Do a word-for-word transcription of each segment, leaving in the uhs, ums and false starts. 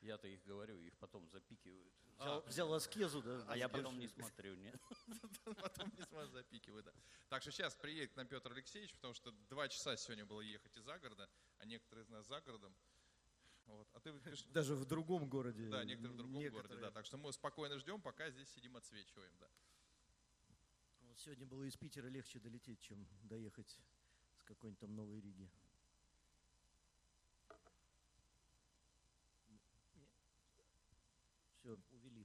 Я-то их говорю, их потом запикивают. Взял, взял аскезу, да? А я потом не смотрю, нет. Потом не смотрю, запикивают, да. Так что сейчас приедет к нам Петр Алексеевич, потому что два часа сегодня было ехать из-за города, а некоторые из нас за городом. Вот. А ты даже в другом городе. Да, некоторые в другом некоторые. городе, да. Так что мы спокойно ждем, пока здесь сидим, отсвечиваем, да. Вот сегодня было из Питера легче долететь, чем доехать с какой-нибудь там Новой Риги. Все, увели.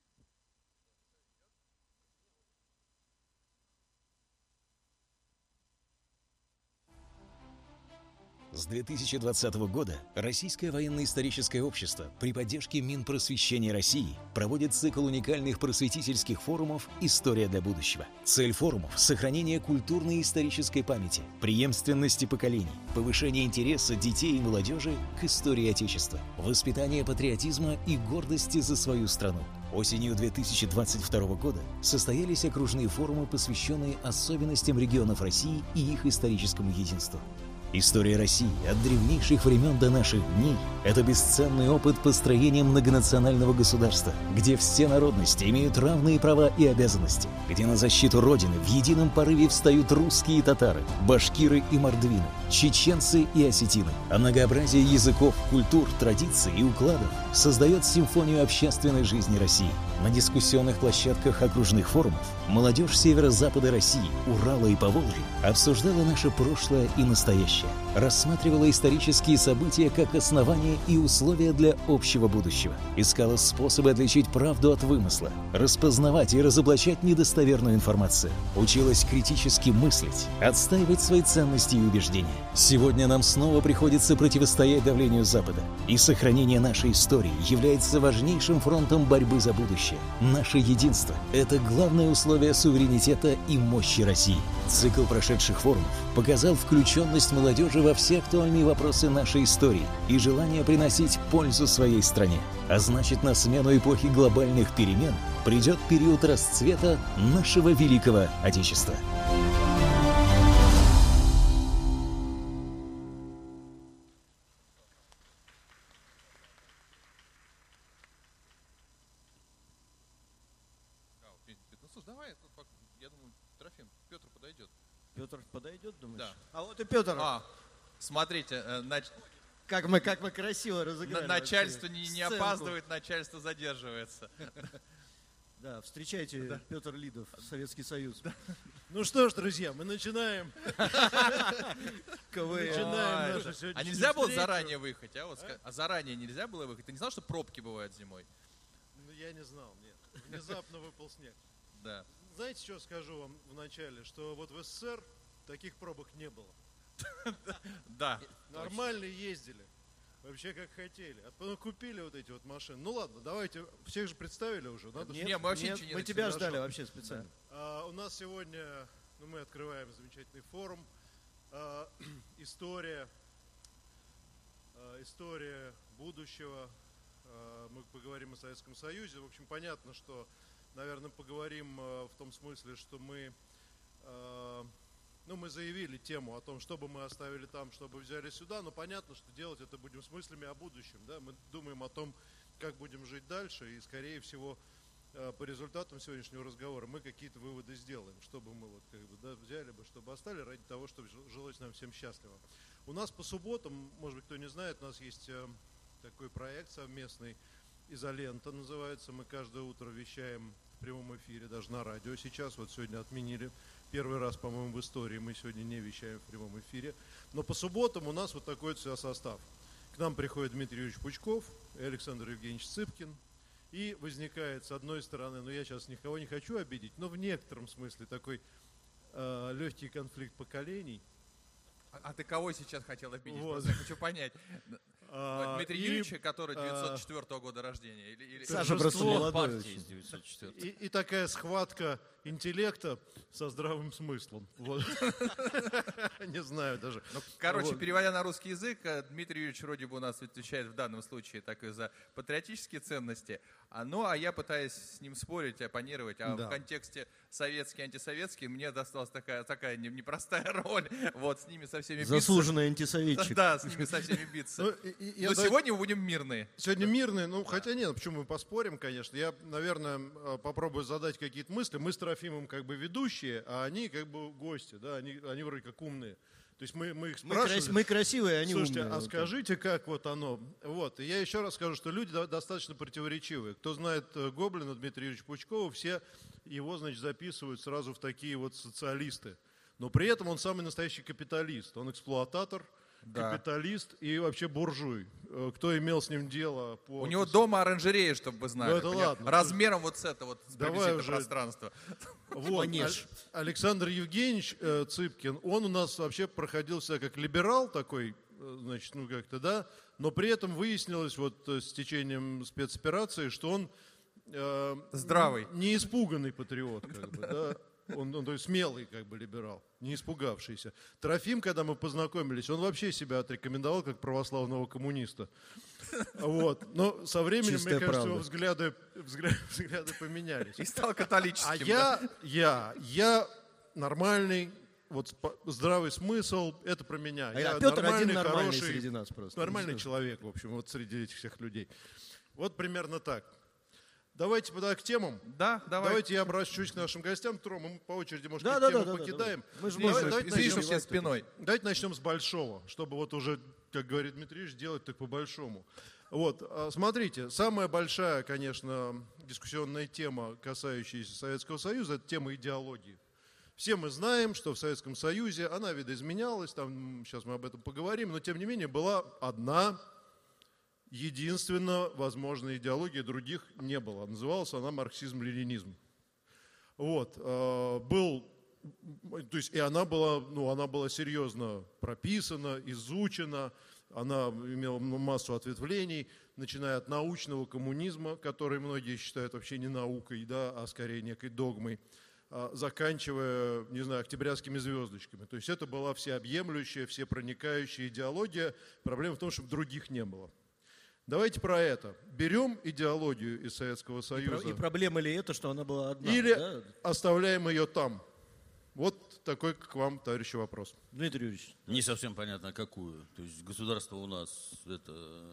С две тысячи двадцатого года Российское военно-историческое общество при поддержке Минпросвещения России проводит цикл уникальных просветительских форумов «История для будущего». Цель форумов – сохранение культурной и исторической памяти, преемственности поколений, повышение интереса детей и молодежи к истории Отечества, воспитание патриотизма и гордости за свою страну. Осенью две тысячи двадцать второго года состоялись окружные форумы, посвященные особенностям регионов России и их историческому единству. История России от древнейших времен до наших дней – это бесценный опыт построения многонационального государства, где все народности имеют равные права и обязанности, где на защиту Родины в едином порыве встают русские и татары, башкиры и мордвины, чеченцы и осетины. А многообразие языков, культур, традиций и укладов создает симфонию общественной жизни России. На дискуссионных площадках окружных форумов молодежь северо-запада России, Урала и Поволжья обсуждала наше прошлое и настоящее, рассматривала исторические события как основания и условия для общего будущего, искала способы отличить правду от вымысла, распознавать и разоблачать недостоверную информацию, училась критически мыслить, отстаивать свои ценности и убеждения. Сегодня нам снова приходится противостоять давлению Запада, и сохранение нашей истории является важнейшим фронтом борьбы за будущее. Наше единство – это главное условие суверенитета и мощи России. Цикл прошедших форумов показал включенность молодежи во все актуальные вопросы нашей истории и желание приносить пользу своей стране. А значит, на смену эпохи глобальных перемен придет период расцвета нашего великого Отечества. Петр подойдет, думаешь? Да. А вот и Петр. А, смотрите, нач... как, мы, как мы красиво разыграли. Начальство не, не опаздывает, начальство задерживается. Да, встречайте, да. Петр Лидов, Советский Союз. Да. Ну что ж, друзья, мы начинаем. Начинаем нашу сегодняшнюю А нельзя было заранее выехать? А, вот, а? а заранее нельзя было выехать? Ты не знал, что пробки бывают зимой? Ну, я не знал, нет. Внезапно выпал снег. Да. Знаете, что скажу вам вначале? Что вот в СССР таких пробок не было. Да. Нормально ездили. Вообще как хотели. А купили вот эти вот машины. Ну ладно, давайте. Всех же представили уже. Надо нет, нет, мы вообще нет, ничего не мы тебя Хорошо. ждали вообще специально. Да. А, у нас сегодня, ну, мы открываем замечательный форум. А, история, а, история будущего. А, мы поговорим о Советском Союзе. В общем, понятно, что, наверное, поговорим а, в том смысле, что мы... А, Ну, мы заявили тему о том, что бы мы оставили там, что бы взяли сюда, но понятно, что делать это будем с мыслями о будущем. Да? Мы думаем о том, как будем жить дальше, и, скорее всего, по результатам сегодняшнего разговора мы какие-то выводы сделаем, чтобы мы вот как бы, да, взяли бы, чтобы оставили, ради того, чтобы жилось нам всем счастливо. У нас по субботам, может быть, кто не знает, у нас есть такой проект совместный, «Изолента» называется. Мы каждое утро вещаем в прямом эфире, даже на радио сейчас. Вот сегодня отменили. Первый раз, по-моему, в истории мы сегодня не вещаем в прямом эфире. Но по субботам у нас вот такой вот состав. К нам приходит Дмитрий Юрьевич Пучков и Александр Евгеньевич Цыпкин. И возникает, с одной стороны, ну я сейчас никого не хочу обидеть, но в некотором смысле такой э, легкий конфликт поколений. А, а ты кого сейчас хотел обидеть? Вот. Просто я хочу понять. А, Дмитрий и, Юрьевича, который девятьсот четвёртого года рождения? Или, или... Саша просто молодой. И, и такая схватка интеллекта со здравым смыслом. Вот. Не знаю даже. Ну, короче, вот. Переводя на русский язык, Дмитрий Юрьевич вроде бы у нас отвечает в данном случае так и за патриотические ценности. А, ну, а я пытаюсь с ним спорить, оппонировать. А да. в контексте советский, антисоветский мне досталась такая, такая непростая роль. Вот, с ними со всеми биться. Заслуженный антисоветчик. Да, с ними со всеми биться. Ну, Но да, сегодня мы будем мирные. Сегодня мирные, ну хотя нет, почему мы поспорим, конечно. Я, наверное, попробую задать какие-то мысли. Мы с Трофимом как бы ведущие, а они как бы гости, да, они, они вроде как умные. То есть мы, мы их Мы, спрашивали. крас- мы красивые, они Слушайте, умные. а Вот так. скажите, как вот оно? Вот, и я еще раз скажу, что люди до- достаточно противоречивые. Кто знает э, Гоблина Дмитрия Юрьевича Пучкова, все его, значит, записывают сразу в такие вот социалисты. Но при этом он самый настоящий капиталист. Он эксплуататор, Да. капиталист и вообще буржуй. Э, Кто имел с ним дело по... У него дома оранжерея, чтобы вы знали. Ну, это У него ладно. Размером вот с это вот с Давай приблизительно уже. пространство. Вот, Манеж. Аль- Александр Евгеньевич э, Цыпкин, он у нас вообще проходил себя как либерал такой, э, значит, ну как-то, да, но при этом выяснилось вот э, с течением спецоперации, что он э, Здравый. не испуганный патриот, как бы, да. Он, он то есть смелый как бы либерал, не испугавшийся. Трофим, когда мы познакомились, он вообще себя отрекомендовал как православного коммуниста. Вот. Но со временем, Чистая мне кажется, правда. его взгляды, взгляды, взгляды поменялись. И стал А католическим. я, я, я нормальный, вот спо- здравый смысл, это про меня. А я Петр нормальный, один нормальный хороший, среди нас просто. нормальный Ну, всё. человек, в общем, вот среди этих всех людей. Вот примерно так. Давайте тогда к темам. Да, давай. Давайте я обращусь к нашим гостям. Тром, мы по очереди, может, Да, какие да, темы да, да, покидаем. да. Мы же Давай- можем давайте Видишь, начнем- у всех спиной. Давайте начнем с большого, чтобы вот уже, как говорит Дмитрий Ильич, делать так по-большому. Вот, а, смотрите, самая большая, конечно, дискуссионная тема, касающаяся Советского Союза, это тема идеологии. Все мы знаем, что в Советском Союзе она видоизменялась, там, сейчас мы об этом поговорим, но тем не менее была одна, единственно возможная идеология, других не было. Называлась она марксизм-ленинизм. Вот, э, был, то есть и она была, ну, она была серьезно прописана, изучена, она имела массу ответвлений, начиная от научного коммунизма, который многие считают вообще не наукой, да, а скорее некой догмой, а, заканчивая, не знаю, октябрятскими звездочками. То есть это была всеобъемлющая, всепроникающая идеология. Проблема в том, чтобы других не было. Давайте про это. Берем идеологию из Советского И, Союза про- и проблема ли это, что она была одна? или да? оставляем ее там? Вот такой к вам, товарищи, вопрос. Дмитрий Юрьевич. Не совсем понятно, какую. То есть государство у нас это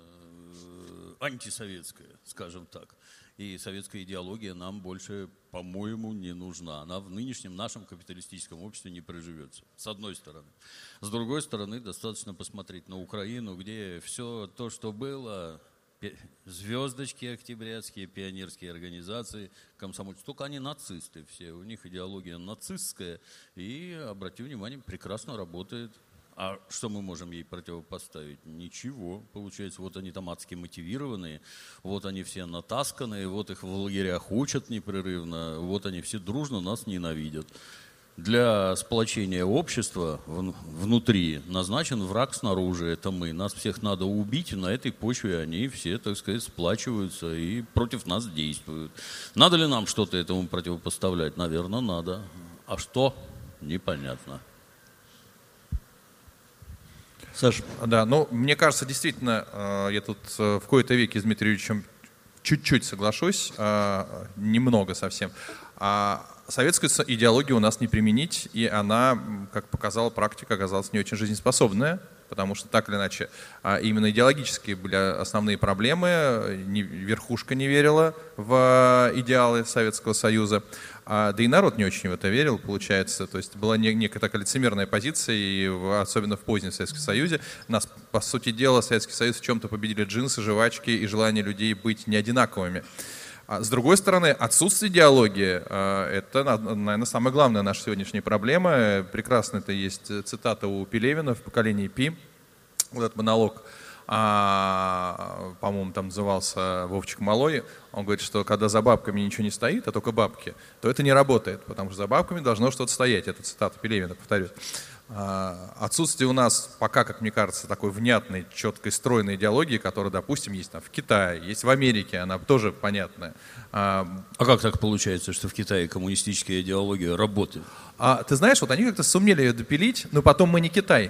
э, антисоветское, скажем так. И советская идеология нам больше, по-моему, не нужна. Она в нынешнем нашем капиталистическом обществе не приживется. С одной стороны. С другой стороны, достаточно посмотреть на Украину, где все то, что было, пе- звездочки октябрятские, пионерские организации, комсомольцы, только они нацисты все. У них идеология нацистская. И, обрати внимание, прекрасно работает. А что мы можем ей противопоставить? Ничего. Получается, вот они там адски мотивированные, вот они все натасканные, вот их в лагерях учат непрерывно, вот они все дружно нас ненавидят. Для сплочения общества вн- внутри назначен враг снаружи, это мы. Нас всех надо убить, и на этой почве они все, так сказать, сплачиваются и против нас действуют. Надо ли нам что-то этому противопоставлять? Наверное, надо. А что? Непонятно. Саша. Да, ну, мне кажется, действительно, э, я тут э, в кои-то веке с Дмитрием Юрьевичем чуть-чуть соглашусь, э, немного совсем. А советскую с- идеологию у нас не применить, и она, м, как показала практика, оказалась не очень жизнеспособная, потому что так или иначе а, именно идеологические были основные проблемы, не- верхушка не верила в идеалы Советского Союза, а, да и народ не очень в это верил, получается, то есть была не- некая такая лицемерная позиция, и в- особенно в позднем Советском Союзе. Нас, по сути дела, Советский Союз в чем-то победили джинсы, жвачки и желание людей быть неодинаковыми. А с другой стороны, отсутствие идеологии э, – это, наверное, самая главная наша сегодняшняя проблема. Прекрасно это есть цитата у Пелевина в «Поколении Пи». Вот этот монолог, а, по-моему, там назывался Вовчик Малой. Он говорит, что когда за бабками ничего не стоит, а только бабки, то это не работает, потому что за бабками должно что-то стоять. Это цитата Пелевина, повторюсь. А, Отсутствие у нас пока, как мне кажется, такой внятной, четкой, стройной идеологии, которая, допустим, есть там в Китае, есть в Америке, она тоже понятная. А, А как так получается, что в Китае коммунистическая идеология работает? а ты знаешь, вот они как-то сумели ее допилить, но потом мы не Китай.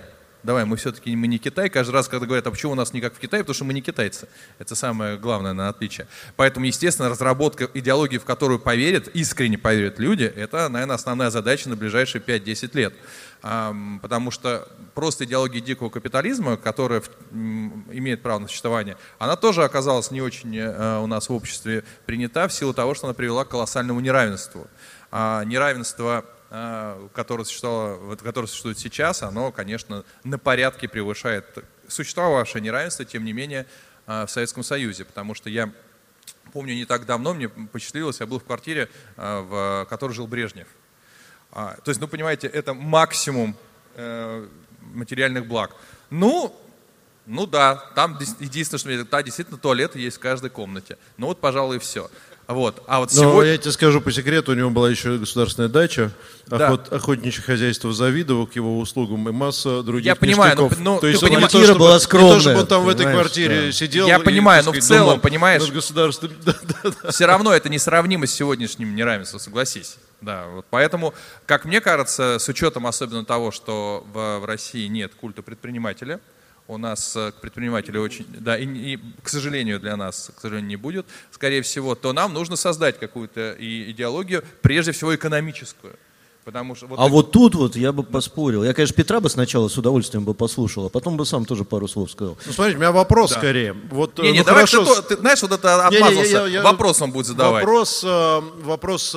давай, мы все-таки мы не Китай. Каждый раз, когда говорят, а почему у нас не как в Китае, потому что мы не китайцы. Это самое главное на отличие. Поэтому, естественно, разработка идеологии, в которую поверят, искренне поверят люди, это, наверное, основная задача на ближайшие пять-десять лет. Потому что просто идеология дикого капитализма, которая имеет право на существование, она тоже оказалась не очень у нас в обществе принята в силу того, что она привела к колоссальному неравенству. А неравенство, которое существовало, которое существует сейчас, оно, конечно, на порядке превышает существовавшее неравенство, тем не менее, в Советском Союзе. Потому что я помню, не так давно мне посчастливилось, я был в квартире, в которой жил Брежнев. А, то есть, ну, понимаете, это максимум э, материальных благ. Ну, ну да, там единственное, что мне, да, действительно, туалет есть в каждой комнате. Ну вот, пожалуй, и все. Вот. А вот Но сегодня... я тебе скажу по секрету, у него была еще государственная дача, да. охот, охотничье хозяйство завидовало к его услугам и масса других я понимаю, ништяков. но, но то есть ты понимаешь, квартира была скромная. Не то, чтобы он там в этой квартире да. сидел. Я и, понимаю, но в сказать, целом, думал, понимаешь, над государством... все равно это несравнимо с сегодняшним неравенством, согласись. Да, вот поэтому, как мне кажется, с учетом особенно того, что в, в России нет культа предпринимателя, у нас к предпринимателю очень, да, и, и, к сожалению, для нас, к сожалению, не будет, скорее всего, то нам нужно создать какую-то идеологию, прежде всего экономическую. Потому что вот а так... вот тут вот я бы поспорил. Я, конечно, Петра бы сначала с удовольствием бы послушал, а потом бы сам тоже пару слов сказал. Ну, смотрите, у меня вопрос да. скорее. Вот, не, не, ну, давай, хорошо. ты, ты знаешь, вот это отмазался, не, не, я, я, вопросом будет задавать. Вопрос, вопрос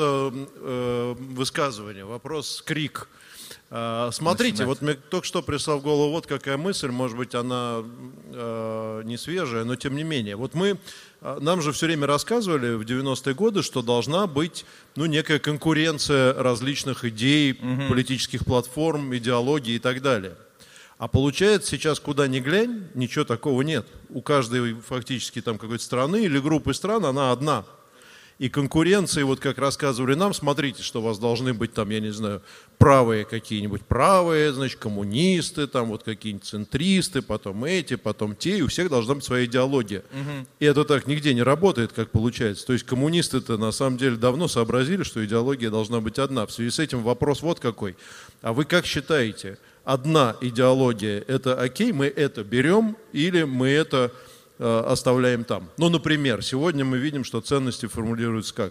э, высказывания, вопрос крик. Э, смотрите, Начинать. Вот мне только что пришла в голову вот какая мысль, может быть, она э, не свежая, но тем не менее. Вот мы, нам же все время рассказывали в девяностые годы, что должна быть ну, некая конкуренция различных идей, угу. политических платформ, идеологий и так далее. А получается, сейчас куда ни глянь, ничего такого нет. У каждой фактически там какой-то страны или группы стран она одна. И конкуренции, вот как рассказывали нам, смотрите, что у вас должны быть там, я не знаю, правые какие-нибудь правые, значит, коммунисты, там вот какие-нибудь центристы, потом эти, потом те, и у всех должна быть своя идеология. Угу. И это так нигде не работает, как получается. То есть коммунисты-то на самом деле давно сообразили, что идеология должна быть одна. В связи с этим вопрос вот какой. А вы как считаете, одна идеология – это окей, мы это берем или мы это... оставляем там. Ну, например, сегодня мы видим, что ценности формулируются как?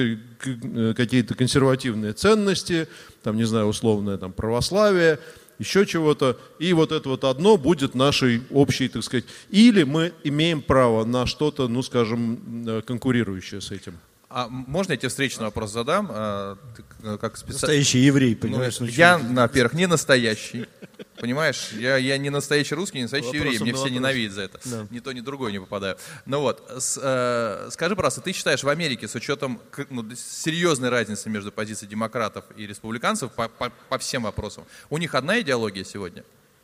Какие-то консервативные ценности, там, не знаю, условное там, православие, еще чего-то. И вот это вот одно будет нашей общей, так сказать. Или мы имеем право на что-то, ну, скажем, конкурирующее с этим. А можно я тебе встречный вопрос задам? А, ты, как специ... Настоящий еврей, понимаешь? Ну, я, во-первых, не настоящий. Понимаешь, я, я не настоящий русский, не настоящий Вопросом еврей. Меня все вопрос. ненавидят за это. Да. Ни то, ни другое не попадаю. Ну вот, с, э, скажи, пожалуйста, ты считаешь, в Америке с учетом ну, серьезной разницы между позицией демократов и республиканцев по, по, по всем вопросам, у них одна идеология сегодня?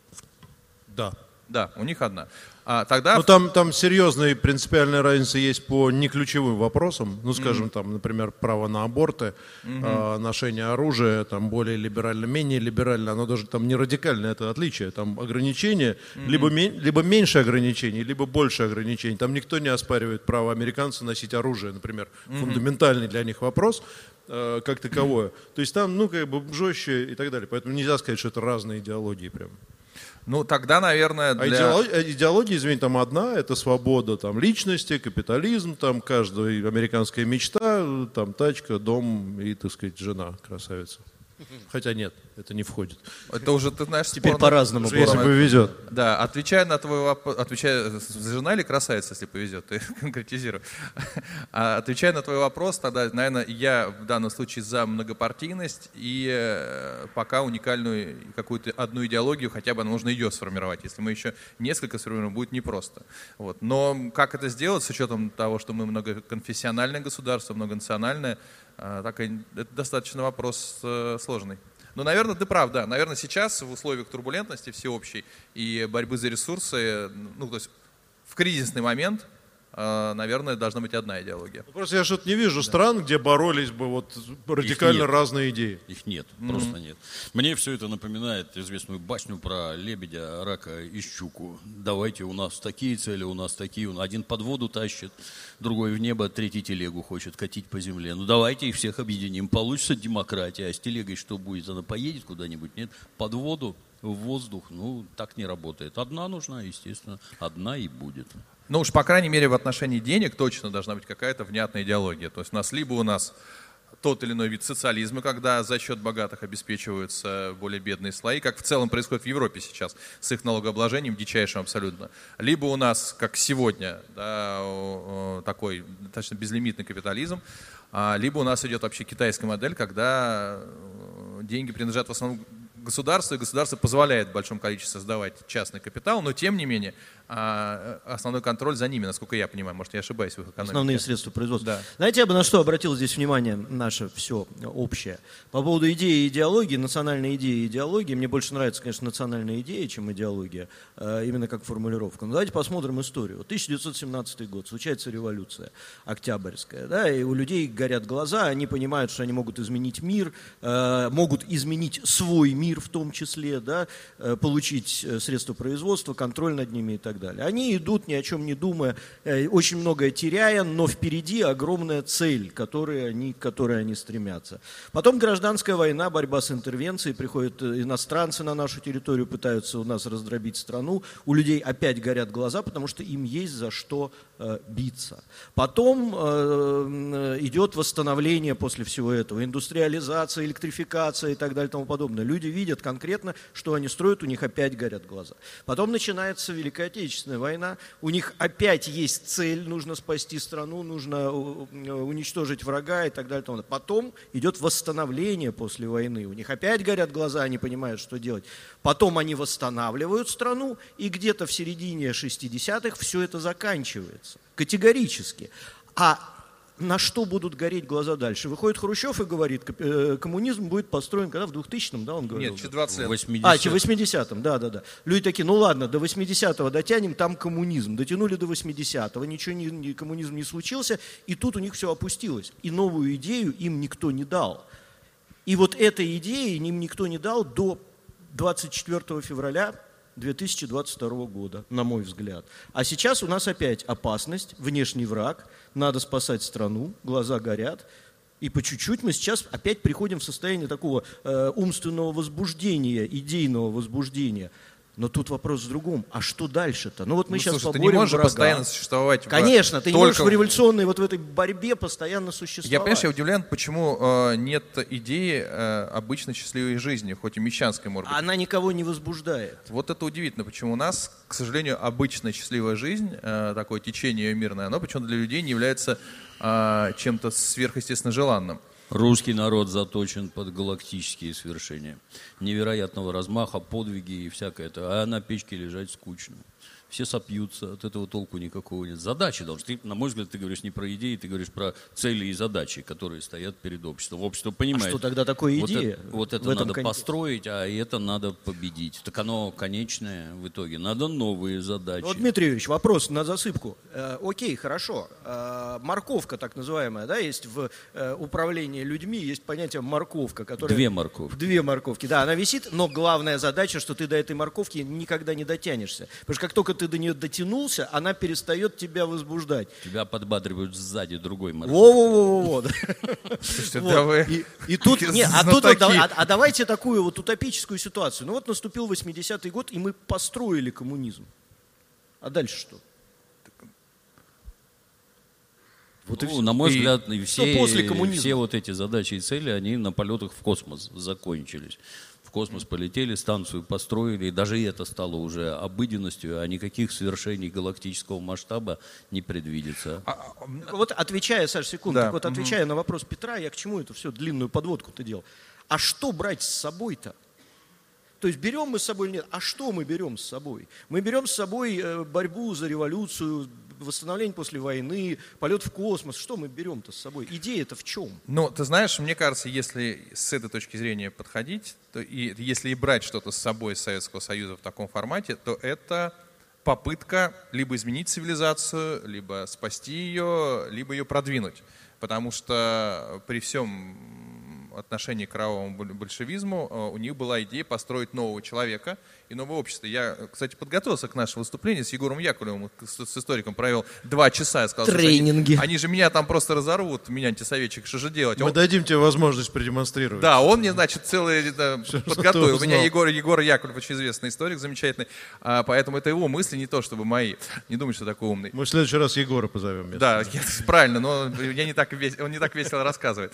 Да. Да, у них одна. А тогда... Ну, там, там серьезная принципиальная разница есть по неключевым вопросам. Ну, скажем, mm-hmm. там, например, право на аборты, mm-hmm. э, ношение оружия, там, более либерально, менее либерально. Оно даже там не радикальное, это отличие. Там ограничения, mm-hmm. либо, либо меньше ограничений, либо больше ограничений. Там никто не оспаривает право американцев носить оружие, например. Mm-hmm. Фундаментальный для них вопрос, э, как таковое. То есть там, ну, как бы жестче и так далее. Поэтому нельзя сказать, что это разные идеологии прям. Ну, тогда, наверное, для... А идеология, идеология, извините, там одна, это свобода там, личности, капитализм, там каждая американская мечта, там тачка, дом и, так сказать, жена красавица. Хотя нет, это не входит. Это уже, ты знаешь, теперь спорно. по-разному. Если повезет. Да, отвечая на твой вопрос, отвечая, жена или красавица, если повезет, ты конкретизируй. А, отвечая на твой вопрос, тогда, наверное, я в данном случае за многопартийность и пока уникальную какую-то одну идеологию, хотя бы нужно ее сформировать. Если мы еще несколько сформируем, будет непросто. Вот. Но как это сделать с учетом того, что мы многоконфессиональное государство, многонациональное, так, это достаточно вопрос э, сложный. Но, наверное, ты прав, да. Наверное, сейчас в условиях турбулентности всеобщей и борьбы за ресурсы, ну, то есть в кризисный момент наверное, должна быть одна идеология. Просто я что-то не вижу да. стран, где боролись бы вот радикально разные идеи. Их нет, mm-hmm. просто нет. Мне все это напоминает известную басню про лебедя, рака и щуку. Давайте, у нас такие цели, у нас такие. Один под воду тащит, другой в небо, третий телегу хочет катить по земле. Ну давайте их всех объединим. Получится демократия. А с телегой что будет? Она поедет куда-нибудь? Нет. Под воду, в воздух. Ну, так не работает. Одна нужна, естественно. Одна и будет. Ну уж, по крайней мере, в отношении денег точно должна быть какая-то внятная идеология. То есть у нас либо у нас тот или иной вид социализма, когда за счет богатых обеспечиваются более бедные слои, как в целом происходит в Европе сейчас с их налогообложением, дичайшим абсолютно. Либо у нас, как сегодня, да, такой достаточно безлимитный капитализм, либо у нас идет вообще китайская модель, когда деньги принадлежат в основном государству, и государство позволяет в большом количестве создавать частный капитал, но тем не менее основной контроль за ними, насколько я понимаю, может, я ошибаюсь в их экономике. Основные средства производства. Да. Знаете, я бы на что обратил здесь внимание наше все общее. По поводу идеи и идеологии, национальной идеи и идеологии, мне больше нравится, конечно, национальная идея, чем идеология, именно как формулировка. Но давайте посмотрим историю. тысяча девятьсот семнадцатый год, случается революция Октябрьская, да, и у людей горят глаза, они понимают, что они могут изменить мир, могут изменить свой мир в том числе, да, получить средства производства, контроль над ними и так далее. Они идут, ни о чем не думая, очень многое теряя, но впереди огромная цель, к которой они, к которой они стремятся. Потом гражданская война, борьба с интервенцией, приходят иностранцы на нашу территорию, пытаются у нас раздробить страну, у людей опять горят глаза, потому что им есть за что э, биться. Потом э, идет восстановление после всего этого, индустриализация, электрификация и так далее и тому подобное. Люди видят конкретно, что они строят, у них опять горят глаза. Потом начинается Великая Отечественная война, у них опять есть цель, нужно спасти страну, нужно уничтожить врага и так далее. Потом идет восстановление после войны, у них опять горят глаза, они понимают, что делать. Потом они восстанавливают страну, и где-то в середине шестидесятых все это заканчивается. Категорически. А на что будут гореть глаза дальше? Выходит Хрущев и говорит, коммунизм будет построен когда? В двухтысячном, да, он говорил? Нет, через двадцать лет. А, через восьмидесятом, да, да, да. Люди такие, ну ладно, до восьмидесятого дотянем, там коммунизм. Дотянули до восьмидесятого, ничего, не, коммунизм не случился, и тут у них все опустилось. И новую идею им никто не дал. И вот этой идеи им никто не дал до двадцать четвёртого февраля две тысячи двадцать второго года, на мой взгляд. А сейчас у нас опять опасность, внешний враг, надо спасать страну, глаза горят. И по чуть-чуть мы сейчас опять приходим в состояние такого э, умственного возбуждения, идейного возбуждения. Но тут вопрос в другом. А что дальше-то? Ну вот мы ну, сейчас слушай, поборем ты не можешь врага. постоянно существовать. Конечно, в... ты только... не можешь в революционной вот в этой борьбе постоянно существовать. Я, понимаешь, я удивлен, почему э, нет идеи э, обычной счастливой жизни, хоть и мещанской, может быть. Она никого не возбуждает. Вот это удивительно, почему у нас, к сожалению, обычная счастливая жизнь, э, такое течение мирное, оно почему-то для людей не является э, чем-то сверхъестественно желанным. Русский народ заточен под галактические свершения. Невероятного размаха, подвиги и всякое это. А на печке лежать скучно. Все сопьются, от этого толку никакого нет. Задачи должны. Ты, на мой взгляд, ты говоришь не про идеи, ты говоришь про цели и задачи, которые стоят перед обществом. Общество понимает. А что тогда такое вот идея? Это, вот это надо контексте. построить, а это надо победить. Так оно конечное в итоге. Надо новые задачи. Вот, Дмитрий Юрьевич, вопрос на засыпку. Э, окей, хорошо. Э, морковка так называемая, да, есть в э, управлении людьми, есть понятие морковка. Которая... Две морковки. Две морковки, да, она висит, но главная задача, что ты до этой морковки никогда не дотянешься. Потому что как только ты до нее дотянулся, она перестает тебя возбуждать. Тебя подбадривают сзади другой морковки. Во-во-во-во. И тут, а давайте такую вот утопическую ситуацию. Ну вот наступил восьмидесятый год, и мы построили коммунизм. А дальше что? Вот ну, на мой и взгляд, и все, после коммунизма? Все вот эти задачи и цели, они на полетах в космос закончились. В космос полетели, станцию построили, и даже это стало уже обыденностью, а никаких свершений галактического масштаба не предвидится. А, вот отвечая, Саша, секунду, да. так вот отвечая угу. на вопрос Петра, я к чему это все, длинную подводку-то делал? А что брать с собой-то? То есть берем мы с собой или нет? А что мы берем с собой? Мы берем с собой борьбу за революцию, восстановление после войны, полет в космос. Что мы берем-то с собой? Идея-то в чем? Ну, ты знаешь, мне кажется, если с этой точки зрения подходить, то и если и брать что-то с собой из Советского Союза в таком формате, то это попытка либо изменить цивилизацию, либо спасти ее, либо ее продвинуть. Потому что при всем отношении к кровавому большевизму у них была идея построить нового человека и новое общество. Я, кстати, подготовился к нашему выступлению с Егором Яковлевым, с, с историком, провел два часа. Я сказал, тренинги. Они, они же меня там просто разорвут, меня антисоветчик, что же делать? Мы он... дадим тебе возможность продемонстрировать. Да, он мне, значит, целый да, подготовил. У меня Егор, Егор Яковлев, очень известный историк, замечательный, а, поэтому это его мысли, не то чтобы мои. Не думаю, что такой умный. Мы в следующий раз Егора позовем. Да, я, правильно, но я не так вес... он не так весело рассказывает.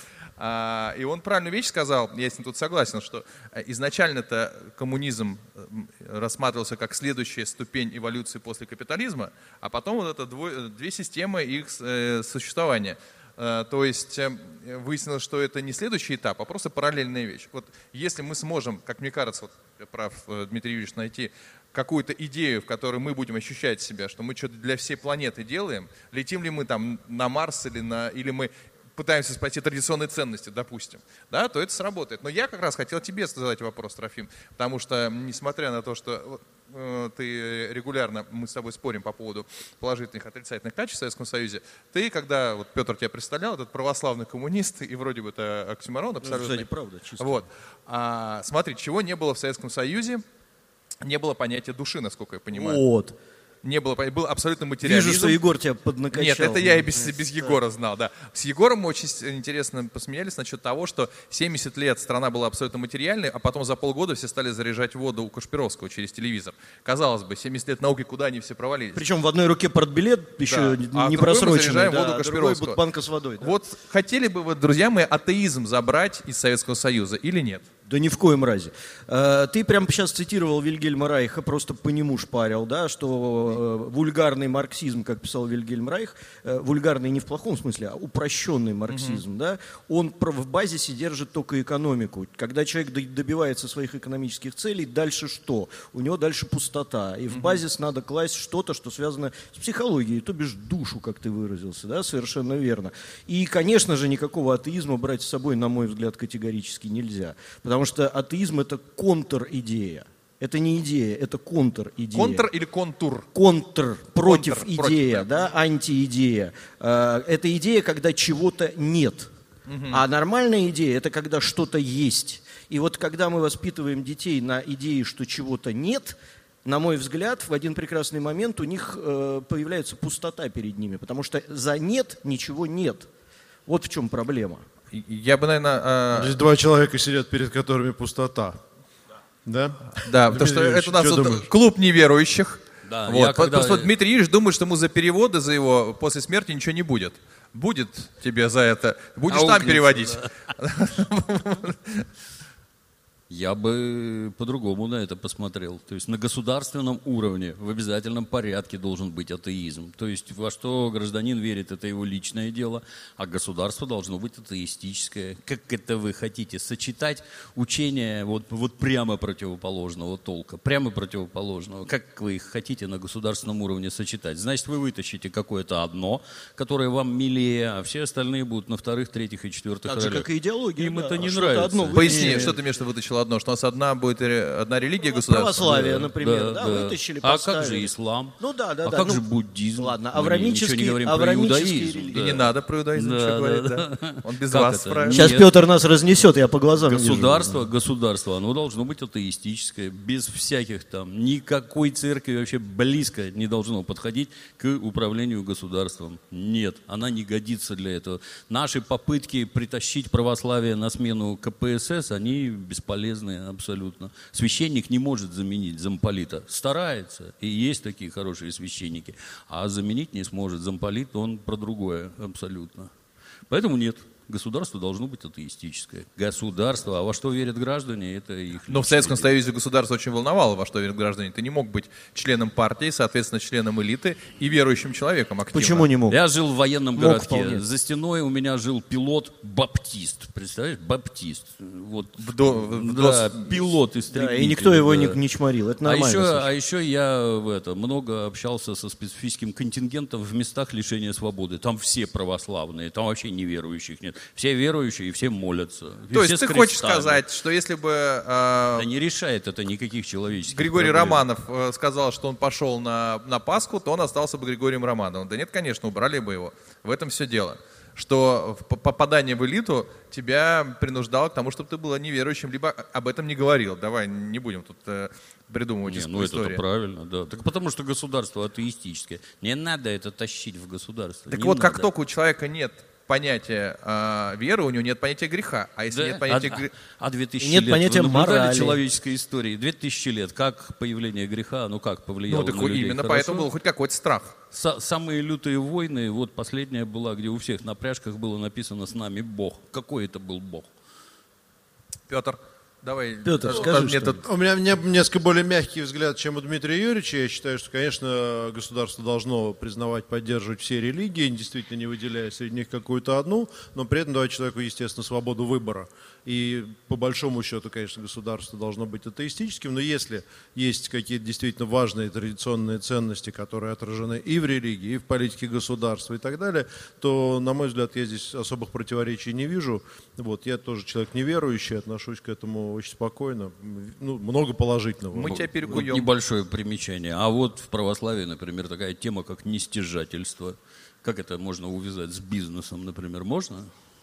А, и он правильную вещь сказал, я с ним тут согласен, что изначально-то коммунизм рассматривался как следующая ступень эволюции после капитализма, а потом вот это двое, две системы их э, существования. Э, то есть э, выяснилось, что это не следующий этап, а просто параллельная вещь. Вот если мы сможем, как мне кажется, вот, я прав, Дмитрий Юрьевич, найти какую-то идею, в которой мы будем ощущать себя, что мы что-то для всей планеты делаем, летим ли мы там на Марс или, на, или мы пытаемся спасти традиционные ценности, допустим, да, то это сработает. Но я как раз хотел тебе задать вопрос, Трофим, потому что, несмотря на то, что э, ты регулярно, мы с тобой спорим по поводу положительных и отрицательных качеств в Советском Союзе, ты, когда, вот Петр тебя представлял, этот православный коммунист, и вроде бы это оксюморон абсолютно. Ну, кстати, правда, чисто. Вот. А, смотри, чего не было в Советском Союзе, не было понятия души, насколько я понимаю. Вот. Не было, был абсолютно материализм. Вижу, что Егор тебя поднакачал. Нет, это я и без, без Егора знал, да. С Егором мы очень интересно посмеялись насчет того, что семьдесят лет страна была абсолютно материальной, а потом за полгода все стали заряжать воду у Кашпировского через телевизор. Казалось бы, семьдесят лет науки, куда они все провалились? Причем в одной руке портбилет, еще да. не а просроченный, да, воду а другой банка с водой. Да. Вот хотели бы, вот, друзья мои, атеизм забрать из Советского Союза или нет? Да ни в коем разе. Ты прямо сейчас цитировал Вильгельма Райха, просто по нему шпарил, да, что вульгарный марксизм, как писал Вильгельм Райх, вульгарный не в плохом смысле, а упрощенный марксизм, угу. да, он в базисе держит только экономику. Когда человек добивается своих экономических целей, дальше что? У него дальше пустота. И в угу. базис надо класть что-то, что связано с психологией, то бишь душу, как ты выразился, да, совершенно верно. И, конечно же, никакого атеизма брать с собой, на мой взгляд, категорически нельзя. Потому что атеизм – это контр-идея. Это не идея, это контр-идея. Контр или контур? Контр, против Контр, идея, против, да. да, антиидея. Это идея, когда чего-то нет. Угу. А нормальная идея – это когда что-то есть. И вот когда мы воспитываем детей на идее, что чего-то нет, на мой взгляд, в один прекрасный момент у них появляется пустота перед ними, потому что за «нет» ничего нет. Вот в чем проблема. Я бы, наверное... А... Здесь два человека сидят, перед которыми пустота. Да? Да, потому что это у нас вот клуб неверующих. Да, вот. когда... Просто вот Дмитрий Юрьевич думает, что ему за переводы, за его после смерти ничего не будет. Будет тебе за это. Будешь там переводить. Я бы по-другому на это посмотрел. То есть на государственном уровне в обязательном порядке должен быть атеизм. То есть во что гражданин верит, это его личное дело, а государство должно быть атеистическое. Как это вы хотите сочетать учение вот, вот прямо противоположного толка, прямо противоположного? Как вы их хотите на государственном уровне сочетать? Значит, вы вытащите какое-то одно, которое вам милее, а все остальные будут на вторых, третьих и четвертых ролях. Так же, как и идеология. Им да. это не а нравится. Одно Поясни, что ты имеешь в виду вытащил одно, что у нас одна будет одна религия государства. Православие, например, да, да, да. вытащили, а поставили. как же ислам? Ну да, да, а да. как ну, же буддизм? Ладно, Мы аврамические, ничего не говорим аврамические про иудаизм. религии. И Да. не надо про иудаизм Да, ничего да, говорить, да. да. Он без Как вас это? справится. Сейчас Нет. Петр нас разнесет, я по глазам Государство, вижу. государство, оно должно быть атеистическое, без всяких там, никакой церкви вообще близко не должно подходить к управлению государством. Нет, она не годится для этого. Наши попытки притащить православие на смену ка пэ эс эс, они бесполезны абсолютно. Священник не может заменить замполита. Старается, и есть такие хорошие священники, а заменить не сможет. Замполит, он про другое абсолютно. Поэтому нет. Государство должно быть атеистическое. Государство, а во что верят граждане, это их... Но в Советском Союзе государство очень волновало, во что верят граждане. Ты не мог быть членом партии, соответственно, членом элиты и верующим человеком активно. Почему не мог? Я жил в военном Мог городке. вполне. За стеной у меня жил пилот-баптист. Представляешь? Баптист. Вот. В до- в Да, дос- пилот Да, истребитель. и никто его да. не, не чморил. Это А нормально. еще, слушай. а еще я в это, много общался со специфическим контингентом в местах лишения свободы. Там все православные, там вообще неверующих нет. Все верующие и все молятся. И То все есть ты с хочешь крестами. сказать, что если бы э, Да не решает это никаких человеческих Григорий проблем. Романов э, сказал, что он пошел на, на Пасху, то он остался бы Григорием Романовым. Да нет, конечно, убрали бы его. В этом все дело. Что в попадание в элиту тебя принуждало к тому, чтобы ты был неверующим, либо об этом не говорил. Давай не будем тут э, придумывать Не, ис- ну истории. это правильно, да. Так потому что государство атеистическое. Не надо это тащить в государство. Так не вот, надо. как только у человека нет понятия э, веры, у него нет понятия греха. А если Да? нет понятия а, греха... а две тысячи Нет лет понятия вы наблюдали морали. человеческой истории? Две тысячи лет. Как появление греха, ну как повлияло Ну, так на людей? именно Хорошо? поэтому был хоть какой-то страх. Са- Самые лютые войны, вот последняя была, где у всех на пряжках было написано «С нами Бог». Какой это был Бог? Петр, давай. Петр, э, скажи мне что-нибудь. тут У меня, у меня несколько более мягкий взгляд, чем у Дмитрия Юрьевича. Я считаю, что, конечно, государство должно признавать, поддерживать все религии, действительно не выделяя среди них какую-то одну, но при этом давать человеку, естественно, свободу выбора. И по большому счету, конечно, государство должно быть атеистическим, но если есть какие-то действительно важные традиционные ценности, которые отражены и в религии, и в политике государства и так далее, то, на мой взгляд, я здесь особых противоречий не вижу. Вот, я тоже человек неверующий, отношусь к этому очень спокойно. Ну, много положительного. мы тебя Вот перекуем. небольшое примечание. А вот в православии, например, такая тема, как нестяжательство. Как это можно увязать с бизнесом, например, можно?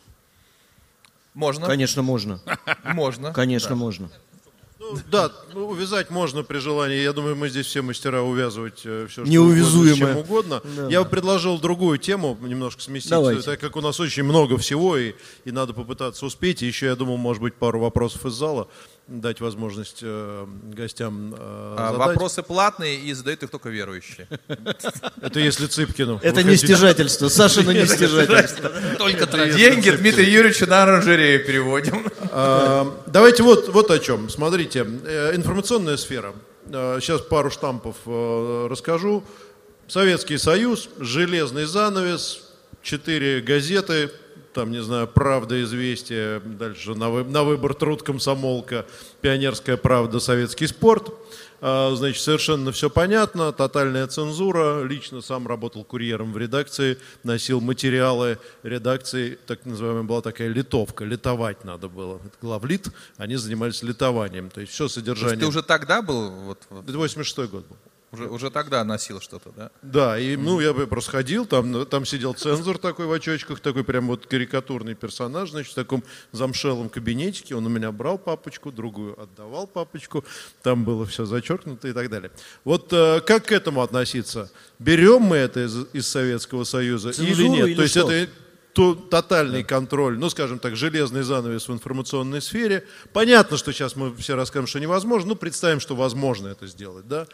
Можно? Конечно, можно. Можно. Конечно, можно. Ну, да, ну, увязать можно при желании. Я думаю, мы здесь все мастера увязывать э, все, что Неувязуемое. угодно, с чем угодно. Да. Я бы предложил другую тему, немножко сместить, Давайте. так как у нас очень много всего, и, и надо попытаться успеть. И еще, я думал, может быть, пару вопросов из зала, дать возможность э, гостям э, А, задать. вопросы платные, и задают их только верующие. Это если Цыпкину. Это Вы не хотите- стяжательство. Сашина не стяжательство. Только традиция. Деньги Дмитрию Юрьевичу на оранжерею переводим. А, Давайте вот, вот о чем. Смотрите, э, информационная сфера. Э, Сейчас пару штампов э, расскажу. Советский Союз, железный занавес, четыре газеты, там, не знаю, «Правда», «Известия», дальше на, вы- на выбор «Труд», «Комсомолка», «Пионерская правда», «Советский спорт». А, Значит, совершенно все понятно, тотальная цензура. Лично сам работал курьером в редакции, носил материалы редакции, так называемая была такая литовка, литовать надо было. Это главлит, они занимались литованием. То есть все То есть содержание. ты уже тогда был, вот, вот, Это восемьдесят шестой год был. уже, уже тогда носил что-то, да? Да, и ну я бы просто ходил, там, там сидел цензор такой в очочках, такой прям вот карикатурный персонаж, значит, в таком замшелом кабинетике. Он у меня брал папочку, другую отдавал папочку, там было все зачеркнуто и так далее. Вот э, как к этому относиться? Берем мы это из, из Советского Союза или Цензуру нет? или То есть что? это то- тотальный контроль, ну, скажем так, железный занавес в информационной сфере. Понятно, что сейчас мы все расскажем, что невозможно, но представим, что возможно это сделать, да?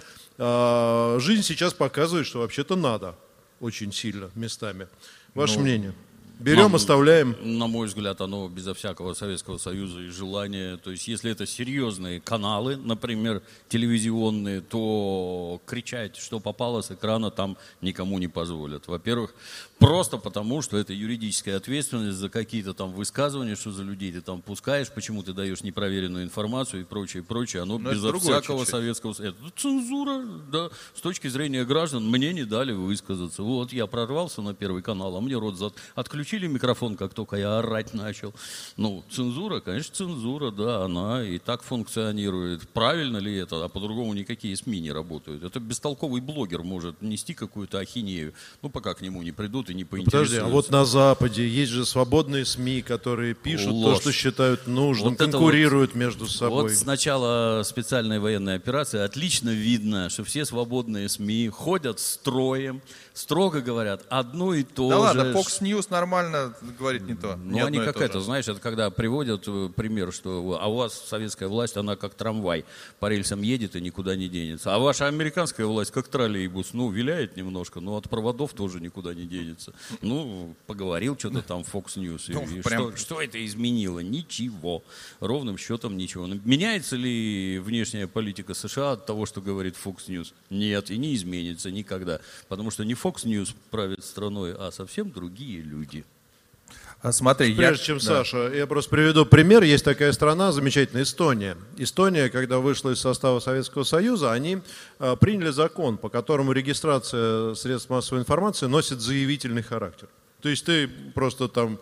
А, жизнь сейчас показывает, что вообще-то надо очень сильно местами. Ваше Ну, мнение? Берем, Нам, оставляем. На мой взгляд, оно безо всякого Советского Союза и желания. То есть, если это серьезные каналы, например, телевизионные, то кричать, что попало с экрана, там никому не позволят. Во-первых, просто потому, что это юридическая ответственность за какие-то там высказывания, что за людей ты там пускаешь, почему ты даешь непроверенную информацию и прочее, прочее. Оно Но это безо другое всякого чуть-чуть. Советского Союза. Это цензура, да. С точки зрения граждан мне не дали высказаться. Вот я прорвался на Первый канал, а мне рот зад... отключили микрофон, как только я орать начал. Ну, цензура, конечно, цензура, да, она и так функционирует. Правильно ли это? А по-другому никакие СМИ не работают. Это бестолковый блогер может нести какую-то ахинею. Ну, пока к нему не придут и не поинтересуются. Подожди, а вот на Западе есть же свободные СМИ, которые пишут Ложь. то, что считают нужным, Вот это конкурируют между собой. Вот с начала специальной военной операции отлично видно, что все свободные СМИ ходят строем, строго говорят одно и то Да же. ладно, Fox News нормально говорит не то. Ну, не они одно и как то это, же. знаешь, это когда приводят э, пример, что а у вас советская власть, она как трамвай, по рельсам едет и никуда не денется. А ваша американская власть как троллейбус, ну, виляет немножко, но от проводов тоже никуда не денется. Ну, поговорил что-то там Fox News. и- Ну, и прям- что, что это изменило? Ничего. Ровным счетом ничего. Но меняется ли внешняя политика США от того, что говорит Fox News? Нет, и не изменится никогда. Потому что не Fox News правит страной, а совсем другие люди. А смотри, я... Прежде чем да. Саша, я просто приведу пример. Есть такая страна, замечательная, Эстония. Эстония, когда вышла из состава Советского Союза, они э, приняли закон, по которому регистрация средств массовой информации носит заявительный характер. То есть ты просто там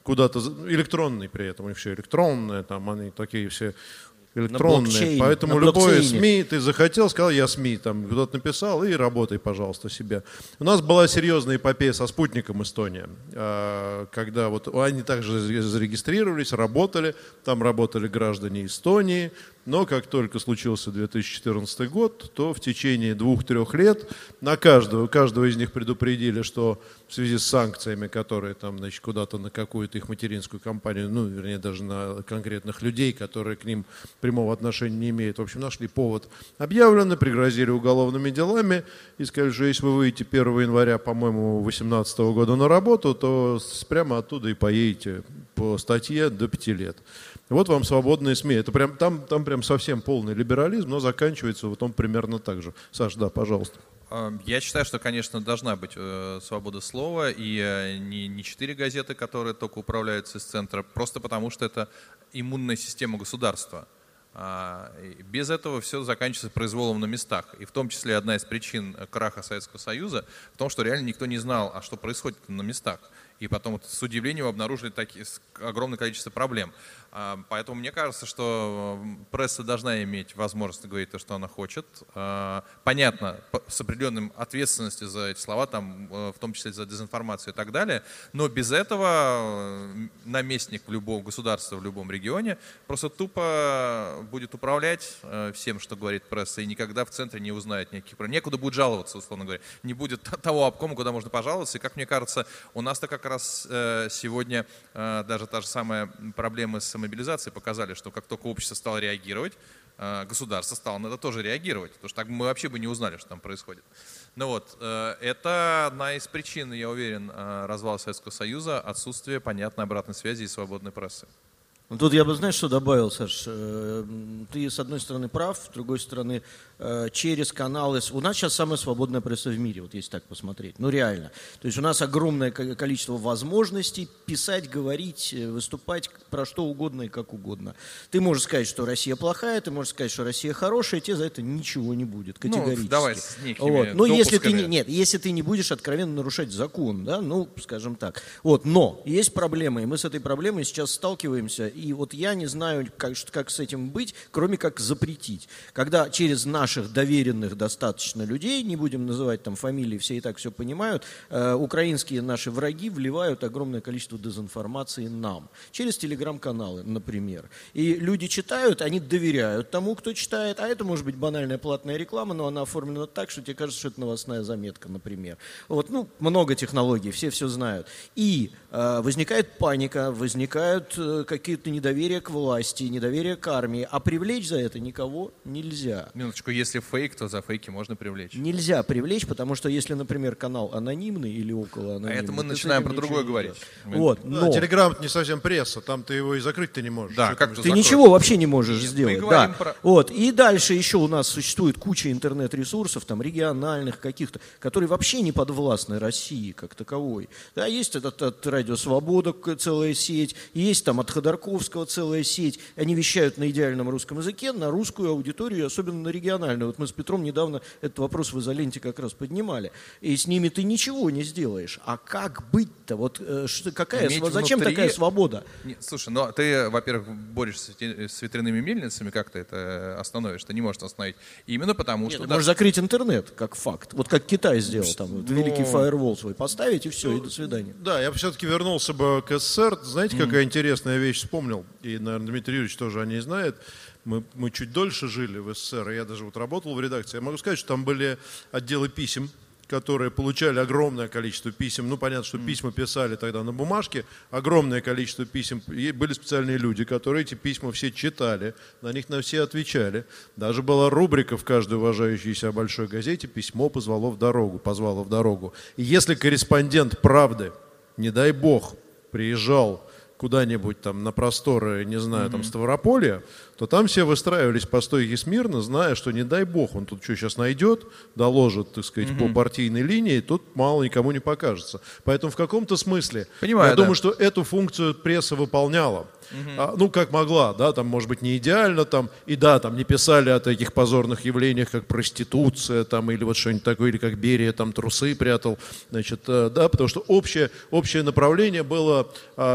куда-то, электронный при этом, у них все электронное, там они такие все электронные, поэтому любой СМИ, ты захотел, сказал, я СМИ, там кто-то написал, и работай, пожалуйста, себя. У нас была серьезная эпопея со спутником Эстония, когда вот они также зарегистрировались, работали, там работали граждане Эстонии, но как только случился две тысячи четырнадцатый год, то в течение двух-трех лет на каждого, каждого из них предупредили, что в связи с санкциями, которые там, значит, куда-то на какую-то их материнскую компанию, ну, вернее, даже на конкретных людей, которые к ним прямого отношения не имеют, в общем, нашли повод объявлено, пригрозили уголовными делами и сказали, что если вы выйдете первого января, по-моему, две тысячи восемнадцатого года на работу, то прямо оттуда и поедете по статье до пяти лет. Вот вам свободные СМИ. Это прям, там, там прям совсем полный либерализм, но заканчивается вот он примерно так же. Саш, да, пожалуйста. Я считаю, что, конечно, должна быть э, свобода слова, и э, не, не четыре газеты, которые только управляются из центра, просто потому что это иммунная система государства. А, без этого все заканчивается произволом на местах. И в том числе одна из причин краха Советского Союза в том, что реально никто не знал, а что происходит на местах. И потом с удивлением обнаружили такие, огромное количество проблем. Поэтому мне кажется, что пресса должна иметь возможность говорить то, что она хочет. Понятно, с определенной ответственностью за эти слова, там, в том числе за дезинформацию и так далее. Но без этого наместник в любом государстве, в любом регионе просто тупо будет управлять всем, что говорит пресса, и никогда в центре не узнает никаких проблем. Некуда будет жаловаться, условно говоря. Не будет того обкома, куда можно пожаловаться. И, как мне кажется, у нас-то как раз сегодня даже та же самая проблема с мобилизацией показали, что как только общество стало реагировать, государство стало на это тоже реагировать, потому что так мы вообще бы не узнали, что там происходит. Ну вот, это одна из причин, я уверен, развала Советского Союза, отсутствие понятной обратной связи и свободной прессы. Ну, тут я бы, знаешь, что добавил, Саш? Ты, с одной стороны, прав, с другой стороны, через каналы... У нас сейчас самая свободная пресса в мире, вот если так посмотреть. Ну, реально. То есть у нас огромное количество возможностей писать, говорить, выступать про что угодно и как угодно. Ты можешь сказать, что Россия плохая, ты можешь сказать, что Россия хорошая, тебе за это ничего не будет, категорически. Ну, давай с некими вот. Ну, если ты, не, допусками. нет, если ты не будешь откровенно нарушать закон, да, ну, скажем так. Вот. Но есть проблема, и мы с этой проблемой сейчас сталкиваемся. И вот я не знаю, как, как с этим быть, кроме как запретить. Когда через наших доверенных достаточно людей, не будем называть там фамилии, все и так все понимают, э, украинские наши враги вливают огромное количество дезинформации нам. Через телеграм-каналы, например. И люди читают, они доверяют тому, кто читает, а это может быть банальная платная реклама, но она оформлена так, что тебе кажется, что это новостная заметка, например. Вот, ну, много технологий, все все знают. И э, возникает паника, возникают э, какие-то недоверие к власти, недоверие к армии, а привлечь за это никого нельзя. Минуточку, если фейк, то за фейки можно привлечь. Нельзя привлечь, потому что если, например, канал анонимный или около анонимный... А это мы начинаем про другое говорить. Вот, да, но... Телеграм — это не совсем пресса, там ты его и закрыть-то не можешь. Да, как ты закроешь? ничего вообще не можешь Нет, сделать. мы Да. про... Вот. И дальше еще у нас существует куча интернет-ресурсов, там, региональных каких-то, которые вообще не подвластны России как таковой. Да, есть от, от Радио Свобода целая сеть, есть там от Ходорковского целая сеть. Они вещают на идеальном русском языке, на русскую аудиторию, особенно на региональную. Вот мы с Петром недавно этот вопрос в изоленте как раз поднимали. И с ними ты ничего не сделаешь. А как быть-то? Вот, э, что, какая, Иметь зачем внутри... такая свобода? Нет, слушай, ну ты, во-первых, борешься с ветряными мельницами, как ты это остановишь? Ты не можешь остановить. Именно потому, Нет, что... ты да, можешь закрыть интернет, как факт. Вот как Китай сделал, там, вот, Но... великий фаервол свой поставить, и все, и до свидания. Да, я все-таки вернулся бы к СССР. Знаете, какая mm. интересная вещь вспомнил? И, наверное, Дмитрий Юрьевич тоже о ней знает. Мы, мы чуть дольше жили в СССР, и я даже вот работал в редакции. Я могу сказать, что там были отделы писем, которые получали огромное количество писем. Ну, понятно, что mm. письма писали тогда на бумажке. Огромное количество писем. И были специальные люди, которые эти письма все читали, на них на все отвечали. Даже была рубрика в каждой уважающейся большой газете «Письмо позвало в дорогу», позвало в дорогу. И если корреспондент «Правды», не дай бог, приезжал куда-нибудь там на просторы, не знаю, mm-hmm. там Ставрополья, то там все выстраивались по стойке смирно, зная, что не дай бог, он тут что сейчас найдет, доложит, так сказать, mm-hmm. по партийной линии, тут мало никому не покажется. Поэтому в каком-то смысле, Понимаю, я да. думаю, что эту функцию пресса выполняла. Mm-hmm. А, ну, как могла, да, там, может быть, не идеально, там, и да, там не писали о таких позорных явлениях, как проституция, там, или вот что-нибудь такое, или как Берия там трусы прятал, значит, да, потому что общее, общее направление было а, все-таки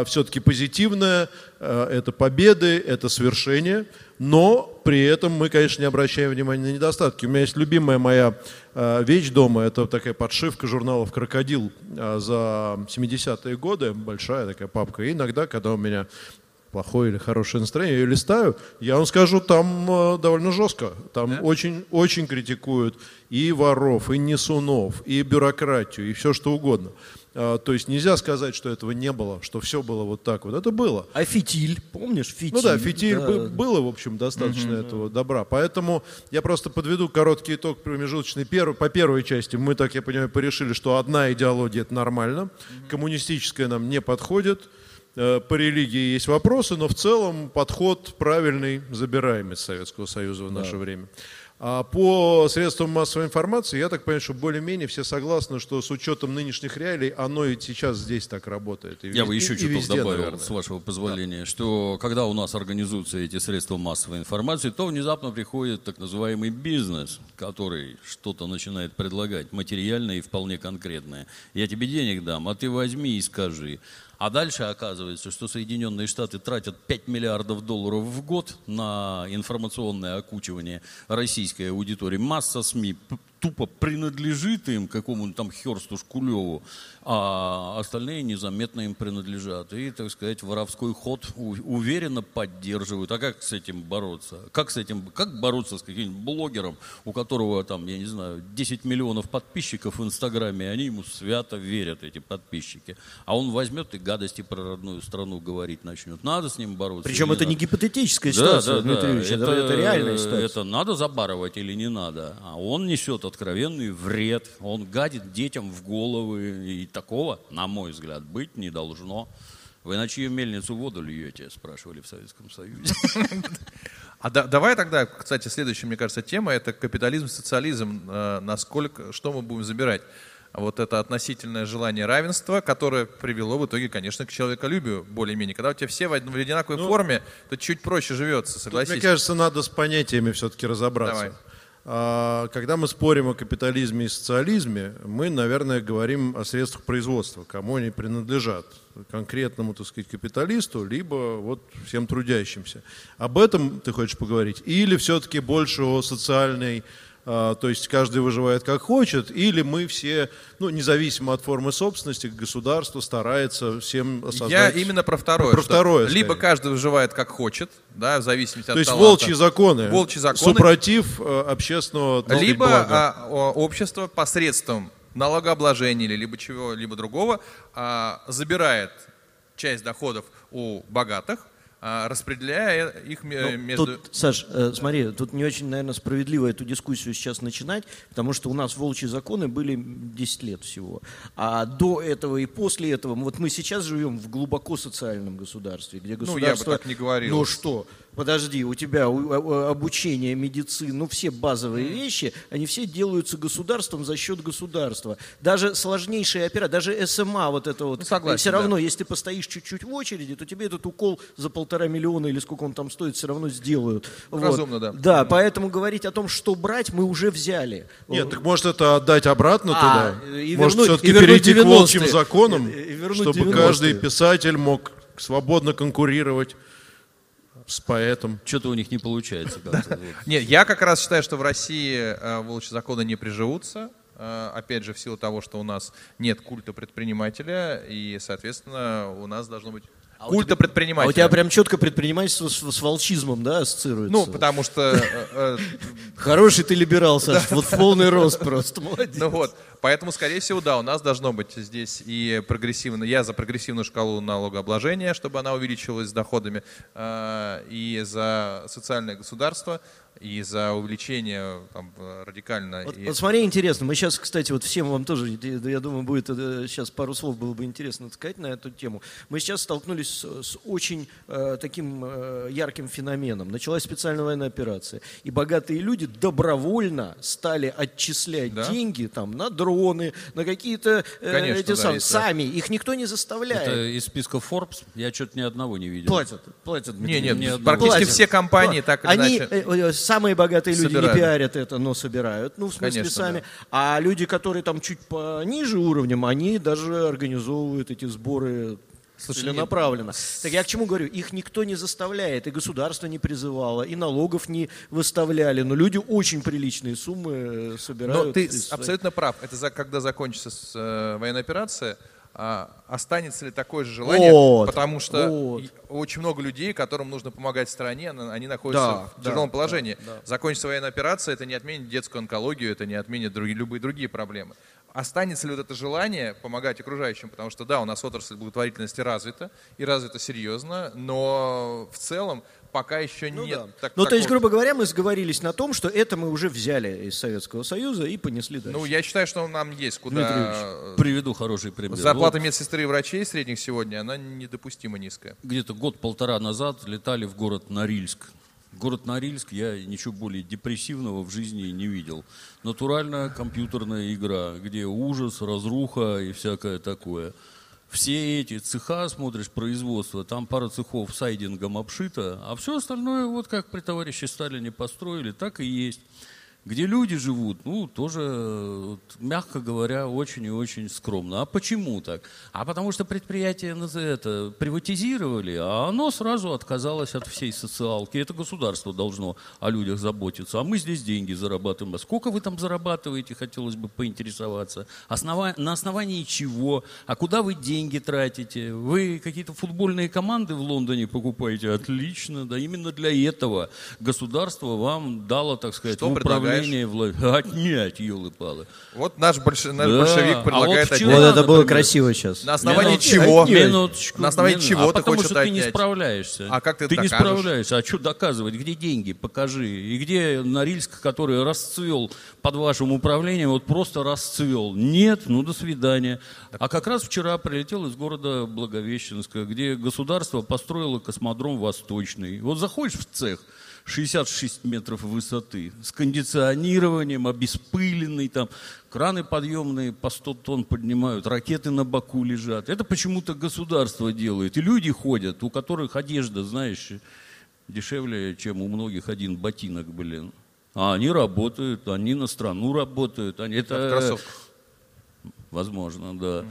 позитивное, это победы, это свершения, но при этом мы, конечно, не обращаем внимания на недостатки. У меня есть любимая моя вещь дома, это такая подшивка журналов «Крокодил» за семидесятые годы, большая такая папка. И иногда, когда у меня плохое или хорошее настроение, я ее листаю, я вам скажу, там довольно жестко. Там да? очень, очень критикуют и воров, и несунов, и бюрократию, и все что угодно. То есть нельзя сказать, что этого не было, что все было вот так вот. Это было. А фитиль, помнишь, фитиль? Ну да, фитиль да. было, в общем, достаточно угу, этого да. добра. Поэтому я просто подведу короткий итог промежуточный. Первый, по первой части мы, так я понимаю, порешили, что одна идеология – это нормально, угу. коммунистическая нам не подходит. По религии есть вопросы, но в целом подход правильный, забираем из Советского Союза в наше да. время. А по средствам массовой информации, я так понимаю, что более-менее все согласны, что с учетом нынешних реалий, оно и сейчас здесь так работает. И я везде, бы еще и, чуток и везде, добавил, наверное. с вашего позволения, да. что когда у нас организуются эти средства массовой информации, то внезапно приходит так называемый бизнес, который что-то начинает предлагать, материальное и вполне конкретное. Я тебе денег дам, а ты возьми и скажи. А дальше оказывается, что Соединенные Штаты тратят пять миллиардов долларов в год на информационное окучивание российской аудитории. Масса СМИ тупо принадлежит им, какому-нибудь там Хёрсту Шкулеву, а остальные незаметно им принадлежат. И, так сказать, воровской ход уверенно поддерживают. А как с этим бороться? Как с этим, как бороться с каким-нибудь блогером, у которого там, я не знаю, десять миллионов подписчиков в Инстаграме, и они ему свято верят, эти подписчики. А он возьмет и гадости про родную страну говорить начнет. Надо с ним бороться. Причем это не не гипотетическая да, ситуация, да, Дмитрий да. Юрьевич, это, это, это реальная ситуация. Это надо забарывать или не надо. А он несет откровенный вред. Он гадит детям в головы. И такого, на мой взгляд, быть не должно. Вы на чью мельницу воду льете, спрашивали в Советском Союзе. А да, давай тогда, кстати, следующая, мне кажется, тема — это капитализм, социализм. Насколько, что мы будем забирать? Вот это относительное желание равенства, которое привело в итоге, конечно, к человеколюбию более-менее. Когда у тебя все в одинаковой ну, форме, то чуть проще живется, согласись. Мне кажется, надо с понятиями все-таки разобраться. Давай. Когда мы спорим о капитализме и социализме, мы, наверное, говорим о средствах производства, кому они принадлежат. Конкретному, так сказать, капиталисту, либо вот всем трудящимся. Об этом ты хочешь поговорить? Или все-таки больше о социальной... То есть каждый выживает как хочет, или мы все, ну, независимо от формы собственности, государство старается всем создать... Я именно про второе. Про второе либо каждый выживает как хочет, да, в зависимости от таланта. То есть таланта. волчьи законы, волчьи законы, супротив общественного блага. Либо а, общество посредством налогообложения, либо чего-либо другого а, забирает часть доходов у богатых, распределяя их ну, между... Тут, Саш, э, смотри, тут не очень, наверное, справедливо эту дискуссию сейчас начинать, потому что у нас волчьи законы были десять лет всего. А до этого и после этого, вот мы сейчас живем в глубоко социальном государстве, где государство... Ну, я бы так не говорил. Ну что, подожди, у тебя обучение, медицина, ну все базовые mm. вещи, они все делаются государством за счет государства. Даже сложнейшие операции, даже СМА вот это вот, ну, согласен, все равно, да. если ты постоишь чуть-чуть в очереди, то тебе этот укол за полтора полтора миллиона или сколько он там стоит, все равно сделают. Разумно, вот. да. Да, поэтому говорить о том, что брать, мы уже взяли. Нет, так может это отдать обратно а, туда? И может вернуть, все-таки перейти к волчьим законам, и, и чтобы девяностые. Каждый писатель мог свободно конкурировать с поэтом. Что-то у них не получается. Нет, я как раз считаю, что в России волчьи законы не приживутся. Опять же, в силу того, что у нас нет культа предпринимателя, и, соответственно, у нас должно быть а культа предпринимателя. А у тебя прям четко предпринимательство с, с волчизмом, да, ассоциируется? Ну, потому что... Хороший ты либерал, Саш, вот в полный рост просто, молодец. Ну вот, поэтому, скорее всего, да, у нас должно быть здесь и прогрессивно... Я за прогрессивную шкалу налогообложения, чтобы она увеличивалась с доходами, и за социальное государство, и за увеличение там, радикально. Вот, и... вот смотри, интересно, мы сейчас, кстати, вот всем вам тоже, я думаю, будет сейчас пару слов было бы интересно сказать на эту тему. Мы сейчас столкнулись с, с очень э, таким э, ярким феноменом. Началась специальная военная операция, и богатые люди добровольно стали отчислять да? деньги там, на дроны, на какие-то э, Конечно, эти да, сам, есть, сами. Да. Их никто не заставляет. Это из списка Forbes? Я что-то ни одного не видел. Платят, платят. Не, нет, нет, практически платят. все компании так или Они, иначе... Самые богатые люди собирают. Не пиарят это, но собирают, ну, в смысле, Конечно, сами. Да. А люди, которые там чуть пониже уровнем, они даже организовывают эти сборы Слушай, целенаправленно. Так я к чему говорю? Их никто не заставляет, и государство не призывало, и налогов не выставляли, но люди очень приличные суммы собирают. Но ты из... абсолютно прав. Это за, когда закончится с, э, военная операция, а, останется ли такое же желание? Вот, потому что вот. очень много людей, которым нужно помогать стране, они находятся Да, в тяжелом да, положении. да, да. Закончится военная операция, это не отменит детскую онкологию, это не отменит другие, любые другие проблемы. Останется ли вот это желание помогать окружающим? Потому что, да, у нас отрасль благотворительности развита, и развита серьезно, но в целом пока еще Ну, нет да. так, Ну, то есть, такого- грубо говоря, мы сговорились на том, что это мы уже взяли из Советского Союза и понесли дальше. Ну, я считаю, что нам есть Дмитрий куда... Приведу хороший пример. Зарплата Вот медсестры и врачей средних сегодня, она недопустимо низкая. где-то год-полтора назад летали в город Норильск. Город Норильск я ничего более депрессивного в жизни не видел. Натуральная компьютерная игра, где ужас, разруха и всякое такое. Все эти цеха, смотришь, производство, там пара цехов сайдингом обшито, а все остальное, вот как при товарище Сталине построили, так и есть. Где люди живут, ну, тоже, вот, мягко говоря, очень и очень скромно. А почему так? А потому что предприятие это, приватизировали, а оно сразу отказалось от всей социалки. Это государство должно о людях заботиться. А мы здесь деньги зарабатываем. А сколько вы там зарабатываете, хотелось бы поинтересоваться. Основа... На основании чего? А куда вы деньги тратите? Вы какие-то футбольные команды в Лондоне покупаете? Отлично. Да именно для этого государство вам дало, так сказать, Что в управление. предлагаешь? Отнять, елы-палы. Вот наш, больш... наш Да. большевик А предлагает вот отнять. вчера, Вот это было например, красиво сейчас. На основании Минут- чего? Минуточку, На основании минут- чего а ты потому хочешь что это ты не отнять? справляешься. А как ты Ты не докажешь? справляешься. А что доказывать? Где деньги? Покажи. И где Норильск, который расцвел под вашим управлением, вот просто расцвел? Нет, ну до свидания. А как раз вчера прилетел из города Благовещенска, где государство построило космодром Восточный. Вот заходишь в цех, шестьдесят шесть метров высоты, с кондиционированием, обеспыленный, там краны подъемные по сто тонн поднимают, ракеты на боку лежат. Это почему-то государство делает. И люди ходят, у которых одежда, знаешь, дешевле, чем у многих один ботинок, блин. А они работают, они на страну работают. Они, это, В кроссовках. Возможно, да.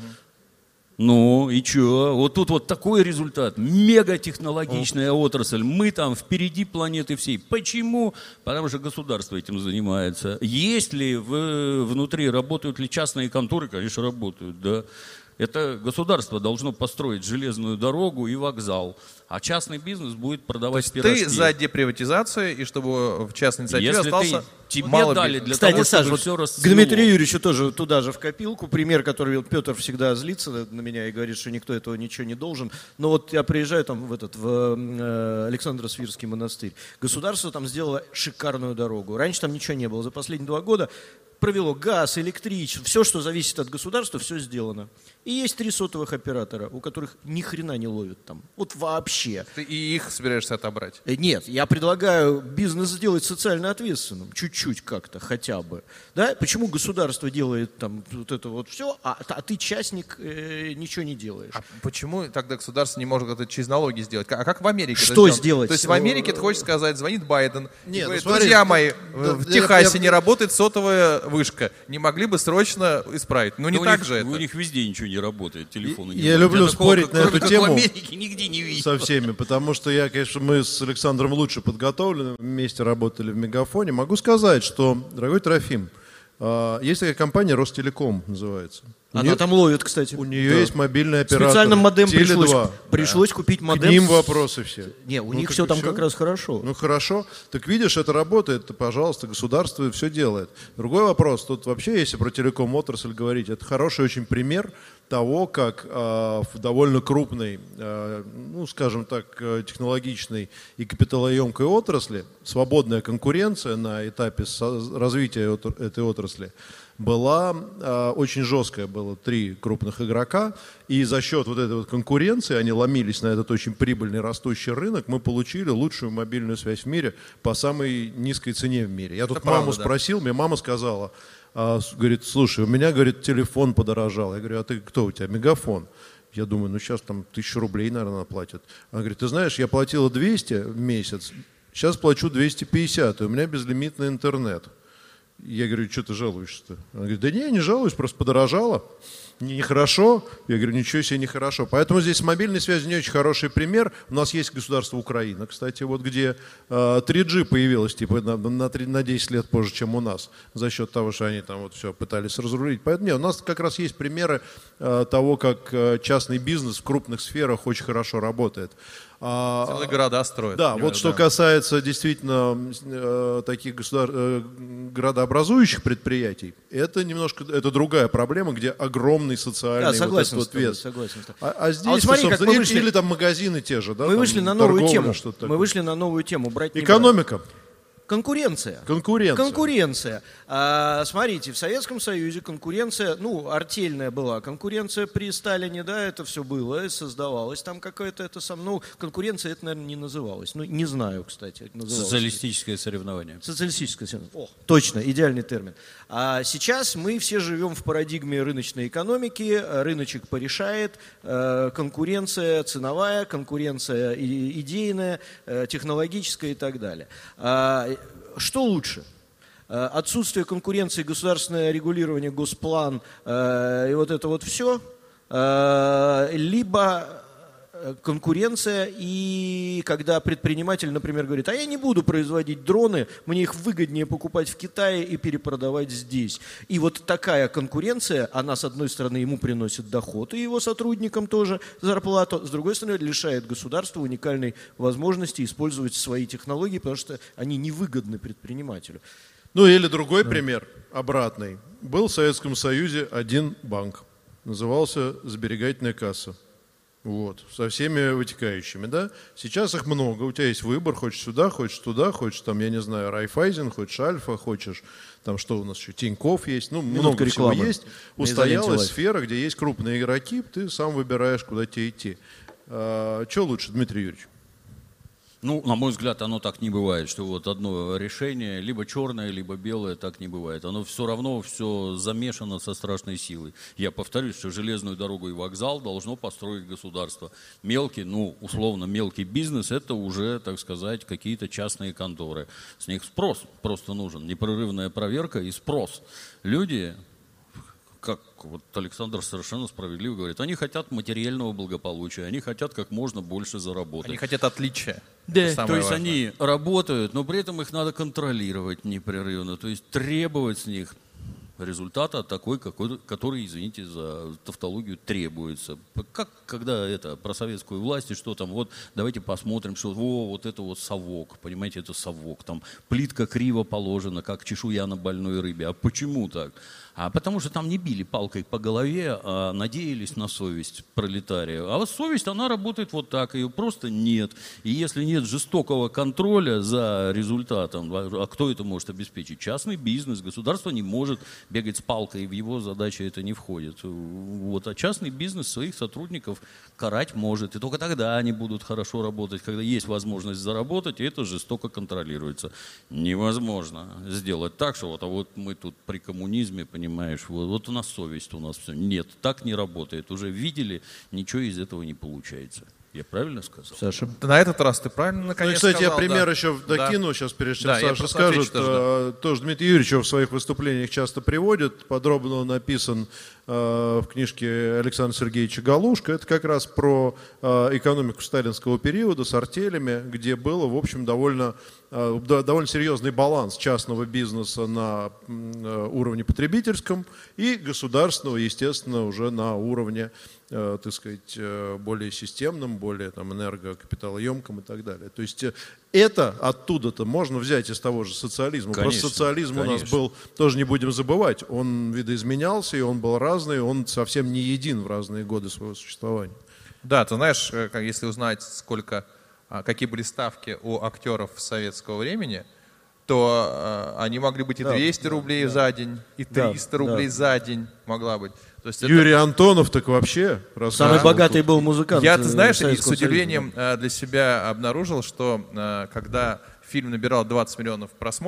Ну и чё? Вот тут вот такой результат. Мегатехнологичная отрасль. Мы там впереди планеты всей. Почему? Потому что государство этим занимается. Есть ли в, внутри, работают ли частные конторы? Конечно, работают, да. Это государство должно построить железную дорогу и вокзал. А частный бизнес будет продавать пирожки. Ты за деприватизацию, и чтобы в частной инициативе Если остался ты, тебе мало дали бизнеса. для Кстати, того, Саш, чтобы вот все к расцвело. Дмитрию Юрьевичу тоже туда же в копилку. Пример, который Петр всегда злится на меня и говорит, что никто этого ничего не должен. Но вот я приезжаю там в этот в э, Александро-Свирский монастырь. Государство там сделало шикарную дорогу. Раньше там ничего не было. За последние два года провело газ, электричество, все, что зависит от государства, все сделано. И есть три сотовых оператора, у которых ни хрена не ловят там. Вот вообще. Ты и их собираешься отобрать. Э, Нет, я предлагаю бизнес сделать социально ответственным, чуть-чуть как-то, хотя бы. Да? Почему государство делает там вот это вот все, а, а ты частник э, ничего не делаешь? А почему тогда государство не может это через налоги сделать? А как в Америке? Что это сделано? сделать? То есть в Америке, ты хочешь сказать, звонит Байден, Нет, и говорит, ну смотри, друзья мои, да, в я- Техасе я- не работает сотовая вышка, не могли бы срочно исправить? Ну не Да у так них- же это. У них везде ничего не работает, телефоны не Я работают. люблю такого, спорить как- на кроме эту как тему. в Америке нигде не видел. Со всеми, потому что я, конечно, мы с Александром лучше подготовлены, вместе работали в Мегафоне. Могу сказать, что, дорогой Трофим, а, есть такая компания Ростелеком, называется. У Она нее- там ловит, кстати. У нее Да. есть мобильный оператор. Специально модем Теле пришлось, два. пришлось купить К модем. ним с- вопросы все. Не, у Ну, них так все и там всё. как раз хорошо. Ну хорошо. Так видишь, это работает, то, пожалуйста, государство все делает. Другой вопрос, тут вообще, если про телеком отрасль говорить, это хороший очень пример того, как э, в довольно крупной, э, ну, скажем так, э, технологичной и капиталоемкой отрасли свободная конкуренция на этапе со- развития отр- этой отрасли была э, очень жесткая, было три крупных игрока, и за счет вот этой вот конкуренции, они ломились на этот очень прибыльный растущий рынок, мы получили лучшую мобильную связь в мире по самой низкой цене в мире. Я тут правда, маму да. спросил, мне мама сказала, а, с- говорит, слушай, у меня, говорит, телефон подорожал. Я говорю, а ты кто у тебя, Мегафон? Я думаю, ну сейчас там тысячу рублей, наверное, платят. Она говорит, ты знаешь, я платила двести в месяц, сейчас плачу двести пятьдесят, и у меня безлимитный интернет. Я говорю, что ты жалуешься-то? Он говорит, да не, я не жалуюсь, просто подорожало. Нехорошо. Я говорю, ничего себе, нехорошо. Поэтому здесь с мобильной связью не очень хороший пример. У нас есть государство Украина, кстати, вот где э, три джи появилось типа на, на, на десять лет позже, чем у нас, за счет того, что они там вот все пытались разрулить. Поэтому нет, у нас как раз есть примеры э, того, как э, частный бизнес в крупных сферах очень хорошо работает. А, Целые города строят. Да, вот что да. касается действительно э, таких государ... э, градообразующих предприятий, это немножко это другая проблема, где огромный социальный да, согласен, вот этот вот вес. Согласен, а, а здесь, а вот смотри, как мы или, вышли... или там магазины те же, да? Мы там, вышли на новую торговля, тему. Мы вышли на новую тему. Брать не Экономика. Брать. Конкуренция. Конкуренция. Конкуренция. А, смотрите, в Советском Союзе конкуренция, ну, артельная была. Конкуренция при Сталине, да, это все было, создавалось. Там какое-то это сам, ну, конкуренция это, наверное, не называлось. Ну, не знаю, кстати. Социалистическое соревнование. Социалистическое соревнование. О, точно, идеальный термин. А сейчас мы все живем в парадигме рыночной экономики. Рыночек порешает. Конкуренция ценовая, конкуренция идейная, технологическая и так далее. Что лучше? Отсутствие конкуренции, государственное регулирование, госплан и вот это вот все, либо конкуренция, и когда предприниматель, например, говорит, а я не буду производить дроны, мне их выгоднее покупать в Китае и перепродавать здесь. И вот такая конкуренция, она, с одной стороны, ему приносит доход, и его сотрудникам тоже зарплату, с другой стороны, лишает государства уникальной возможности использовать свои технологии, потому что они невыгодны предпринимателю. Ну или другой да. пример, обратный. Был в Советском Союзе один банк, назывался «Сберегательная касса». Вот, со всеми вытекающими, да. Сейчас их много, у тебя есть выбор, хочешь сюда, хочешь туда, хочешь там, я не знаю, Райфайзен, хочешь Альфа, хочешь там что у нас еще, Тинькофф есть, ну Минутка много рекламы. Всего есть. Устоялась сфера, где есть крупные игроки, ты сам выбираешь, куда тебе идти. А, что лучше, Дмитрий Юрьевич? Ну, на мой взгляд, оно так не бывает, что вот одно решение, либо черное, либо белое, так не бывает. Оно все равно все замешано со страшной силой. Я повторюсь, что железную дорогу и вокзал должно построить государство. Мелкий, ну, условно, мелкий бизнес, это уже, так сказать, какие-то частные конторы. С них спрос просто нужен, непрерывная проверка и спрос. Люди... Как вот Александр совершенно справедливо говорит, они хотят материального благополучия, они хотят как можно больше заработать. Они хотят отличия. Да, то есть важное. Они работают, но при этом их надо контролировать непрерывно, то есть требовать с них результата такой, какой, который, извините за тавтологию, требуется. Как когда это про советскую власть и что там, вот давайте посмотрим, что о, вот это вот совок, понимаете, это совок, там плитка криво положена, как чешуя на больной рыбе. А почему так? А потому что там не били палкой по голове, а надеялись на совесть пролетария. А вот совесть, она работает вот так, ее просто нет. И если нет жестокого контроля за результатом, а кто это может обеспечить? Частный бизнес, государство не может бегать с палкой, в его задачи это не входит. Вот. А частный бизнес своих сотрудников карать может. И только тогда они будут хорошо работать, когда есть возможность заработать, и это жестоко контролируется. Невозможно сделать так, что вот, а вот мы тут при коммунизме, понимаешь, вот, вот у нас совесть, у нас все. Нет, так не работает. Уже видели, ничего из этого не получается. Я правильно сказал? Саша? На этот раз ты правильно наконец ну, кстати, сказал. я пример да. еще докину, да. сейчас, прежде чем да, Саша скажет. тоже, да. Тоже Дмитрий Юрьевич в своих выступлениях часто приводит. Подробно он написан э, в книжке Александра Сергеевича Галушка. Это как раз про э, экономику сталинского периода с артелями, где было, в общем, довольно, э, довольно серьезный баланс частного бизнеса на э, уровне потребительском и государственного, естественно, уже на уровне, э, так сказать, э, более системном, более там, энергокапиталоемком и так далее. То есть это оттуда-то можно взять из того же социализма. Конечно, Просто социализм конечно. у нас был, тоже не будем забывать, он видоизменялся, и он был разный, он совсем не един в разные годы своего существования. Да, ты знаешь, если узнать, сколько, какие были ставки у актеров советского времени, то они могли быть и двести да, рублей да, за день, и триста да, рублей да. за день могла быть. То есть Юрий это... Антонов так вообще... Самый да. богатый был музыкант. Я, ты знаешь, и с удивлением Союза. для себя обнаружил, что когда фильм набирал двадцать миллионов просмотров,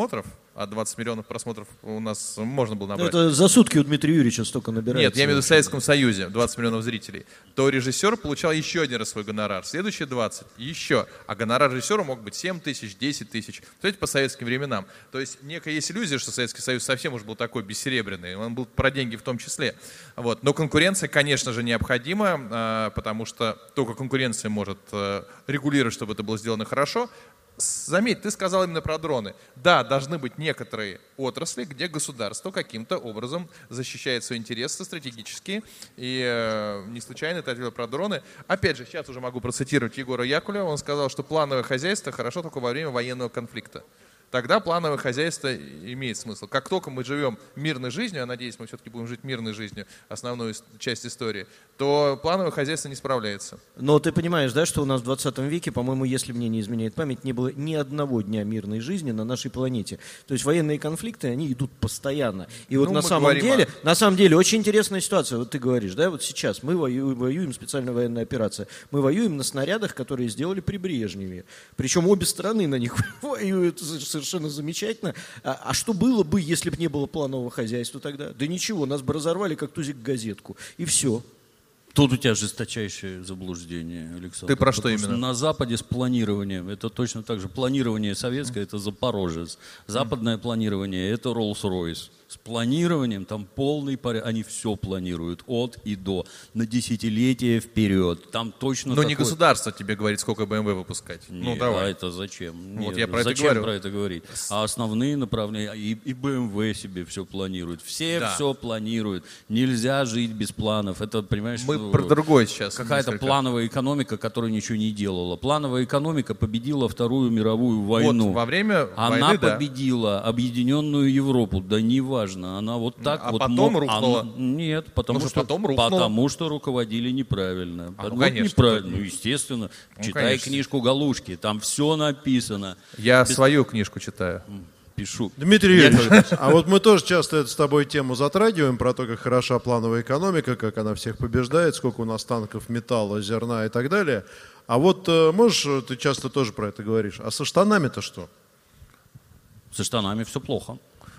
а двадцать миллионов просмотров у нас можно было Ну, набрать. это за сутки у Дмитрия Юрьевича столько набирается. Нет, я имею в виду в Советском Союзе, двадцать миллионов зрителей. То режиссер получал еще один раз свой гонорар, следующие двадцать, еще. А гонорар режиссера мог быть семь тысяч, десять тысяч. Смотрите, по советским временам. То есть некая есть иллюзия, что Советский Союз совсем уж был такой бессеребренный. Он был про деньги в том числе. Вот. Но конкуренция, конечно же, необходима, потому что только конкуренция может регулировать, чтобы это было сделано хорошо. Заметь, ты сказал именно про дроны. Да, должны быть некоторые отрасли, где государство каким-то образом защищает свои интересы стратегические. И э, не случайно ты ответил про дроны. Опять же, сейчас уже могу процитировать Егора Якулева. Он сказал, что плановое хозяйство хорошо только во время военного конфликта. Тогда плановое хозяйство имеет смысл. Как только мы живем мирной жизнью, а надеюсь, мы все-таки будем жить мирной жизнью, основную часть истории, то плановое хозяйство не справляется. Но ты понимаешь, да, что у нас в двадцатом веке, по-моему, если мне не изменяет память, не было ни одного дня мирной жизни на нашей планете. То есть военные конфликты, они идут постоянно. И вот Ну, на мы самом говорим деле, о- на самом деле, очень интересная ситуация. Вот ты говоришь, да, вот сейчас мы воюем, воюем специальная военная операция. Мы воюем на снарядах, которые сделали при Брежневе. Причем обе стороны на них воюют совершенно замечательно. А, а что было бы, если бы не было планового хозяйства тогда? Да ничего, нас бы разорвали, как тузик газетку. И все. Тут у тебя жесточайшее заблуждение, Александр. Ты про что Потому что именно? на Западе с планированием, это точно так же. Планирование советское – это Запорожец. Западное планирование – это Роллс-Ройс. С планированием там полный порядок. Они все планируют от и до. На десятилетия вперед. Там точно Но не такое- государство тебе говорит, сколько бэ эм вэ выпускать. Нет, Ну, давай. а это зачем? Вот Нет, я про это зачем говорю. про это говорить? А основные направления, и, и бэ эм вэ себе все планирует. Все Да. все планируют. Нельзя жить без планов. Это, понимаешь, Мы ну, про другое сейчас. какая-то несколько. плановая экономика, которая ничего не делала. Плановая экономика победила Вторую мировую войну. Вот, во время Она войны, да. победила объединенную Европу. Да неважно. Она вот так А вот... потом мо- рухнула. она- Нет, потому Ну, что что, потом рухнула. потому что руководили неправильно. А, ну, Вот конечно, неправильно. тут- Ну, естественно. Ну, Читай конечно. книжку Галушки. Там все написано. Я Без- свою книжку читаю. Пишу. Дмитрий Юрьевич, а вот мы тоже часто эту с тобой тему затрагиваем про то, как хороша плановая экономика, как она всех побеждает, сколько у нас танков, металла, зерна и так далее. А вот э, можешь, э, ты часто тоже про это говоришь, а со штанами-то что? Со штанами все плохо.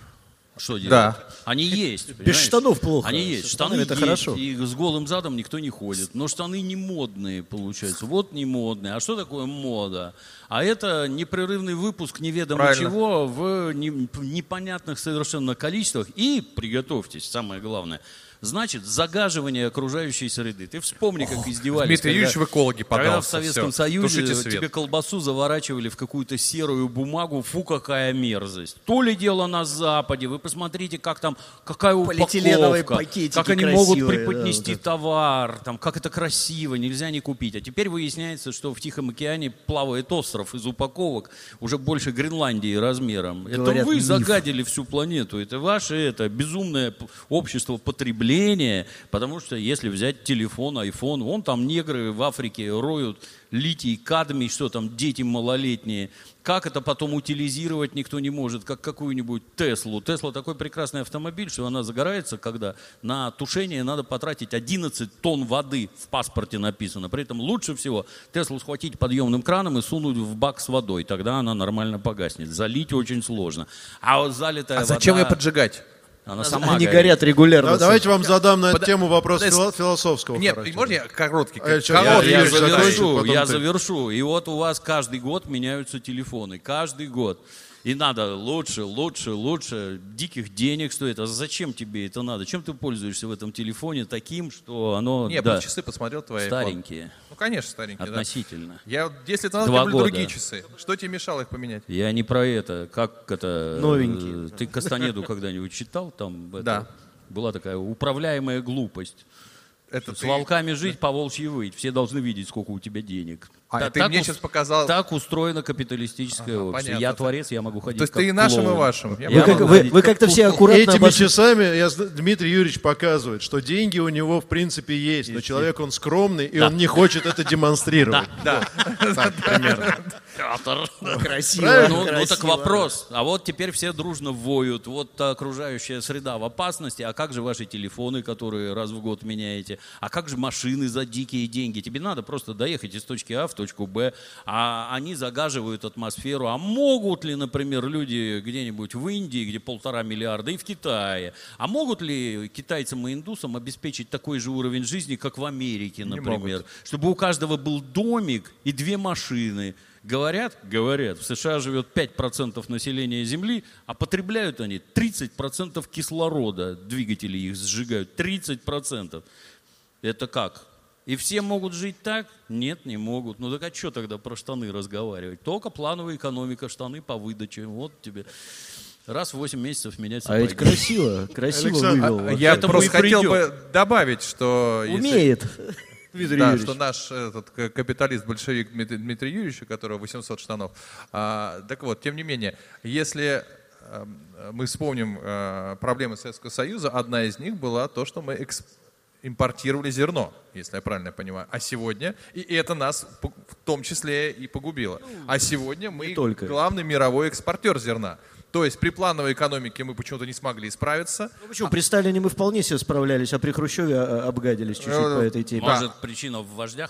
Что делать? Да. Они есть. Без понимаешь? штанов плохо. Они Со есть. штанами Штаны это есть. хорошо. И с голым задом никто не ходит. Но штаны не модные, получается. Вот не модные. А что такое мода? А это непрерывный выпуск неведомо Правильно. чего в не- в непонятных совершенно количествах. И, приготовьтесь, самое главное, значит, загаживание окружающей среды. Ты вспомни, как издевались. Дмитрий когда- Юрьевич в экологи Когда подался. в Советском Всё, Союзе тушите свет. тебе колбасу заворачивали в какую-то серую бумагу, фу, какая мерзость. То ли дело на Западе, вы посмотрите, как там, какая Полиэтиленовые упаковка, пакетики как они могут красивые, да, преподнести вот это. товар, там, как это красиво, нельзя не купить. А теперь выясняется, что в Тихом океане плавает остров из упаковок уже больше Гренландии размером. Говорят, это вы миф. загадили всю планету, это ваше это безумное п- общество потребления, потому что если взять телефон, айфон, вон там негры в Африке роют литий, кадмий, что там, дети малолетние. Как это потом утилизировать никто не может, как какую-нибудь Теслу. Тесла такой прекрасный автомобиль, что она загорается, когда на тушение надо потратить одиннадцать тонн воды, в паспорте написано. При этом лучше всего Теслу схватить подъемным краном и сунуть в бак с водой. Тогда она нормально погаснет. Залить очень сложно. А вот залитая А зачем вода, ее поджигать? она сама Они горит. горят регулярно. Да, давайте вам задам на эту Пода- тему вопрос Подожди. фило- философского Нет, характера. можно я короткий? А, чё, Я, Короткий я Юрьевич, задачу. закончу, завершу, потом я ты. завершу. И вот у вас каждый год меняются телефоны. Каждый год. И надо лучше, лучше, лучше. Диких денег стоит. А зачем тебе это надо? Чем ты пользуешься в этом телефоне таким, что оно Не, да, я часы посмотрел твои. старенькие Ну, конечно, старенькие, да. относительно? Я вот десять лет назад Два у меня были года. другие часы. Что тебе мешало их поменять? Я не про это. Как это... Новенькие. э, Ты Кастанеду когда-нибудь читал? Там это, Да. была такая управляемая глупость. Это С ты- волками жить, по волчьи выть. Все должны видеть, сколько у тебя денег. А, Та- ты так мне ус- сейчас показал... Так устроено капиталистическое Ага, общество. понятно. Я творец, я могу ходить То есть как ты и нашим, и клоун. вашим. Я Вы, Я как- могу вы- ходить вы как как-то все аккуратно Этими обошли. часами я, зна- Дмитрий Юрьевич показывает, что деньги у него в принципе есть, но человек он скромный, и Да. он не хочет это демонстрировать. Да. Так, примерно. Петр. Красиво. Ну, ну так красиво. вопрос. А вот теперь все дружно воют. Вот окружающая среда в опасности. А как же ваши телефоны, которые раз в год меняете? А как же машины за дикие деньги? Тебе надо просто доехать из точки А в точку Б. А они загаживают атмосферу. А могут ли, например, люди где-нибудь в Индии, где полтора миллиарда, и в Китае? А могут ли китайцам и индусам обеспечить такой же уровень жизни, как в Америке, например? Чтобы у каждого был домик и две машины. Говорят? Говорят. В США живет пять процентов населения Земли, а потребляют они тридцать процентов кислорода. Двигатели их сжигают. тридцать процентов. Это как? И все могут жить так? Нет, не могут. Ну так а что тогда про штаны разговаривать? Только плановая экономика, штаны по выдаче. Вот тебе. Раз в восемь месяцев менять А ведь сапоги. красиво, красиво вывел. А, Вот я это. просто мы и хотел придем. бы добавить, что... если- Умеет. Дмитрий Да, Юрьевич. что наш этот, к- капиталист-большевик Дмитрий, Дмитрий Юрьевич, у которого восемьсот штанов. А, так вот, тем не менее, если а, мы вспомним а, проблемы Советского Союза, одна из них была то, что мы экс- импортировали зерно, если я правильно понимаю. А сегодня, и это нас п- в том числе и погубило, а сегодня мы только. главный мировой экспортер зерна. То есть при плановой экономике мы почему-то не смогли справиться. Ну, почему? При Сталине мы вполне себе справлялись, а при Хрущеве а, обгадились чуть-чуть Э, по этой теме. Может, причина в вождях?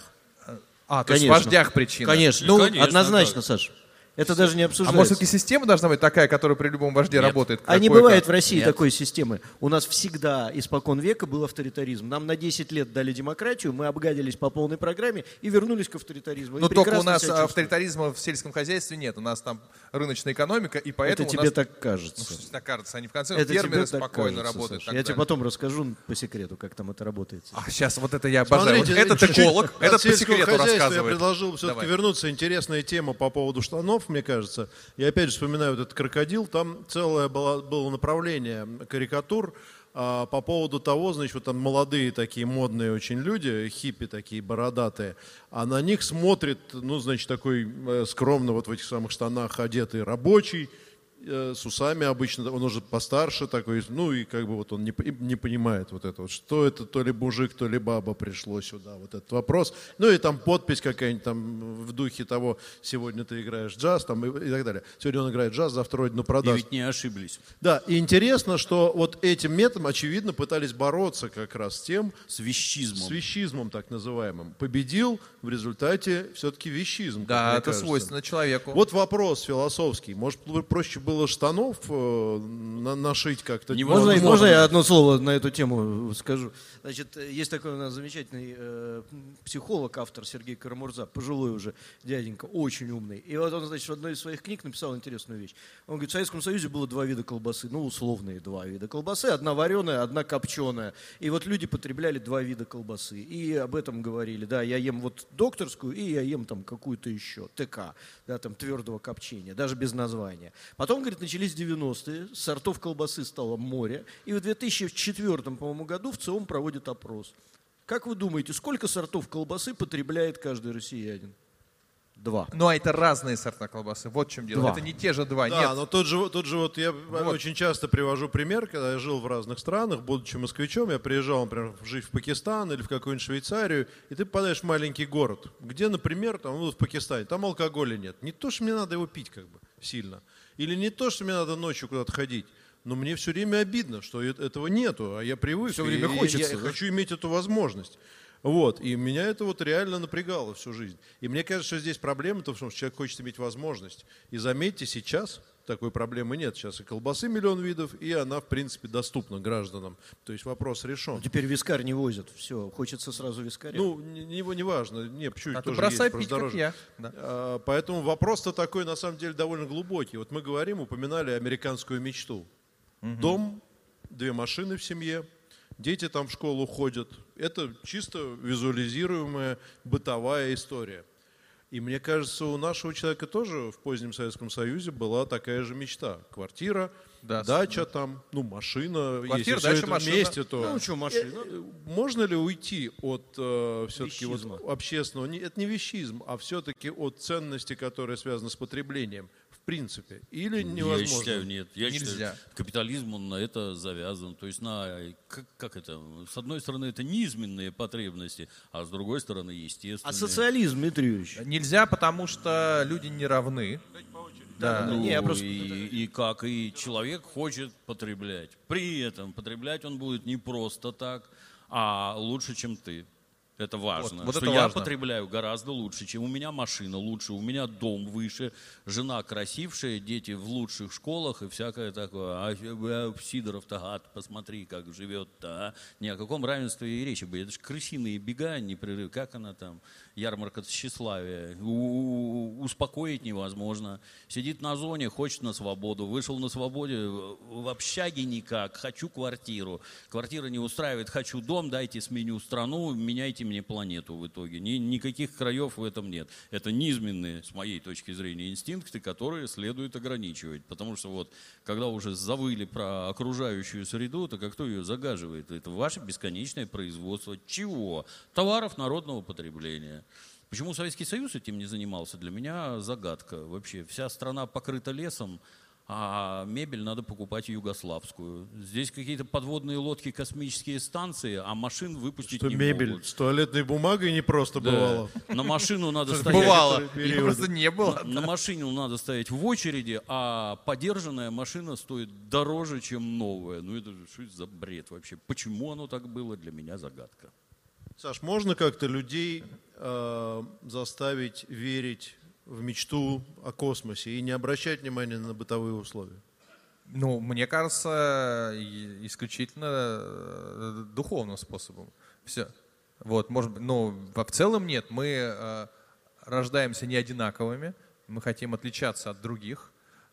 А, то есть в Конечно. вождях причина. Конечно, ну, Конечно, однозначно, да. Саша. Это даже не А обсуждается. может, все-таки система должна быть такая, которая при любом вожде Нет. работает? А не Какой-то- бывает в России Нет. такой системы. У нас всегда, испокон века, был авторитаризм. Нам на десять лет дали демократию, мы обгадились по полной программе и вернулись к авторитаризму. И Но только у прекрасно нас себя чувствуем. авторитаризма в сельском хозяйстве нет. У нас там рыночная экономика, и поэтому Это у тебе нас... так Ну, кажется. что так кажется, они в конце Это фермеры тебе так спокойно кажется, работают. Саша. так Я тебе далее. потом расскажу по секрету, как там это работает. А, сейчас вот это я обожаю. Вот Смотрите, этот чуть-чуть эколог, от этот по сельского секрету хозяйства рассказывает. Я предложил все-таки Давай. вернуться. Интересная тема по поводу штанов, мне кажется. Я опять же вспоминаю вот этот крокодил. Там целое было, было направление карикатур а, по поводу того, значит, вот там молодые такие модные очень люди, хиппи такие бородатые, а на них смотрит, ну, значит, такой э, скромно вот в этих самых штанах одетый рабочий, э, с усами обычно, он уже постарше такой, ну и как бы вот он не, не понимает вот это вот, что это, то ли мужик, то ли баба пришло сюда, вот этот вопрос. Ну и там подпись какая-нибудь там в духе того, сегодня ты играешь джаз, там и, и так далее. Сегодня он играет джаз, завтра родину И продаст. ведь не ошиблись. Да, и интересно, что вот этим методом, очевидно, пытались бороться как раз с тем, С вещизмом. с вещизмом так называемым. Победил в результате все-таки вещизм. как Да, мне это кажется. свойственно человеку. Вот вопрос философский. Может, проще было штанов э, на- нашить как-то? Невозможно. Можно, можно я одно слово на эту тему скажу? Значит, есть такой у нас замечательный э, психолог, автор Сергей Карамурза, пожилой уже дяденька, очень умный. И вот он, значит, в одной из своих книг написал интересную вещь. Он говорит, в Советском Союзе было два вида колбасы, ну, условные два вида колбасы, одна вареная, одна копченая. И вот люди потребляли два вида колбасы. И об этом говорили, да, я ем вот докторскую, и я ем там какую-то еще, ТК, да, там твердого копчения, даже без названия. Потом, говорит, начались девяностые, сортов колбасы стало море, и в две тысячи четвёртом, по-моему, году в ЦИОМ проводит опрос. Как вы думаете, сколько сортов колбасы потребляет каждый россиянин? Два. Ну, а это разные сорта колбасы. Вот в чем дело. Два. Это не те же два. Да, Нет. но тот же, тот же вот я очень часто привожу пример, когда я жил в разных странах, будучи москвичом, я приезжал, например, жить в Пакистан или в какую-нибудь Швейцарию, и ты попадаешь в маленький город, где, например, там, ну, в Пакистане, там алкоголя нет. Не то, что мне надо его пить как бы сильно, или не то, что мне надо ночью куда-то ходить, но мне все время обидно, что э- этого нету, а я привык. Всё время и- и хочется, Я да? хочу иметь эту возможность. Вот, и меня это вот реально напрягало всю жизнь. И мне кажется, что здесь проблема в том, что человек хочет иметь возможность. И заметьте, сейчас такой проблемы нет. Сейчас и колбасы миллион видов, и она, в принципе, доступна гражданам. То есть вопрос решен. Ну, теперь вискарь не возят. Все, хочется сразу вискаря. Ну, не, не, не важно. Не, почему А их ты тоже бросай есть, пить, просто как дороже. я. Да. А, поэтому вопрос-то такой, на самом деле, довольно глубокий. Вот мы говорим, упоминали американскую мечту. Дом, две машины в семье, дети там в школу ходят. Это чисто визуализируемая бытовая история. И мне кажется, у нашего человека тоже в позднем Советском Союзе была такая же мечта. Квартира, Да, дача там, ну, машина. Квартира, если всё дача, это машина. вместе, то... Ну, что, машина? Э, Можно ли уйти от э, все-таки Вещизма. вот общественного, не- это не вещизм, а все-таки от ценности, которые связаны с потреблением, в принципе? Или Я невозможно? считаю, нет. Я Нельзя. считаю, капитализм, он на это завязан. То есть, на, как, как это? С одной стороны, это низменные потребности, а с другой стороны, естественные. А социализм, Дмитрий Юрьевич? Нельзя, потому что люди не равны. Да. Ну, Не, я просто- и, и как, и человек хочет потреблять. При этом потреблять он будет не просто так, а лучше, чем ты. Это важно. Вот, вот что это я важно. потребляю гораздо лучше, чем у меня машина лучше, у меня дом выше, жена красившая, дети в лучших школах и всякое такое. А э, Сидоров-то гад, посмотри, как живет-то. А? Ни о каком равенстве и речи будет. Это же крысиные бега, непрерыв. Как она там? Ярмарка тщеславия. У- у- Успокоить невозможно. Сидит на зоне, хочет на свободу. Вышел на свободе, в общаге никак. Хочу квартиру. Квартира не устраивает. Хочу дом, дайте сменю страну, меняйте мне планету в итоге. Ни, никаких краев в этом нет. Это низменные, с моей точки зрения, инстинкты, которые следует ограничивать. Потому что вот, когда уже завыли про окружающую среду, так а кто ее загаживает? Это ваше бесконечное производство. Чего? Товаров народного потребления. Почему Советский Союз этим не занимался, для меня загадка. Вообще вся страна покрыта лесом, а мебель надо покупать югославскую. Здесь какие-то подводные лодки, космические станции, а машин выпустить Что не мебель могут. с туалетной бумагой не просто Да. бывало. На машину надо стоять. Бывало. некоторые Ее периоды. просто не было. На, на машину надо стоять в очереди, а подержанная машина стоит дороже, чем новая. Ну это же что это за бред вообще? Почему оно так было, для меня загадка. Саш, можно как-то людей э, заставить верить в мечту о космосе и не обращать внимания на бытовые условия? Ну, мне кажется, и- исключительно э, духовным способом. Все. Вот, может быть, но в целом нет. Мы э, рождаемся не одинаковыми, мы хотим отличаться от других.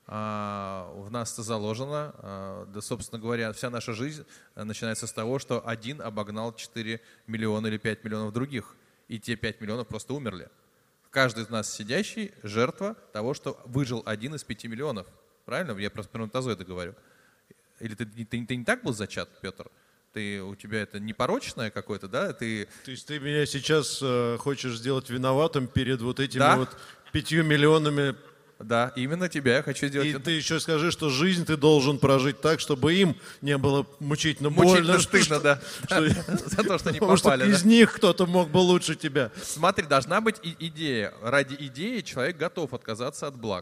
А, в нас это заложено. А, да, собственно говоря, вся наша жизнь э, начинается с того, что один обогнал четыре миллиона или пять миллионов других. И те пять миллионов просто умерли. Каждый из нас сидящий – жертва того, что выжил один из пяти миллионов. Правильно? Я про сперматозоиды говорю. Или ты, ты, ты не так был зачат, Петр? Ты, у тебя это непорочное какое-то, да? Ты, То есть ты меня сейчас э, хочешь сделать виноватым перед вот этими Да. вот пятью миллионами. да, именно тебя я хочу сделать. И ты еще скажи, что жизнь ты должен прожить так, чтобы им не было мучительно Мучительно больно. стыдно, да. За то, что не Потому что попали. из да. них кто-то мог бы лучше тебя. Смотри, должна быть и идея. Ради идеи человек готов отказаться от благ.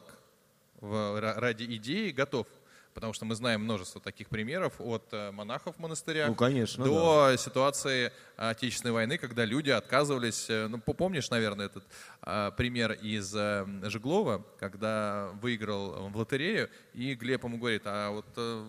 В- ра- Ради идеи готов. Потому что мы знаем множество таких примеров от э, монахов в монастырях Ну, конечно, до ситуации Отечественной войны, когда люди отказывались. э, Ну, помнишь, наверное, этот э, пример из э, Жеглова, когда выиграл в лотерею, и Глеб ему говорит: а вот э,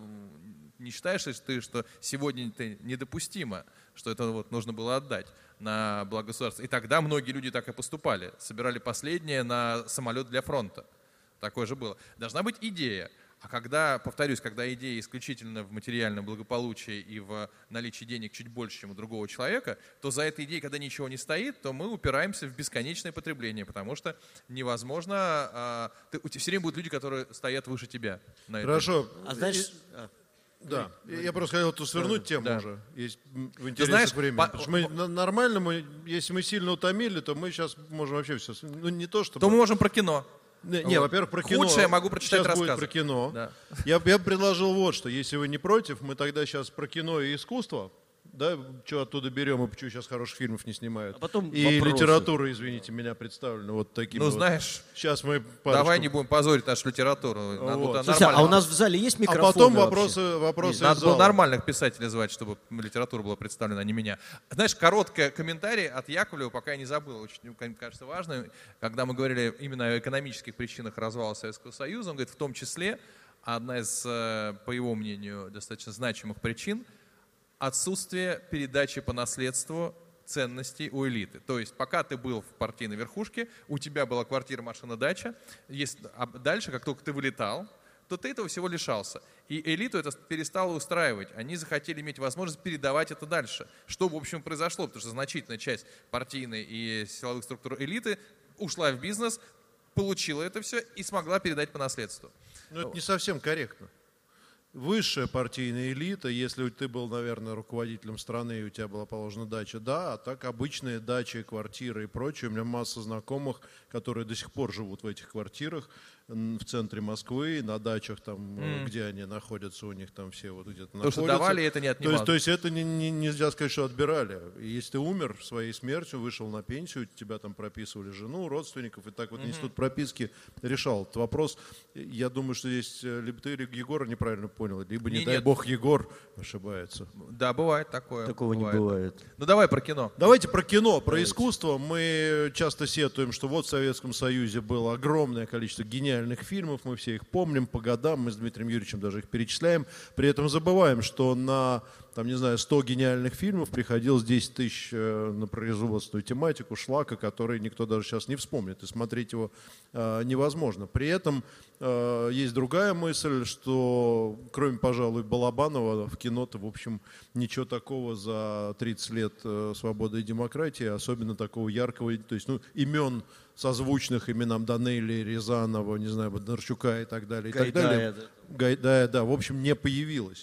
не считаешь ли ты, что сегодня это недопустимо, что это вот нужно было отдать на благо государства? И тогда многие люди так и поступали, собирали последнее на самолет для фронта. Такое же было. Должна быть идея. А когда, повторюсь, когда идея исключительно в материальном благополучии и в наличии денег чуть больше, чем у другого человека, то за этой идеей, когда ничего не стоит, то мы упираемся в бесконечное потребление, потому что невозможно... А, ты, у тебя все время будут люди, которые стоят выше тебя. На этой- Хорошо. А знаешь, а, Да, я просто хотел тут свернуть тему Да. уже, есть м, в интересах знаешь, времени. по- Потому что мы на- нормально, мы, если мы сильно утомили, то мы сейчас можем вообще все... Ну, не то, чтобы... То мы можем про кино. Не, не, Вот. во-первых, про кино. Худшее я могу прочитать Сейчас будет рассказы. про кино. Да. Я, я бы предложил вот что. Если вы не против, мы тогда сейчас про кино и искусство, да, что оттуда берем, и почему сейчас хороших фильмов не снимают. А потом и вопросы. литература, извините меня, представлена вот такими Ну, вот. знаешь, Сейчас мы давай парочку- не будем позорить нашу литературу. Надо Вот. было слушай, а нормально- у нас в зале есть А микрофоны потом вообще? вопросы, вопросы Надо из было зала. нормальных писателей звать, чтобы литература была представлена, а не меня. Знаешь, короткий комментарий от Яковлева, пока я не забыл, очень, мне кажется, важным. Когда мы говорили именно о экономических причинах развала Советского Союза, он говорит, в том числе, одна из, э, по его мнению, достаточно значимых причин – отсутствие передачи по наследству ценностей у элиты. То есть пока ты был в партийной верхушке, у тебя была квартира, машина, дача, есть, а дальше, как только ты вылетал, то ты этого всего лишался. И элиту это перестало устраивать. Они захотели иметь возможность передавать это дальше. Что, в общем, произошло, потому что значительная часть партийной и силовых структур элиты ушла в бизнес, получила это все и смогла передать по наследству. Но это не совсем корректно. Высшая партийная элита, если ты был, наверное, руководителем страны, и у тебя была положена дача, да, а так обычные дачи, квартиры и прочее. У меня масса знакомых, которые до сих пор живут в этих квартирах. в центре Москвы, на дачах, там, Mm. где они находятся, у них там все вот где-то То, находятся. что давали, это не То отнималось. есть, то есть это не, не- нельзя сказать, что отбирали. И если ты умер своей смертью, вышел на пенсию, тебя там прописывали жену, родственников, и так вот Мгм. институт прописки решал этот вопрос. Я думаю, что здесь э, либо ты, либо Егор неправильно понял, либо, не Не, дай нет. бог, Егор ошибается. Да, бывает такое. Такого не бывает. Ну давай про кино. Давайте про кино, про искусство. Мы часто сетуем, что вот в Советском Союзе было огромное количество гениальных фильмов, мы все их помним по годам, мы с Дмитрием Юрьевичем даже их перечисляем. При этом забываем, что на, там, не знаю, сто гениальных фильмов приходилось десять тысяч э, на производственную тематику, шлака, который никто даже сейчас не вспомнит, и смотреть его э, невозможно. При этом э, есть другая мысль, что кроме, пожалуй, Балабанова в кино-то, в общем, ничего такого за тридцать лет э, свободы и демократии, особенно такого яркого, то есть, ну, имен созвучных именам Данелли, Рязанова, не знаю, Бондарчука и так далее, и так Гайдая, далее. да. Гайдая, да, в общем, не появилось.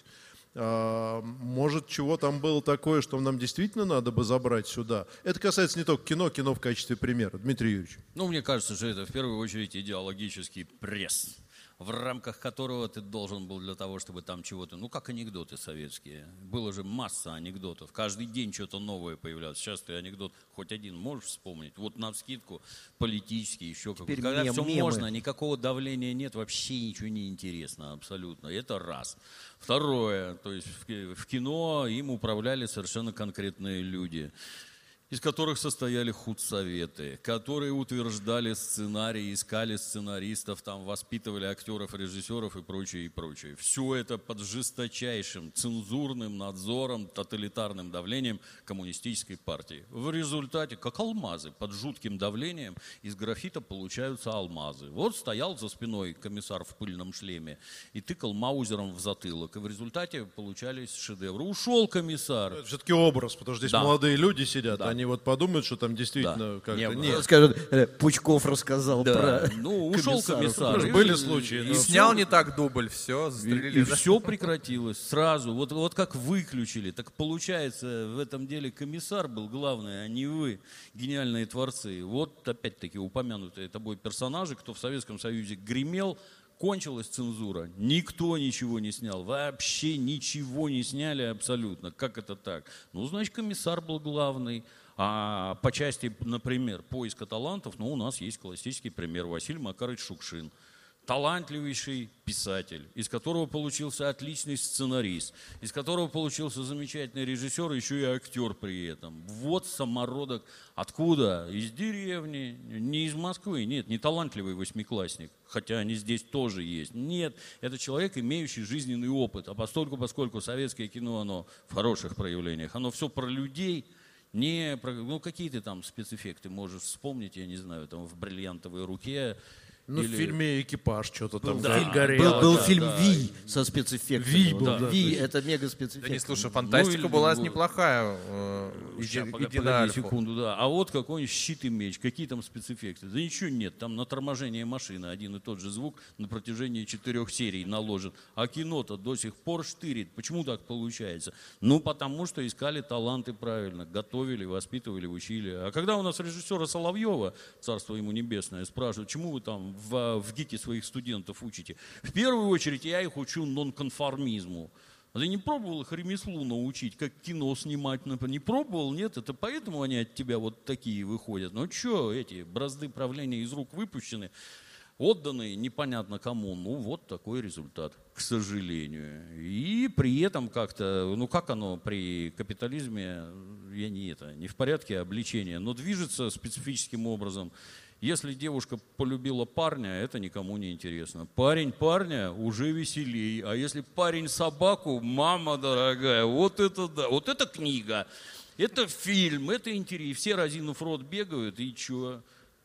А, может, чего там было такое, что нам действительно надо бы забрать сюда? Это касается не только кино, кино в качестве примера. Дмитрий Юрьевич. Ну, мне кажется, что это в первую очередь идеологический пресс, в рамках которого ты должен был для того, чтобы там чего-то, ну, как анекдоты советские. Было же масса анекдотов. Каждый день что-то новое появлялось. Сейчас ты анекдот хоть один можешь вспомнить? Вот навскидку политический, еще какой-то. Теперь Когда мем- все мемы. можно, никакого давления нет, вообще ничего не интересно абсолютно. Это раз. Второе, то есть в ки- в кино им управляли совершенно конкретные люди, из которых состояли худсоветы, которые утверждали сценарии, искали сценаристов, там, воспитывали актеров, режиссеров и прочее, и прочее. Все это под жесточайшим цензурным надзором, тоталитарным давлением коммунистической партии. В результате, как алмазы, под жутким давлением из графита получаются алмазы. Вот стоял за спиной комиссар в пыльном шлеме и тыкал маузером в затылок. И в результате получались шедевры. Ушел комиссар. Это все-таки образ, потому что здесь Да. молодые люди сидят, Да. они вот подумают, что там действительно Да. как-то Не было. нет. Скажут, э, Пучков рассказал Да. про Ну, ушел комиссара. комиссар. Ну, были случаи, И но снял не так дубль, все, И, застрелили. да? все прекратилось сразу. Вот, вот как выключили. Так получается, в этом деле комиссар был главный, а не вы, гениальные творцы. Вот опять-таки упомянутые тобой персонажи, кто в Советском Союзе гремел, кончилась цензура. Никто ничего не снял. Вообще ничего не сняли абсолютно. Как это так? Ну, значит, комиссар был главный. А по части, например, поиска талантов, ну, у нас есть классический пример. Василий Макарович Шукшин. Талантливейший писатель, из которого получился отличный сценарист, из которого получился замечательный режиссер, еще и актер при этом. Вот самородок. Откуда? Из деревни, не из Москвы. Нет, не талантливый восьмиклассник, хотя они здесь тоже есть. Нет, это человек, имеющий жизненный опыт. А поскольку, поскольку советское кино, оно в хороших проявлениях, оно все про людей, не про, ну, какие ты там спецэффекты можешь вспомнить, я не знаю, там в «Бриллиантовой руке». Ну, Или- в фильме «Экипаж» что-то там Да. Был, горело. был да, фильм да. «Ви» со спецэффектами. «Ви» был, Вот. да, «Ви» то есть- это мега спецэффект. Да не, слушай, фантастика Ну, или была вот. неплохая. э, Ща, иди- пога- иди на погоди Альфу. секунду, да. А вот какой-нибудь щит и меч, какие там спецэффекты? Да ничего нет, там на торможение машины один и тот же звук на протяжении четырех серий наложен. А кино-то до сих пор штырит. Почему так получается? Ну, потому что искали таланты правильно, готовили, воспитывали, учили. А когда у нас режиссера Соловьева, царство ему небесное, спрашивают, чему вы там в, в ГИКе своих студентов учите? В первую очередь я их учу нонконформизму. А ты не пробовал их ремеслу научить, как кино снимать, например? Не пробовал, нет? Это поэтому они от тебя вот такие выходят. Ну что, эти бразды правления из рук выпущены, отданные непонятно кому. Ну вот такой результат, к сожалению. И при этом как-то, ну как оно при капитализме, я не это, не в порядке обличения, но движется специфическим образом. Если девушка полюбила парня, это никому не интересно. Парень парня уже веселей. А если парень собаку, мама дорогая, вот это да, вот это книга, это фильм, это интересно. Все разинув рот бегают, и чё?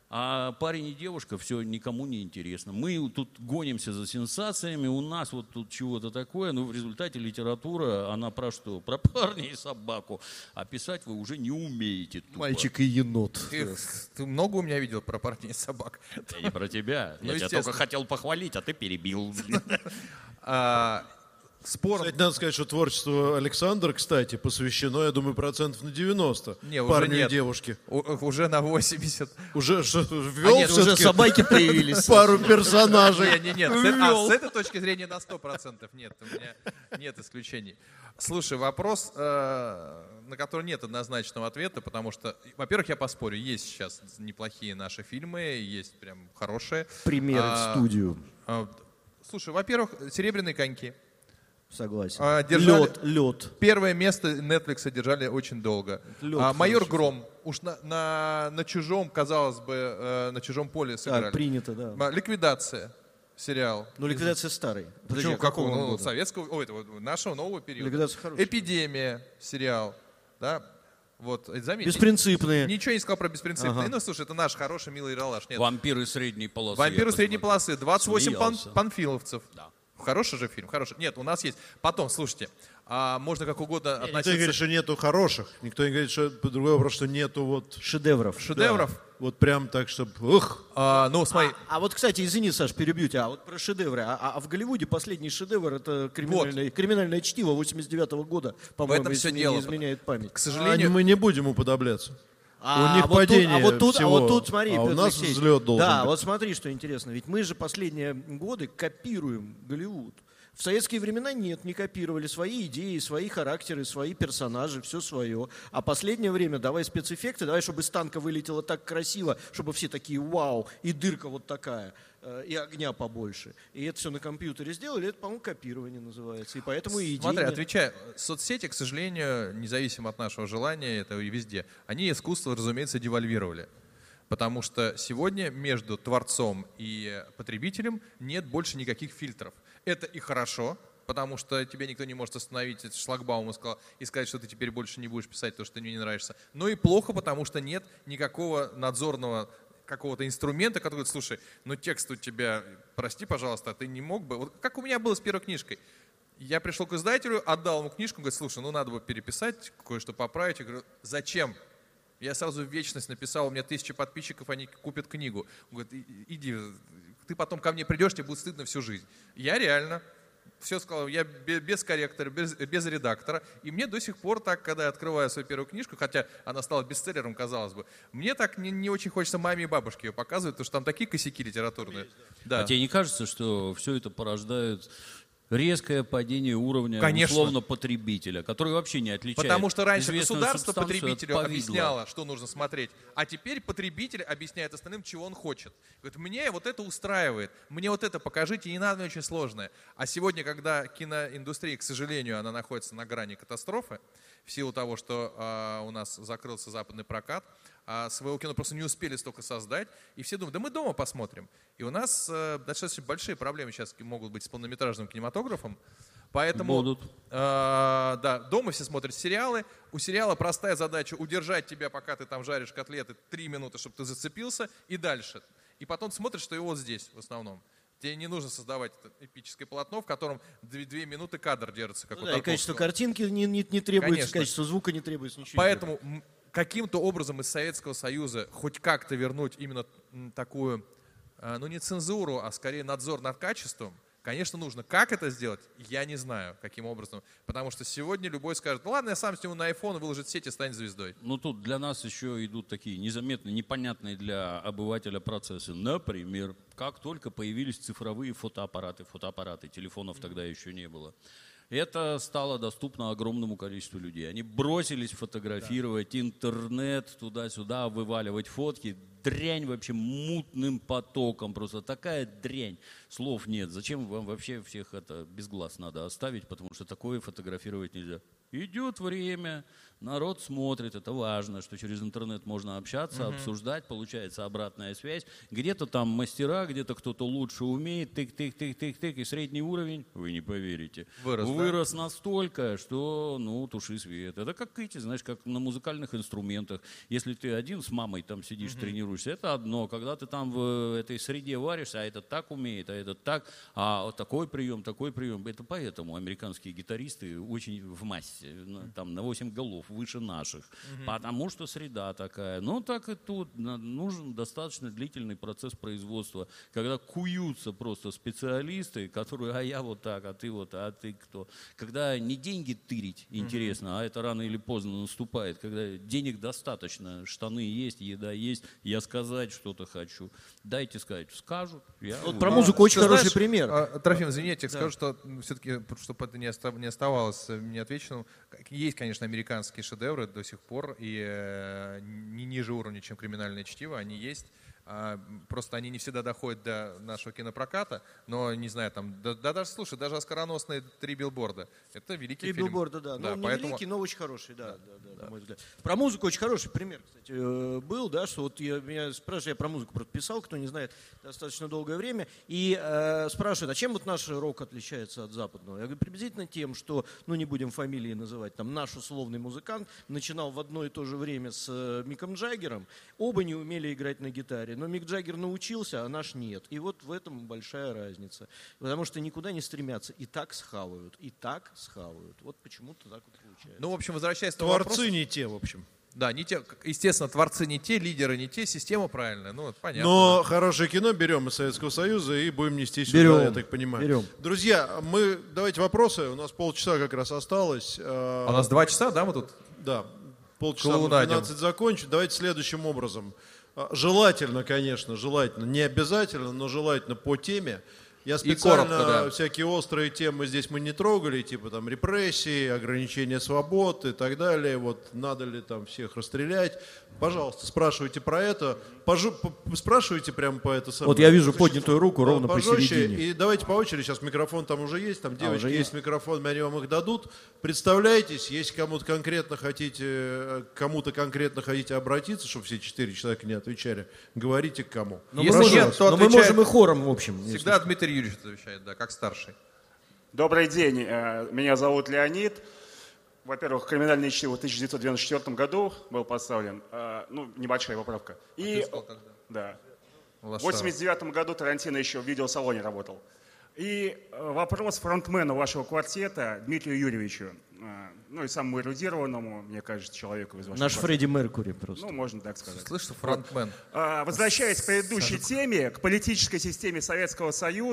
А парень и девушка, все никому не интересно. Мы тут гонимся за сенсациями, у нас вот тут чего-то такое, но в результате литература, она про что? Про парня и собаку. А писать вы уже не умеете. Тупо. Мальчик и енот. Ты, ты много у меня видел про парней и собак. Я не про тебя. Ну, Я тебя естественно. только хотел похвалить, а ты перебил. А, спором... Кстати, надо сказать, что творчество Александра, кстати, посвящено, я думаю, процентов на девяносто не, парню уже и девушке. У, уже на восемьдесят. Уже что, ввел а нет, уже собаки появились. Пару персонажей. Нет, нет, нет. А с этой точки зрения на сто процентов нет. У меня нет исключений. Слушай, вопрос, на который нет однозначного ответа, потому что, во-первых, я поспорю, есть сейчас неплохие наши фильмы, есть прям хорошие. Примеры в студию. Слушай, во-первых, «Серебряные коньки». Согласен. А, держали, лед, лед. Первое место Netflix держали очень долго. Лед а, «Майор хороший. Гром». Уж на, на, на чужом, казалось бы, э, на чужом поле сыграли. Так, принято, да. «Ликвидация». Сериал. Ну, «Ликвидация» старый. Подожди, Почему? а какого Какого? он Ну, года? советского, ой, этого, нашего нового периода. «Ликвидация» хорошая. «Эпидемия», сериал. Да? Вот, заметьте. Беспринципные. Ничего не сказал про беспринципные. Ага. Ну, слушай, это наш хороший, милый ералаш. Нет. Вампиры средней полосы. «Вампиры я средней посмотрел. полосы». двадцать восемь пан, Смеялся. панфиловцев. Да. Хороший же фильм, хороший. Нет, у нас есть. Потом, слушайте, а, можно как угодно Никто не относиться... говорит, что нету хороших. Никто не говорит, что другой вопрос, что нету вот... Шедевров. Шедевров. Да, вот прям так, чтобы... Ух! А, ну, смотри, А вот, кстати, извини, Саш, перебью тебя. А вот про шедевры. А, а в Голливуде последний шедевр — это криминальное, криминальное чтиво восемьдесят девятого года, по-моему, этом если всё мне дело. не изменяет память. к А сожалению... мы не будем уподобляться. А У них вот тут- падение а вот тут, всего, а вот тут, смотри, а у Петр нас Алексеевич, взлет должен Да, быть. вот смотри, что интересно. Ведь мы же последние годы копируем Голливуд. В советские времена нет, не копировали свои идеи, свои характеры, свои персонажи, все свое. А последнее время давай спецэффекты, давай, чтобы из танка вылетело так красиво, чтобы все такие вау, и дырка вот такая, э, и огня побольше. И это все на компьютере сделали, это, по-моему, копирование называется. И поэтому и идея. Смотри, отвечая, соцсети, к сожалению, независимо от нашего желания, это и везде, они искусство, разумеется, девальвировали. Потому что сегодня между творцом и потребителем нет больше никаких фильтров. Это и хорошо, потому что тебе никто не может остановить этот шлагбаум и сказал- и сказать, что ты теперь больше не будешь писать то, что ты мне не нравишься. Но и плохо, потому что нет никакого надзорного какого-то инструмента, который говорит, слушай, ну текст у тебя, прости, пожалуйста, а ты не мог бы... Вот как у меня было с первой книжкой. Я пришел к издателю, отдал ему книжку, говорит, слушай, ну надо бы переписать, кое-что поправить. Я говорю, зачем? Я сразу в вечность написал, у меня тысяча подписчиков, они купят книгу. Он говорит, «И- иди, ты потом ко мне придешь, тебе будет стыдно всю жизнь. Я реально все сказал, я бе- без корректора, без, без редактора. И мне до сих пор так, когда я открываю свою первую книжку, хотя она стала бестселлером, казалось бы, мне так не, не очень хочется маме и бабушке ее показывать, потому что там такие косяки литературные. Да. А тебе не кажется, что все это порождает резкое падение уровня Конечно. условно потребителя, который вообще не отличает Потому что раньше известную государство субстанцию от потребителю повидла. объясняло, что нужно смотреть, а теперь потребитель объясняет остальным, чего он хочет. Говорит, мне вот это устраивает, мне вот это покажите, не надо, мне очень сложное. А сегодня, когда киноиндустрия, к сожалению, она находится на грани катастрофы, в силу того, что э, у нас закрылся западный прокат, а своего кино просто не успели столько создать, и все думают, да мы дома посмотрим. И у нас э, достаточно большие проблемы сейчас могут быть с полнометражным кинематографом, поэтому Будут. э, да, дома все смотрят сериалы, у сериала простая задача удержать тебя, пока ты там жаришь котлеты, три минуты, чтобы ты зацепился, и дальше. И потом смотришь, что и вот здесь в основном. Тебе не нужно создавать это эпическое полотно, в котором две, две минуты кадр держится, как Ну у да, и качество Тарковского. картинки не, не, не требуется, Конечно. качество звука не требуется, ничего. не Поэтому м, каким-то образом из Советского Союза хоть как-то вернуть именно м, такую, э, ну не цензуру, а скорее надзор над качеством, конечно, нужно. Как это сделать, я не знаю, каким образом. Потому что сегодня любой скажет, ну ладно, я сам сниму на iPhone, выложит в сеть и станет звездой. Ну, тут для нас еще идут такие незаметные, непонятные для обывателя процессы. Например, как только появились цифровые фотоаппараты, фотоаппараты, телефонов тогда еще не было, это стало доступно огромному количеству людей. Они бросились фотографировать, интернет, туда-сюда, вываливать фотки. Дрянь вообще мутным потоком, просто такая дрянь. Слов нет. Зачем вам вообще всех это без глаз надо оставить, потому что такое фотографировать нельзя. Идет время, народ смотрит, это важно, что через интернет можно общаться, Мгм. обсуждать, получается обратная связь. Где-то там мастера, где-то кто-то лучше умеет, тык-тык-тык-тык-тык, и средний уровень, вы не поверите, Вырос, да? вырос настолько, что, ну, туши свет. Это как эти, знаешь, как на музыкальных инструментах. Если ты один с мамой там сидишь, Мгм. тренируешь тренируешься, это одно. Когда ты там в этой среде варишься, а этот так умеет, а этот так, а вот такой прием, такой прием. Это поэтому американские гитаристы очень в массе, там на восемь голов выше наших. Mm-hmm. Потому что среда такая. Ну, так и тут нужен достаточно длительный процесс производства, когда куются просто специалисты, которые, а я вот так, а ты вот, а ты кто. Когда не деньги тырить интересно, mm-hmm. а это рано или поздно наступает, когда денег достаточно, штаны есть, еда есть, я сказать что-то хочу. Дайте сказать, скажут. Я вот про музыку очень хороший знаешь, пример. А, Трофим, извините, да. скажу, что все-таки, чтобы это не оставалось неотвеченным, есть, конечно, американские шедевры до сих пор, и э, не ниже уровня, чем «Криминальное чтиво», они есть. Просто они не всегда доходят до нашего кинопроката, но, не знаю, там, да, да даже, слушай, даже оскароносные «Три билборда» — это великий «Три фильм. билборда», да. да ну, не поэтому... великий, но очень хороший, да, да, да, да, на мой взгляд. Про музыку очень хороший пример, кстати, был, да, что вот я, меня спрашивают, я про музыку просто писал, кто не знает, достаточно долгое время, и э, спрашивают, а чем вот наш рок отличается от западного? Я говорю, приблизительно тем, что, ну, не будем фамилии называть, там, наш условный музыкант начинал в одно и то же время с э, Миком Джаггером, оба не умели играть на гитаре, но Мик Джаггер научился, а наш нет. И вот в этом большая разница. Потому что никуда не стремятся. И так схавают, и так схавают. Вот почему-то так вот получается. Ну, в общем, возвращаясь к Творцы вопросу, не те, в общем. Да, не те, естественно, творцы не те, лидеры не те, система правильная, ну, это понятно. Но да. хорошее кино берем из Советского Союза и будем нести сюда, берем, я так понимаю. Берем. Друзья, мы, давайте вопросы, у нас полчаса как раз осталось. А у нас два часа, да, мы тут? Да, полчаса мы двенадцать закончим. Давайте следующим образом. Желательно, конечно, желательно, не обязательно, но желательно по теме. Я специально коротко, да. всякие острые темы здесь мы не трогали, типа там репрессии, ограничения свобод и так далее. Вот надо ли там всех расстрелять? Пожалуйста, спрашивайте про это. Пожу, по, спрашивайте прямо по это самое. Вот я вижу поднятую руку ровно пожестче. посередине. И давайте по очереди. Сейчас микрофон там уже есть, там девочки а, есть. есть микрофон, они вам их дадут. Представляйтесь, если кому-то конкретно хотите, кому-то конкретно хотите обратиться, чтобы все четыре человека не отвечали, говорите к кому. Но, мы можем, нет, но мы можем и хором, в общем. Всегда Дмитрий Юрьевич отвечает, да, как старший. Добрый день, меня зовут Леонид. Во-первых, «Криминальное чтиво» в тысяча девятьсот девяносто четвёртом году был поставлен, ну, небольшая поправка. И, а да, в восемьдесят девятом году Тарантино еще в видеосалоне работал. И вопрос фронтмену вашего квартета Дмитрию Юрьевичу, ну и самому эрудированному, мне кажется, человеку из вашего Наш квартета. Фредди Меркури просто. Ну, можно так сказать. Слышишь, фронтмен. Вот. Возвращаясь к предыдущей теме, к политической системе Советского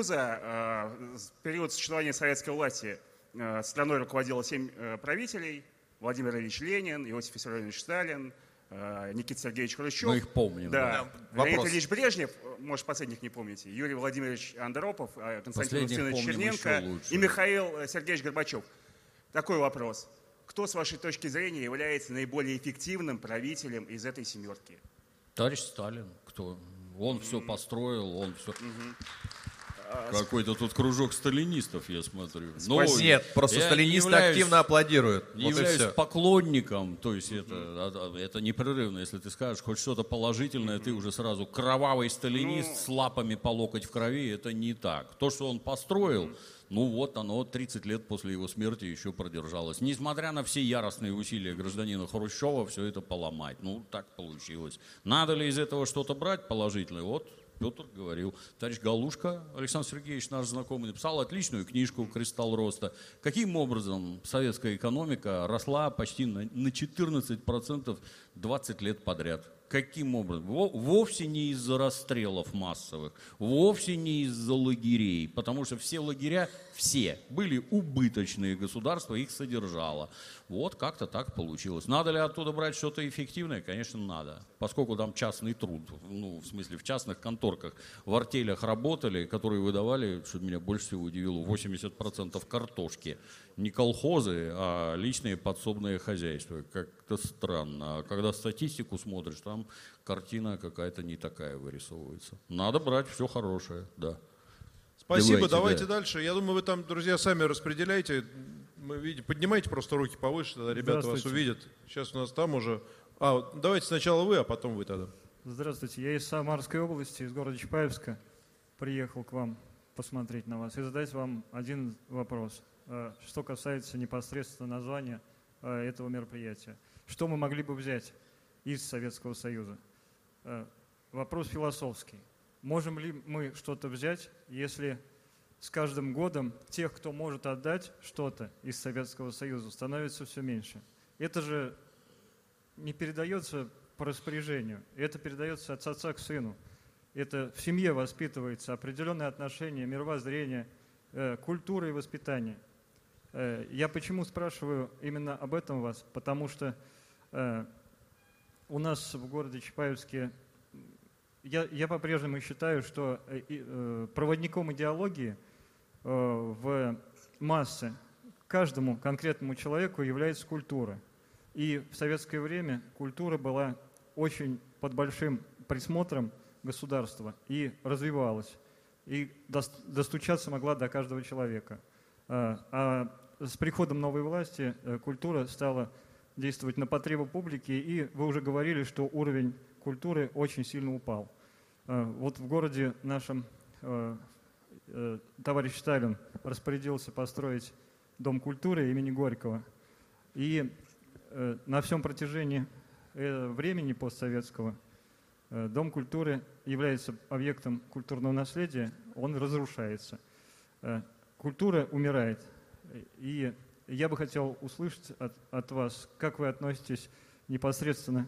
Союза, в период существования советской власти страной руководило семь правителей: Владимир Ильич Ленин, Иосиф Виссарионович Сталин, Никита Сергеевич Хрущев. Мы их помним. Да. Да. Леонид Ильич Брежнев, может, последних не помните, Юрий Владимирович Андропов, Константин Васильевич Черненко и Михаил Сергеевич Горбачев. Такой вопрос. Кто, с вашей точки зрения, является наиболее эффективным правителем из этой семерки? Товарищ Сталин. Кто? Он mm-hmm. все построил, он все... Mm-hmm. Какой-то тут кружок сталинистов, я смотрю. Но нет, просто сталинисты являюсь, активно аплодируют. Не вот являюсь поклонником, то есть это, это непрерывно. Если ты скажешь хоть что-то положительное, ты уже сразу кровавый сталинист с лапами по локоть в крови. Это не так. То, что он построил, ну вот оно тридцать лет после его смерти еще продержалось. Несмотря на все яростные усилия гражданина Хрущева, все это поломать. Ну, так получилось. Надо ли из этого что-то брать положительное? Вот Петр говорил. Товарищ Галушка, Александр Сергеевич, наш знакомый, написал отличную книжку «Кристалл роста». Каким образом советская экономика росла почти на четырнадцать процентов двадцать лет подряд? Каким образом? Вовсе не из-за расстрелов массовых, вовсе не из-за лагерей, потому что все лагеря, все, были убыточные, государство их содержало. Вот как-то так получилось. Надо ли оттуда брать что-то эффективное? Конечно, надо, поскольку там частный труд, ну, в смысле, в частных конторках, в артелях работали, которые выдавали, что меня больше всего удивило, восемьдесят процентов картошки. Не колхозы, а личные подсобные хозяйства. Как-то странно. А когда статистику смотришь, там картина какая-то не такая вырисовывается. Надо брать все хорошее, да. Спасибо, давайте, давайте да. дальше. Я думаю, вы там, друзья, сами распределяйте. Мы видим, поднимайте просто руки повыше, тогда ребята вас увидят. Сейчас у нас там уже... А, давайте сначала вы, а потом вы тогда. Здравствуйте, я из Самарской области, из города Чапаевска. Приехал к вам посмотреть на вас и задать вам один вопрос. Что касается непосредственно названия этого мероприятия. Что мы могли бы взять из Советского Союза? вопрос философский. Можем ли мы что-то взять, если с каждым годом тех, кто может отдать что-то из Советского Союза, становится все меньше? Это же не передается по распоряжению, это передается от отца к сыну. Это в семье воспитывается определенные отношения, мировоззрение, э, культура и воспитание. Э, я почему спрашиваю именно об этом вас? Потому что э, у нас в городе Чапаевске Я, я по-прежнему считаю, что э, проводником идеологии э, в массы каждому конкретному человеку является культура. И в советское время культура была очень под большим присмотром государства и развивалась. И достучаться могла до каждого человека. А, а с приходом новой власти э, культура стала действовать на потребу публики, и вы уже говорили, что уровень культуры очень сильно упал. Вот в городе нашем товарищ Сталин распорядился построить Дом культуры имени Горького. И на всем протяжении времени постсоветского Дом культуры является объектом культурного наследия, он разрушается. Культура умирает. И я бы хотел услышать от, от вас, как вы относитесь непосредственно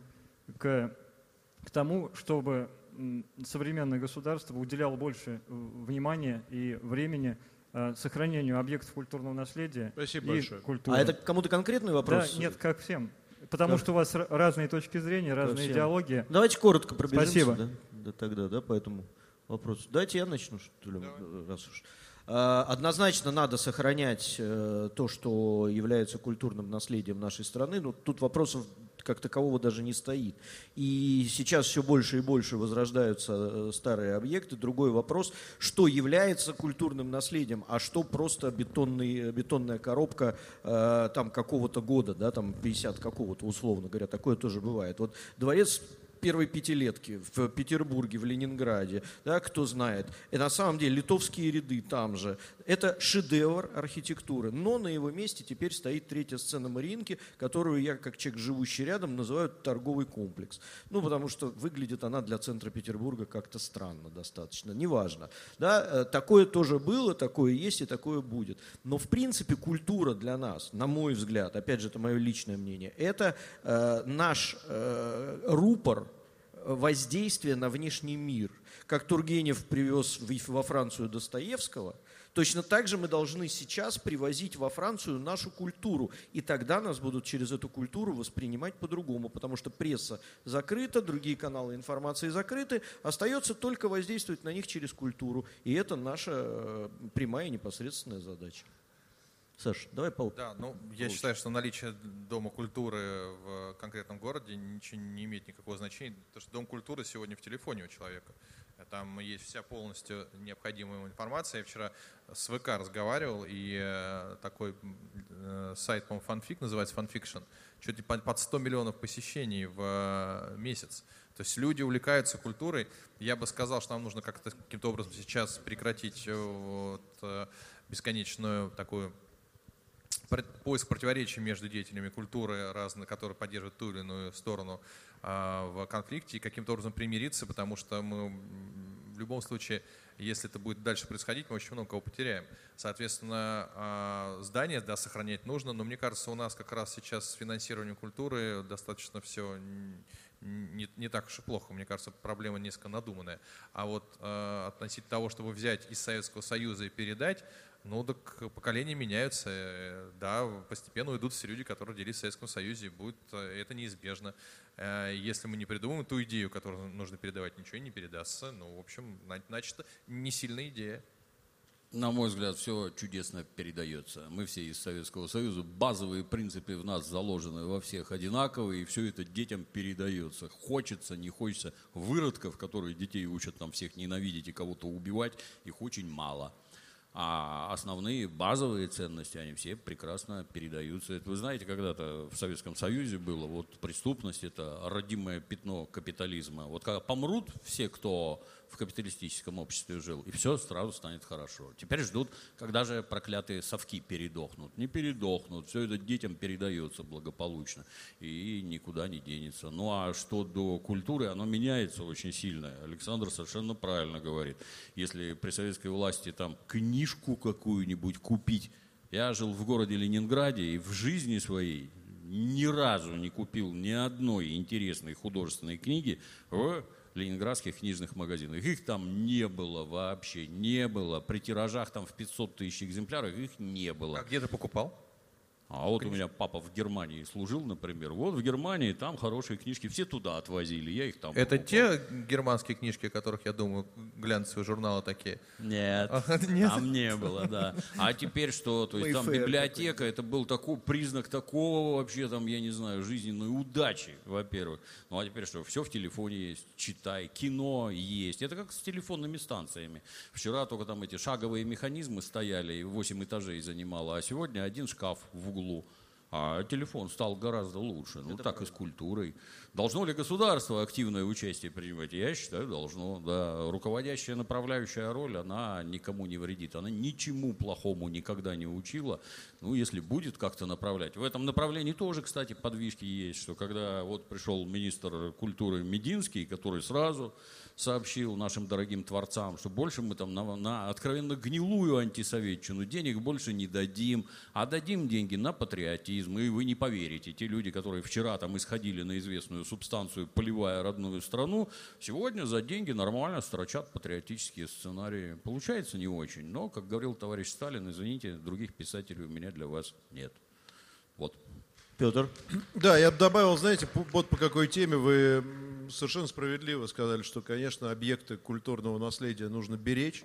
к к тому, чтобы современное государство уделяло больше внимания и времени сохранению объектов культурного наследия. Спасибо и большое. культуры. А это кому-то конкретный вопрос? Да, нет, как всем. Потому как? что у вас разные точки зрения, разные всем. идеологии. Давайте коротко пробежимся. Спасибо. Да, да, тогда, да, по этому вопросу. Давайте я начну, что ли, раз уж. Однозначно надо сохранять то, что является культурным наследием нашей страны, но тут вопросов как такового даже не стоит. И сейчас все больше и больше возрождаются старые объекты. Другой вопрос, что является культурным наследием, а что просто бетонный, бетонная коробка э, там какого-то года, да, там пятьдесят какого-то, условно говоря, такое тоже бывает. Вот дворец первой пятилетки в Петербурге, в Ленинграде, да, кто знает. И на самом деле литовские ряды там же. Это шедевр архитектуры. Но на его месте теперь стоит третья сцена Мариинки, которую я, как человек, живущий рядом, называю торговый комплекс. Ну, потому что выглядит она для центра Петербурга как-то странно достаточно. Неважно. Да, такое тоже было, такое есть и такое будет. Но, в принципе, культура для нас, на мой взгляд, опять же, это мое личное мнение, это э, наш э, рупор воздействия на внешний мир. Как Тургенев привез во Францию Достоевского, точно так же мы должны сейчас привозить во Францию нашу культуру. И тогда нас будут через эту культуру воспринимать по-другому, потому что пресса закрыта, другие каналы информации закрыты, остается только воздействовать на них через культуру. И это наша прямая и непосредственная задача. Саш, давай по Да, ну, я считаю, что наличие Дома культуры в конкретном городе ничего не имеет никакого значения, потому что Дом культуры сегодня в телефоне у человека. Там есть вся полностью необходимая информация. Я вчера с ВК разговаривал, и э, такой э, сайт, по-моему, Fanfic называется, Fanfiction, чуть под сто миллионов посещений в э, месяц. То есть люди увлекаются культурой. Я бы сказал, что нам нужно как-то каким-то образом сейчас прекратить вот, э, бесконечную такую поиск противоречий между деятелями культуры, разные, которые поддерживают ту или иную сторону а, в конфликте, и каким-то образом примириться, потому что мы в любом случае, если это будет дальше происходить, мы очень много кого потеряем. Соответственно, а, здания, да, сохранять нужно, но мне кажется, у нас как раз сейчас с финансированием культуры достаточно все не, не так уж и плохо. Мне кажется, проблема несколько надуманная. А вот а, относительно того, чтобы взять из Советского Союза и передать, ну, так поколения меняются, да, постепенно уйдут все люди, которые родились в Советском Союзе, и будет это неизбежно. Если мы не придумаем ту идею, которую нужно передавать, ничего не передастся. Ну, в общем, значит, не сильная идея. На мой взгляд, все чудесно передается. Мы все из Советского Союза, базовые принципы в нас заложены во всех одинаковые, и все это детям передается. Хочется, не хочется. Выродков, которые детей учат там всех ненавидеть и кого-то убивать, их очень мало. А основные базовые ценности, они все прекрасно передаются. Это, вы знаете, когда-то в Советском Союзе было, вот преступность – это родимое пятно капитализма. Вот когда помрут все, кто в капиталистическом обществе жил, и все сразу станет хорошо. Теперь ждут, когда же проклятые совки передохнут. Не передохнут, все это детям передается благополучно и никуда не денется. Ну а что до культуры, оно меняется очень сильно. Александр совершенно правильно говорит. Если при советской власти там книжку какую-нибудь купить, я жил в городе Ленинграде и в жизни своей ни разу не купил ни одной интересной художественной книги в ленинградских книжных магазинах. Их там не было вообще, не было. При тиражах там в пятьсот тысяч экземпляров их не было. А где ты покупал? А вот Конечно. У меня папа в Германии служил, например. Вот в Германии там хорошие книжки, все туда отвозили, я их там Это покупал. те германские книжки, которых, я думаю, глянцевые журналы такие? Нет, а, нет, там не было, да. А теперь что? То есть там библиотека, это был такой признак такого вообще, там, я не знаю, жизненной удачи, во-первых. Ну а теперь что? Все в телефоне есть, читай, кино есть. Это как с телефонными станциями. Вчера только там эти шаговые механизмы стояли, и восемь этажей занимало, а сегодня один шкаф в углу. А телефон стал гораздо лучше. Ну, это так правда. И с культурой. Должно ли государство активное участие принимать? Я считаю, должно. Да. Руководящая направляющая роль, она никому не вредит. Она ничему плохому никогда не учила. Ну, если будет как-то направлять. В этом направлении тоже, кстати, подвижки есть. Что когда вот пришел министр культуры Мединский, который сразу сообщил нашим дорогим творцам, что больше мы там на, на откровенно гнилую антисоветчину денег больше не дадим, а дадим деньги на патриотизм. И вы не поверите, те люди, которые вчера там исходили на известную субстанцию, поливая родную страну, сегодня за деньги нормально строчат патриотические сценарии. Получается не очень, но, как говорил товарищ Сталин, извините, других писателей у меня для вас нет. Вот. Петр? Да, я бы добавил, знаете, вот по какой теме вы совершенно справедливо сказали, что, конечно, объекты культурного наследия нужно беречь.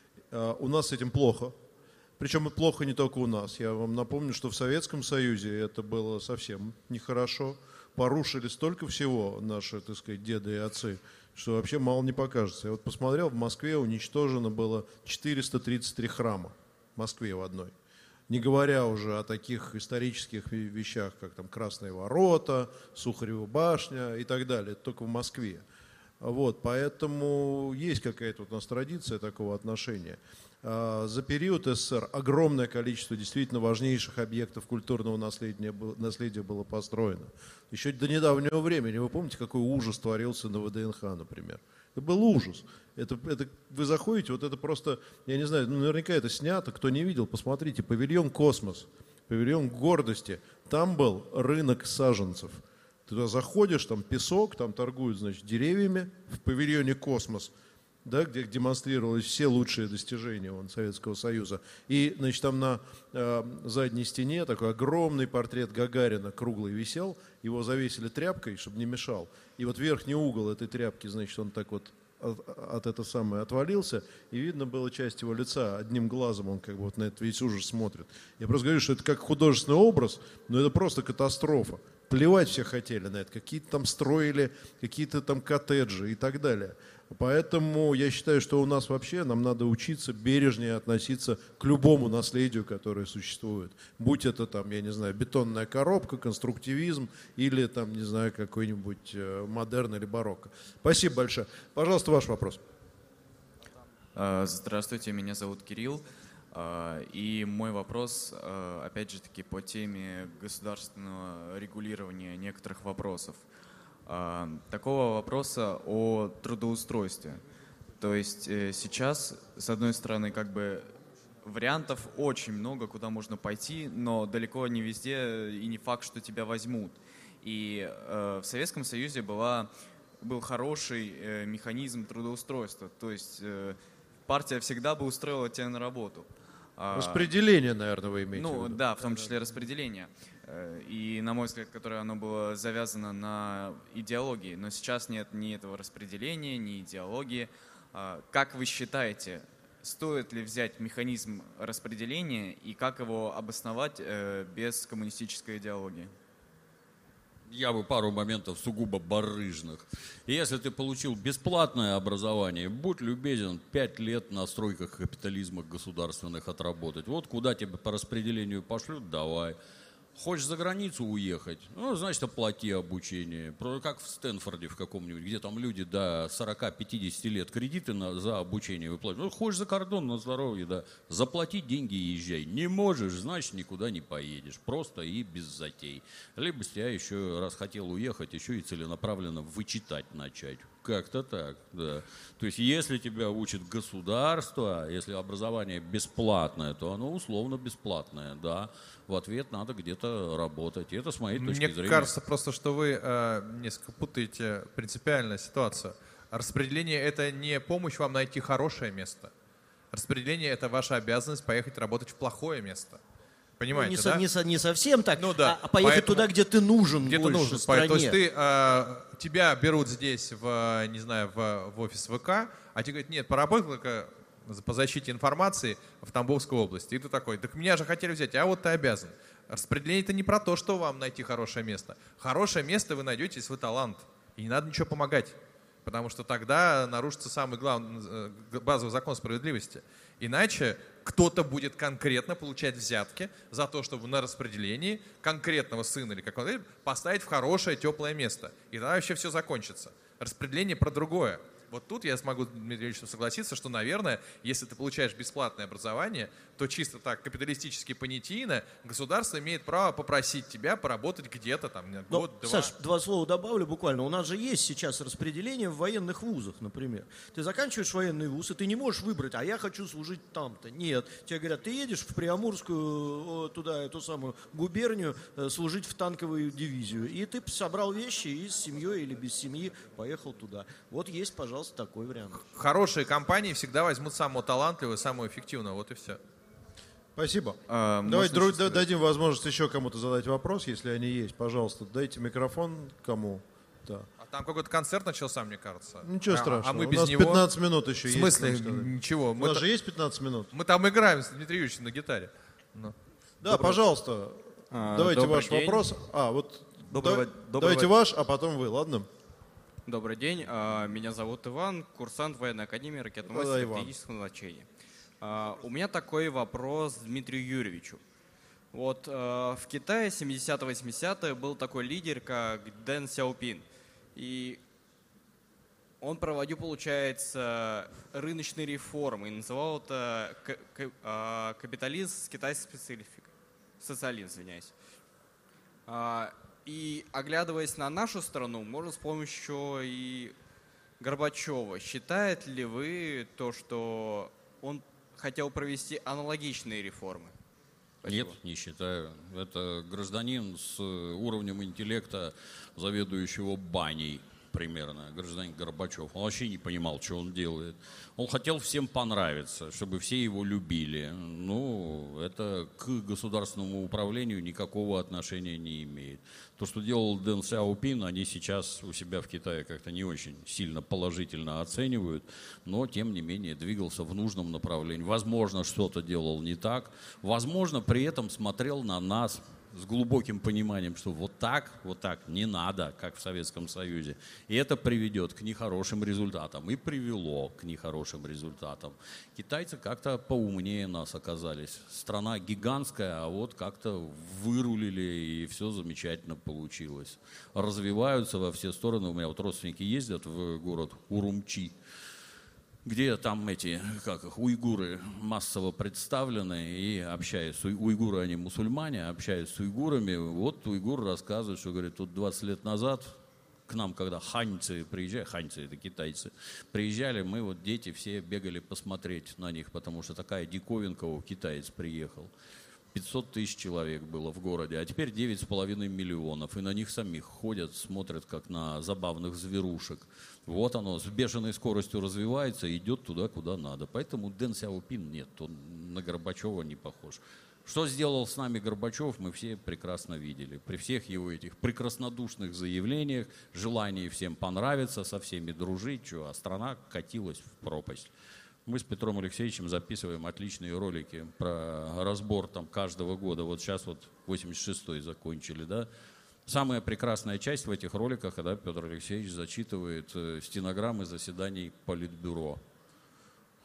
У нас с этим плохо. Причем плохо не только у нас. Я вам напомню, что в Советском Союзе это было совсем нехорошо. Порушили столько всего наши, так сказать, деды и отцы, что вообще мало не покажется. Я вот посмотрел, в Москве уничтожено было четыреста тридцать три храма. В Москве в одной. Не говоря уже о таких исторических вещах, как там Красные ворота, Сухарева башня и так далее. Это только в Москве. Вот, поэтому есть какая-то вот у нас традиция такого отношения. За период СССР огромное количество действительно важнейших объектов культурного наследия, наследия было построено. Еще до недавнего времени, вы помните, какой ужас творился на ВДНХ, например? Это был ужас. Это, это, вы заходите, вот это просто, я не знаю, ну, наверняка это снято, кто не видел, посмотрите, павильон «Космос», павильон гордости, там был рынок саженцев. Ты туда заходишь, там песок, там торгуют, значит, деревьями в павильоне «Космос», да, где демонстрировались все лучшие достижения вон, Советского Союза. И, значит, там на э, задней стене такой огромный портрет Гагарина круглый висел, его завесили тряпкой, чтобы не мешал. И вот верхний угол этой тряпки, значит, он так вот от, от это самое отвалился, и видно было часть его лица, одним глазом он как бы вот на этот весь ужас смотрит. Я просто говорю, что это как художественный образ, но это просто катастрофа. Плевать все хотели на это, какие-то там строили, какие-то там коттеджи и так далее. Поэтому я считаю, что у нас вообще нам надо учиться бережнее относиться к любому наследию, которое существует. Будь это там, я не знаю, бетонная коробка, конструктивизм или там, не знаю, какой-нибудь модерн или барокко. Спасибо большое. Пожалуйста, ваш вопрос. Здравствуйте, меня зовут Кирилл. И мой вопрос, опять же таки, по теме государственного регулирования некоторых вопросов. Такого вопроса о трудоустройстве. То есть сейчас, с одной стороны, как бы вариантов очень много, куда можно пойти, но далеко не везде и не факт, что тебя возьмут. И в Советском Союзе была, был хороший механизм трудоустройства. То есть партия всегда бы устроила тебя на работу. Распределение, наверное, вы имеете ну, в виду. Да, в том числе распределение. И, на мой взгляд, которое оно было завязано на идеологии. Но сейчас нет ни этого распределения, ни идеологии. Как вы считаете, стоит ли взять механизм распределения и как его обосновать без коммунистической идеологии? Я бы пару моментов сугубо барыжных. Если ты получил бесплатное образование, будь любезен, пять лет на стройках капитализма государственных отработать. Вот куда тебе по распределению пошлют, давай. Хочешь за границу уехать? Ну, значит, оплати обучение. Как в Стэнфорде в каком-нибудь, где там люди до сорока-пятидесяти лет кредиты на, за обучение выплачивают. Ну, хочешь за кордон на здоровье, да, заплати деньги и езжай. Не можешь, значит, никуда не поедешь. Просто и без затей. Либо если я еще раз хотел уехать, еще и целенаправленно вычитать начать. Как-то так, да. То есть, если тебя учит государство, если образование бесплатное, то оно условно бесплатное, да. В ответ надо где-то работать. И это с моей точки Мне зрения. Мне кажется просто, что вы э, несколько путаете принципиальную ситуацию. Распределение — это не помощь вам найти хорошее место. Распределение — это ваша обязанность поехать работать в плохое место. Понимаете, ну, не, да? Со, не, не совсем так, ну, да. а, а поехать Поэтому, туда, где ты нужен где больше ты нужен. стране. То есть ты, э, тебя берут здесь, в, не знаю, в, в офис ВК, а тебе говорят, нет, поработай-ка по защите информации в Тамбовской области. И ты такой, так меня же хотели взять, а вот ты обязан. Распределение — это не про то, что вам найти хорошее место. Хорошее место вы найдете, если вы талант. И не надо ничего помогать. Потому что тогда нарушится самый главный базовый закон справедливости. Иначе кто-то будет конкретно получать взятки за то, чтобы на распределении конкретного сына или какого-то поставить в хорошее, теплое место. И тогда вообще все закончится. Распределение про другое. Вот тут я смогу, Дмитрий Ильич, согласиться, что, наверное, если ты получаешь бесплатное образование, то чисто так капиталистически понятийно государство имеет право попросить тебя поработать где-то там год-два. Саш, два слова добавлю буквально. У нас же есть сейчас распределение в военных вузах, например. Ты заканчиваешь военный вуз, и ты не можешь выбрать, а я хочу служить там-то. Нет. Тебе говорят, ты едешь в Приамурскую, туда, эту самую губернию, служить в танковую дивизию. И ты собрал вещи и с семьей или без семьи поехал туда. Вот есть, пожалуйста, такой вариант. Хорошие компании всегда возьмут самого талантливого, самого эффективного. Вот и все. Спасибо. А, Давайте друг, дадим возможность еще кому-то задать вопрос, если они есть. Пожалуйста, дайте микрофон кому. Да. А там какой-то концерт начался, мне кажется. Ничего а, страшного. А мы У без нас него... пятнадцать минут еще есть. В смысле? Есть, ничего. У мы нас та... же есть пятнадцать минут. Мы там играем с Дмитрием Юрьевичем на гитаре. Ну. Да, Добрый... пожалуйста. А, давайте ваш день. Вопрос. А, вот доброго, да... доброго... давайте ваш, а потом вы, ладно? Добрый день. Меня зовут Иван, курсант военной академии ракетного и стратегического назначения. У меня такой вопрос Дмитрию Юрьевичу. Вот в Китае семидесятые-восьмидесятые был такой лидер, как Дэн Сяопин. И он проводил, получается, рыночные реформы и называл это капитализм с китайской спецификой. Социализм, извиняюсь. И, оглядываясь на нашу страну, можно вспомнить еще и Горбачева. Считаете ли вы то, что он хотел провести аналогичные реформы? Спасибо. Нет, не считаю. Это гражданин с уровнем интеллекта, заведующего баней примерно, гражданин Горбачев. Он вообще не понимал, что он делает. Он хотел всем понравиться, чтобы все его любили. Ну, это к государственному управлению никакого отношения не имеет. То, что делал Дэн Сяопин, они сейчас у себя в Китае как-то не очень сильно положительно оценивают, но, тем не менее, двигался в нужном направлении. Возможно, что-то делал не так. Возможно, при этом смотрел на нас с глубоким пониманием, что вот так, вот так не надо, как в Советском Союзе. И это приведет к нехорошим результатам. И привело к нехорошим результатам. Китайцы как-то поумнее нас оказались. Страна гигантская, а вот как-то вырулили, и все замечательно получилось. Развиваются во все стороны. У меня вот родственники ездят в город Урумчи, где там эти, как их, уйгуры массово представлены, и общаясь с уйгуры, они мусульмане, общаясь с уйгурами, вот уйгур рассказывает, что, говорит, тут двадцать лет назад к нам, когда ханьцы приезжали, ханьцы это китайцы, приезжали, мы вот дети все бегали посмотреть на них, потому что такая диковинка, о, китаец приехал. пятьсот тысяч человек было в городе, а теперь девять с половиной миллионов, и на них самих ходят, смотрят как на забавных зверушек. Вот оно с бешеной скоростью развивается и идет туда, куда надо. Поэтому Дэн Сяопин нет, он на Горбачева не похож. Что сделал с нами Горбачев, мы все прекрасно видели. При всех его этих прекраснодушных заявлениях, желании всем понравиться, со всеми дружить, что, а страна катилась в пропасть. Мы с Петром Алексеевичем записываем отличные ролики про разбор там каждого года. Вот сейчас вот восемьдесят шестой закончили, да. Самая прекрасная часть в этих роликах, когда Петр Алексеевич зачитывает стенограммы заседаний Политбюро.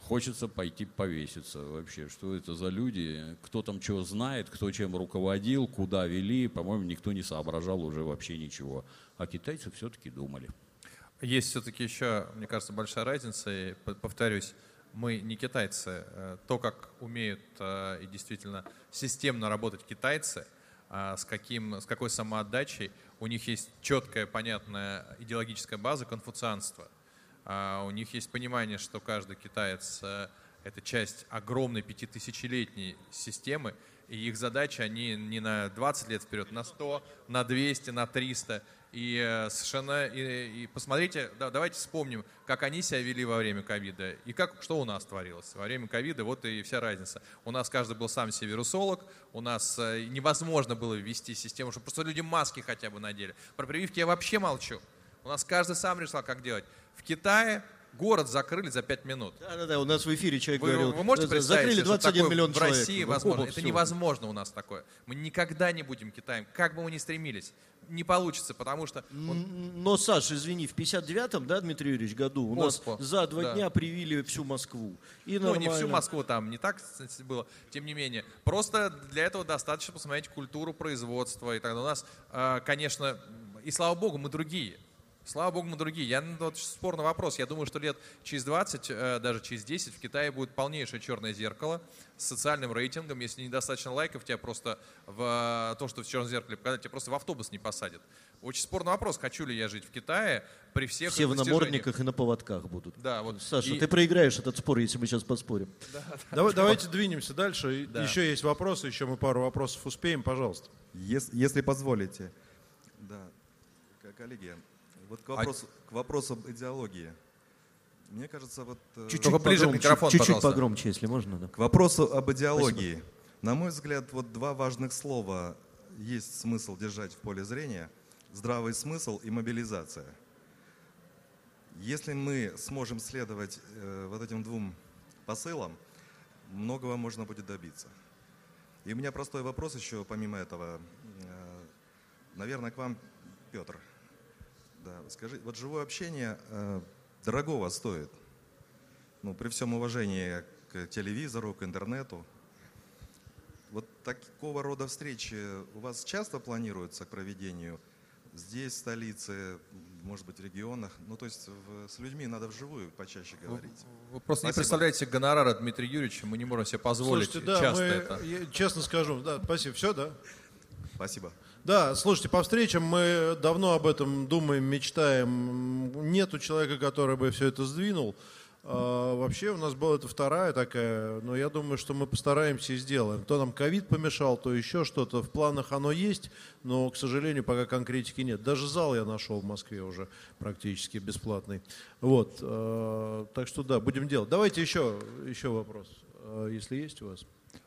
хочется пойти повеситься вообще. Что это за люди, кто там чего знает, кто чем руководил, куда вели. По-моему, никто не соображал уже вообще ничего. А китайцы все-таки думали. Есть все-таки еще, мне кажется, большая разница. И повторюсь, мы не китайцы. То, как умеют и действительно системно работать китайцы, с, каким, с какой самоотдачей, у них есть четкая, понятная идеологическая база конфуцианства. Uh, у них есть понимание, что каждый китаец uh, – это часть огромной пятитысячелетней системы, и их задача, они не на двадцать лет вперед, на сто, на двести, на триста. И uh, совершенно, и, и посмотрите, да, давайте вспомним, как они себя вели во время ковида, и как, что у нас творилось во время ковида, вот и вся разница. У нас каждый был сам себе вирусолог, у нас uh, невозможно было ввести систему, чтобы просто люди маски хотя бы надели. Про прививки я вообще молчу. У нас каждый сам решал, как делать. В Китае город закрыли за пять минут. Да-да-да, у нас в эфире человек вы, говорил, вы можете представить, закрыли двадцать один миллион в человек. России возможно? Это невозможно у нас такое. Мы никогда не будем Китаем, как бы мы ни стремились. Не получится, потому что... Он... Но, Саш, извини, в пятьдесят девятом, да, Дмитрий Юрьевич, году у Оспо. нас за два да. дня привили всю Москву. И ну, нормально. не всю Москву, там не так было. Тем не менее, просто для этого достаточно посмотреть культуру производства. И тогда у нас, конечно, и слава богу, мы другие. Слава богу, мы другие. Я, вот, спорный вопрос. Я думаю, что лет через двадцать, даже через десять в Китае будет полнейшее черное зеркало с социальным рейтингом. Если недостаточно лайков, тебя просто в то, что в черном зеркале показать, тебя просто в автобус не посадят. Очень спорный вопрос, хочу ли я жить в Китае при всех Все в намордниках и на поводках будут. Да, вот. Саша, и... ты проиграешь этот спор, если мы сейчас поспорим. Да, да, Давай, давайте двинемся дальше. Да. Еще есть вопросы, еще мы пару вопросов успеем, пожалуйста. Если, если позволите. Да, коллеги. Вот к вопросу, а... к вопросу об идеологии. Мне кажется, вот... Чуть-чуть ближе погромче, микрофон, чуть-чуть погромче, если можно. Да. К вопросу об идеологии. Спасибо. На мой взгляд, вот два важных слова есть смысл держать в поле зрения. Здравый смысл и мобилизация. Если мы сможем следовать э, вот этим двум посылам, многого можно будет добиться. И у меня простой вопрос еще, помимо этого. Э, наверное, к вам, Петр. Да, скажи, вот живое общение э, дорогого стоит. Ну, при всем уважении к телевизору, к интернету. Вот такого рода встречи у вас часто планируются к проведению? Здесь, в столице, может быть, в регионах? Ну, то есть в, с людьми надо вживую почаще говорить. Вы, вы просто Спасибо. Не представляете гонорара Дмитрия Юрьевича, мы не можем себе позволить. Слушайте, да, часто мы, это. Я, честно скажу, да, спасибо, все, да? Спасибо. Да, слушайте, по встречам мы давно об этом думаем, мечтаем. Нету человека, который бы все это сдвинул. А, вообще у нас была это вторая такая, но я думаю, что мы постараемся и сделаем. То нам ковид помешал, то еще что-то. В планах оно есть, но, к сожалению, пока конкретики нет. Даже зал я нашел в Москве уже практически бесплатный. Вот, а, так что да, будем делать. Давайте еще, еще вопрос, если есть у вас.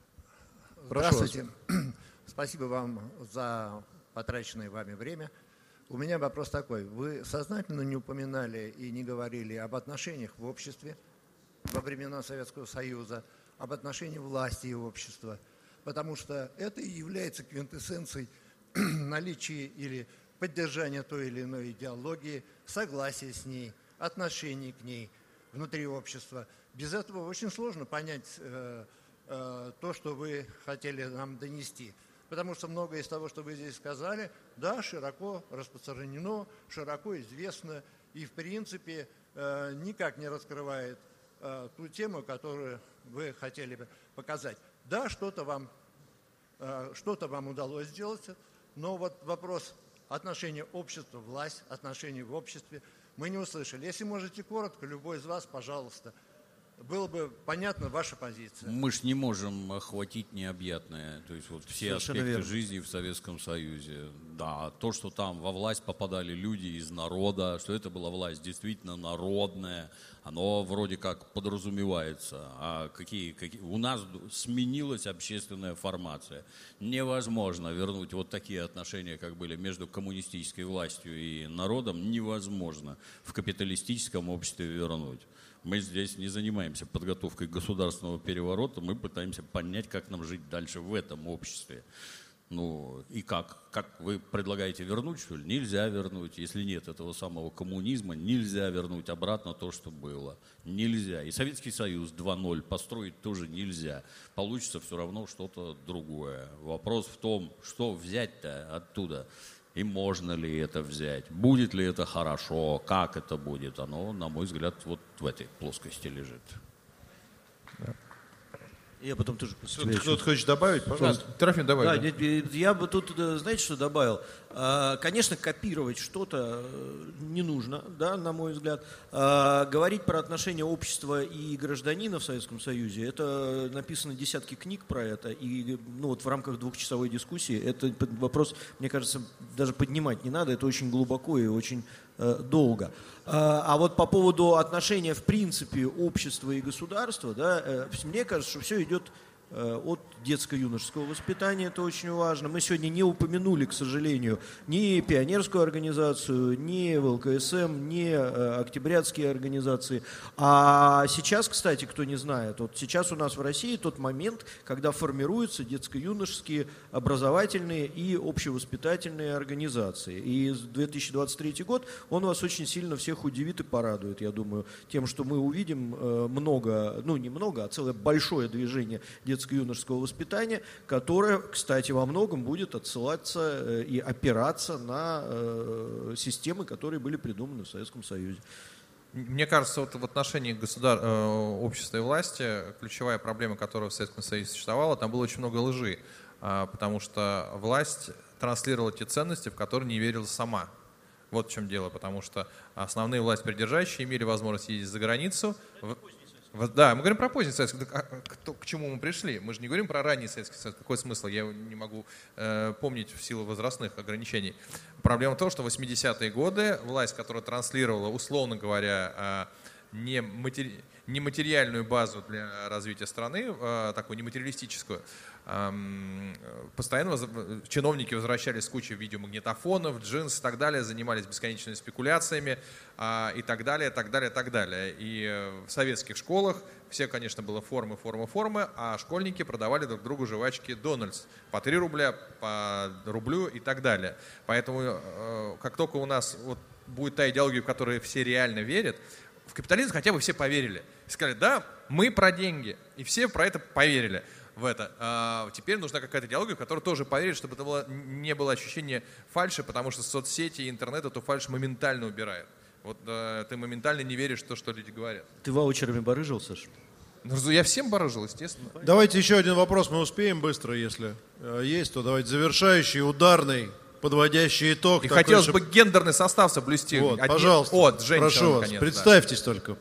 Прошу Здравствуйте. Вас. Спасибо вам за потраченное вами время. У меня вопрос такой. Вы сознательно не упоминали и не говорили об отношениях в обществе во времена Советского Союза, об отношении власти и общества, потому что это и является квинтэссенцией наличия или поддержания той или иной идеологии, согласия с ней, отношений к ней внутри общества. Без этого очень сложно понять э, э, то, что вы хотели нам донести. Потому что многое из того, что вы здесь сказали, да, широко распространено, широко известно и, в принципе, никак не раскрывает ту тему, которую вы хотели бы показать. Да, что-то вам, что-то вам удалось сделать, но вот вопрос отношения общества, власть, отношений в обществе мы не услышали. Если можете коротко, любой из вас, пожалуйста. Было бы понятна ваша позиция. Мы ж не можем охватить необъятное, то есть вот все Совершенно аспекты верно. Жизни в Советском Союзе. Да, то, что там во власть попадали люди из народа, что это была власть действительно народная, оно вроде как подразумевается. А какие, какие... У нас сменилась общественная формация. Невозможно вернуть вот такие отношения, как были между коммунистической властью и народом, невозможно в капиталистическом обществе вернуть. Мы здесь не занимаемся подготовкой государственного переворота, мы пытаемся понять, как нам жить дальше в этом обществе. Ну, и как? Как вы предлагаете вернуть, что ли? Нельзя вернуть. Если нет этого самого коммунизма, нельзя вернуть обратно то, что было. Нельзя. И Советский Союз два ноль построить тоже нельзя. Получится все равно что-то другое. Вопрос в том, что взять-то оттуда. И можно ли это взять? Будет ли это хорошо? Как это будет? Оно, на мой взгляд, вот в этой плоскости лежит. Я потом тоже... Кто-то хочет добавить, пожалуйста? Да, Трофим, добавь. Да, да. Я бы тут, знаете, что добавил? Конечно, копировать что-то не нужно, да, на мой взгляд. Говорить про отношения общества и гражданина в Советском Союзе, это написано десятки книг про это, и ну, вот в рамках двухчасовой дискуссии этот вопрос, мне кажется, даже поднимать не надо, это очень глубоко и очень долго. А вот по поводу отношения в принципе общества и государства, да, мне кажется, что все идет от детско-юношеского воспитания, это очень важно. Мы сегодня не упомянули, к сожалению, ни пионерскую организацию, ни вэ эл ка эс эм, ни октябрятские организации. А сейчас, кстати, кто не знает, вот сейчас у нас в России тот момент, когда формируются детско-юношеские образовательные и общевоспитательные организации. И две тысячи двадцать третий год, он вас очень сильно всех удивит и порадует, я думаю, тем, что мы увидим много, ну не много, а целое большое движение детско-юношеского воспитания, которое, кстати, во многом будет отсылаться и опираться на системы, которые были придуманы в Советском Союзе. Мне кажется, вот в отношении государ... общества и власти ключевая проблема, которая в Советском Союзе существовала, там было очень много лжи, потому что власть транслировала те ценности, в которые не верила сама. Вот в чем дело, потому что основные властьпридержащие имели возможность ездить за границу. Да, мы говорим про поздний Советский Союз. К, к чему мы пришли? Мы же не говорим про ранний Советский Союз. Какой смысл? Я не могу э, помнить в силу возрастных ограничений. Проблема в том, что в восьмидесятые годы власть, которая транслировала, условно говоря, э, не, матери... не материальную базу для развития страны, э, такую нематериалистическую, э, постоянно чиновники возвращались с кучей видеомагнитофонов, джинс и так далее, занимались бесконечными спекуляциями э, и так далее, так далее, так далее. И в советских школах все, конечно, было формы, формы, формы, а школьники продавали друг другу жвачки Дональдс по три рубля, по рублю и так далее. Поэтому э, как только у нас вот будет та идеология, в которой все реально верят, в капитализм хотя бы все поверили. И сказали, да, мы про деньги. И все про это поверили. В это. А теперь нужна какая-то идеология, в которую тоже поверить, чтобы это было, не было ощущения фальши, потому что соцсети и интернет эту фальшь моментально убирают. Вот а, ты моментально не веришь в то, что люди говорят. Ты ваучерами барыжил, Саша? Ну, я всем барыжил, естественно. Давайте еще один вопрос, мы успеем быстро, если есть, то давайте завершающий, ударный, подводящий итог. И хотелось чтобы... бы гендерный состав соблюсти. Вот, Одни... пожалуйста, от женщин, прошу вас, наконец, представьтесь да. только.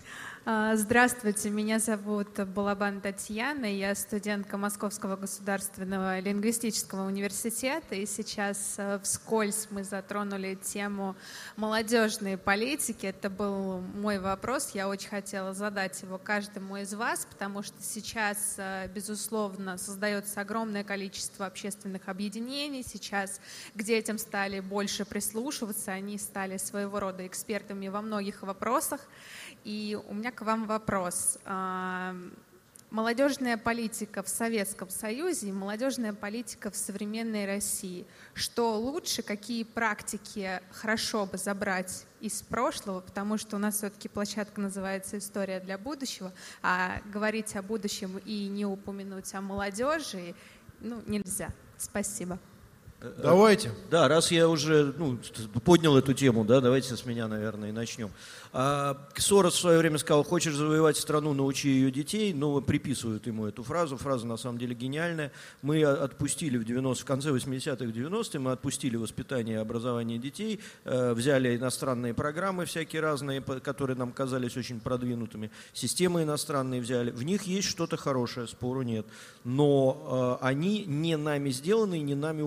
Здравствуйте, меня зовут Балабан Татьяна, я студентка Московского государственного лингвистического университета, и сейчас вскользь мы затронули тему молодежной политики. Это был мой вопрос, я очень хотела задать его каждому из вас, потому что сейчас, безусловно, создается огромное количество общественных объединений, сейчас к детям стали больше прислушиваться, они стали своего рода экспертами во многих вопросах. И у меня к вам вопрос. Молодежная политика в Советском Союзе и молодежная политика в современной России. Что лучше, какие практики хорошо бы забрать из прошлого, потому что у нас все-таки площадка называется «История для будущего», а говорить о будущем и не упомянуть о молодежи ну, нельзя. Спасибо. Давайте. Да, раз я уже ну, поднял эту тему, да, давайте с меня, наверное, и начнем. А, Сорос в свое время сказал, хочешь завоевать страну, научи ее детей, но приписывают ему эту фразу. Фраза на самом деле гениальная. Мы отпустили в, девяностых, в конце восьмидесятых, девяностых, мы отпустили воспитание и образование детей, э, взяли иностранные программы всякие разные, которые нам казались очень продвинутыми, системы иностранные взяли. В них есть что-то хорошее, спору нет. Но э, они не нами сделаны и не нами управляют,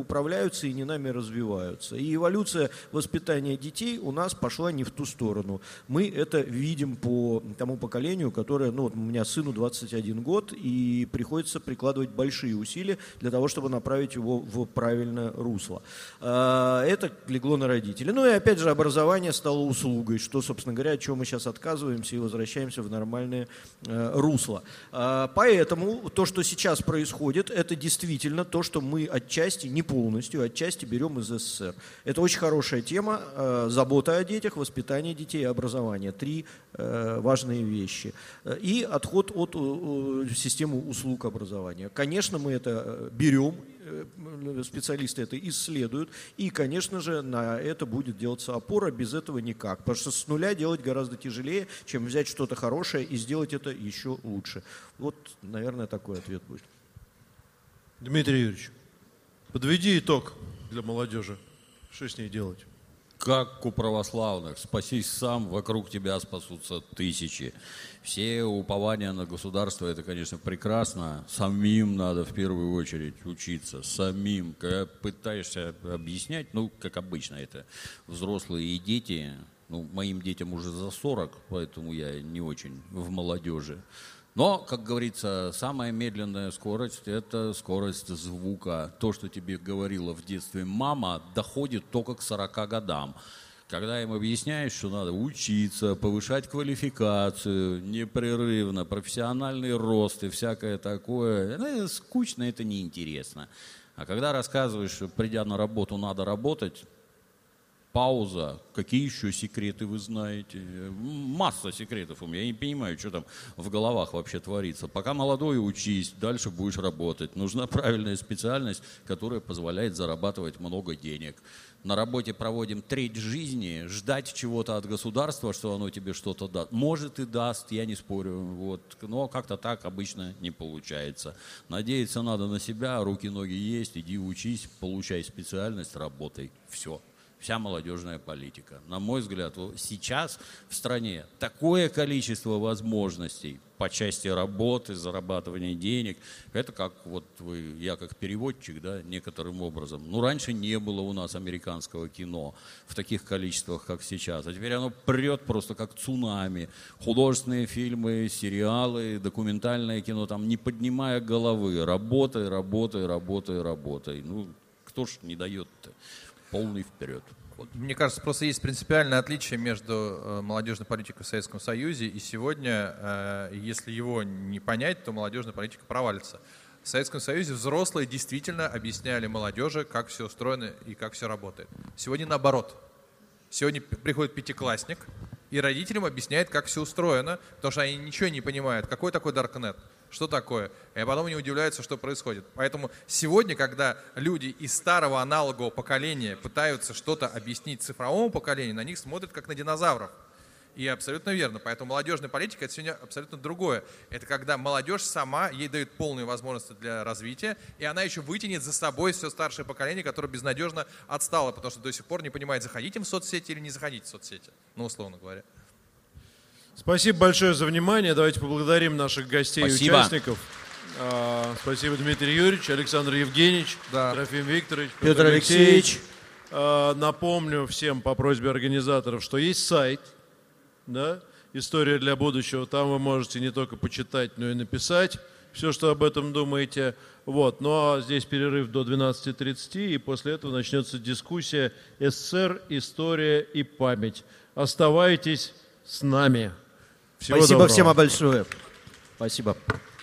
развиваются и не нами развиваются. И эволюция воспитания детей у нас пошла не в ту сторону. Мы это видим по тому поколению, которое, ну, вот у меня сыну двадцать один год, и приходится прикладывать большие усилия для того, чтобы направить его в правильное русло. Это легло на родителей. Ну и опять же, образование стало услугой, что, собственно говоря, от чего мы сейчас отказываемся и возвращаемся в нормальное русло. Поэтому то, что сейчас происходит, это действительно то, что мы отчасти, не полностью, отчасти берем из СССР. Это очень хорошая тема. Забота о детях, воспитание детей и образование. Три важные вещи. И отход от системы услуг образования. Конечно, мы это берем, специалисты это исследуют, и, конечно же, на это будет делаться опора, без этого никак. Потому что с нуля делать гораздо тяжелее, чем взять что-то хорошее и сделать это еще лучше. Вот, наверное, такой ответ будет. Дмитрий Юрьевич, подведи итог для молодежи. Что с ней делать? Как у православных, спасись сам, вокруг тебя спасутся тысячи. Все упования на государство, это, конечно, прекрасно. Самим надо в первую очередь учиться, самим. Когда пытаешься объяснять, ну, как обычно, это взрослые и дети. Ну, моим детям уже за сорок, поэтому я не очень в молодежи. Но, как говорится, самая медленная скорость – это скорость звука. То, что тебе говорила в детстве мама, доходит только к сорока годам. Когда им объясняешь, что надо учиться, повышать квалификацию, непрерывно, профессиональный рост и всякое такое, это скучно, это неинтересно. А когда рассказываешь, что придя на работу, надо работать, пауза. Какие еще секреты вы знаете? Масса секретов у меня. Я не понимаю, что там в головах вообще творится. Пока молодой, учись, дальше будешь работать. Нужна правильная специальность, которая позволяет зарабатывать много денег. На работе проводим треть жизни, ждать чего-то от государства, что оно тебе что-то даст. Может и даст, я не спорю. Вот. Но как-то так обычно не получается. Надеяться надо на себя, руки-ноги есть, иди учись, получай специальность, работай. Все. Вся молодежная политика. На мой взгляд, сейчас в стране такое количество возможностей по части работы, зарабатывания денег. Это как вот вы, я как переводчик, да, некоторым образом. Ну, раньше не было у нас американского кино в таких количествах, как сейчас. А теперь оно прет просто как цунами. Художественные фильмы, сериалы, документальное кино, там не поднимая головы. Работай, работай, работай, работай. Ну, кто ж не дает-то? Полный вперед. Вот. Мне кажется, просто есть принципиальное отличие между э, молодежной политикой в Советском Союзе и сегодня, э, если его не понять, то молодежная политика провалится. В Советском Союзе взрослые действительно объясняли молодежи, как все устроено и как все работает. Сегодня наоборот. Сегодня приходит пятиклассник и родителям объясняет, как все устроено, потому что они ничего не понимают. Какой такой даркнет? Что такое? И потом они удивляются, что происходит. Поэтому сегодня, когда люди из старого аналогового поколения пытаются что-то объяснить цифровому поколению, на них смотрят как на динозавров. И абсолютно верно. Поэтому молодежная политика – это сегодня абсолютно другое. Это когда молодежь сама, ей дают полные возможности для развития, и она еще вытянет за собой все старшее поколение, которое безнадежно отстало, потому что до сих пор не понимает, заходить им в соцсети или не заходить в соцсети. Ну, условно говоря. Спасибо большое за внимание. Давайте поблагодарим наших гостей Спасибо. и участников. А, спасибо, Дмитрий Юрьевич, Александр Евгеньевич, да. Трофим Викторович, Петр, Петр Алексеевич. Алексеевич. А, напомню всем по просьбе организаторов, что есть сайт, да, «История для будущего». Там вы можете не только почитать, но и написать все, что об этом думаете. Вот. Ну а здесь перерыв до двенадцати тридцати, и после этого начнется дискуссия «СССР. История и память». Оставайтесь с нами. Всего Спасибо доброго. всем большое. Спасибо.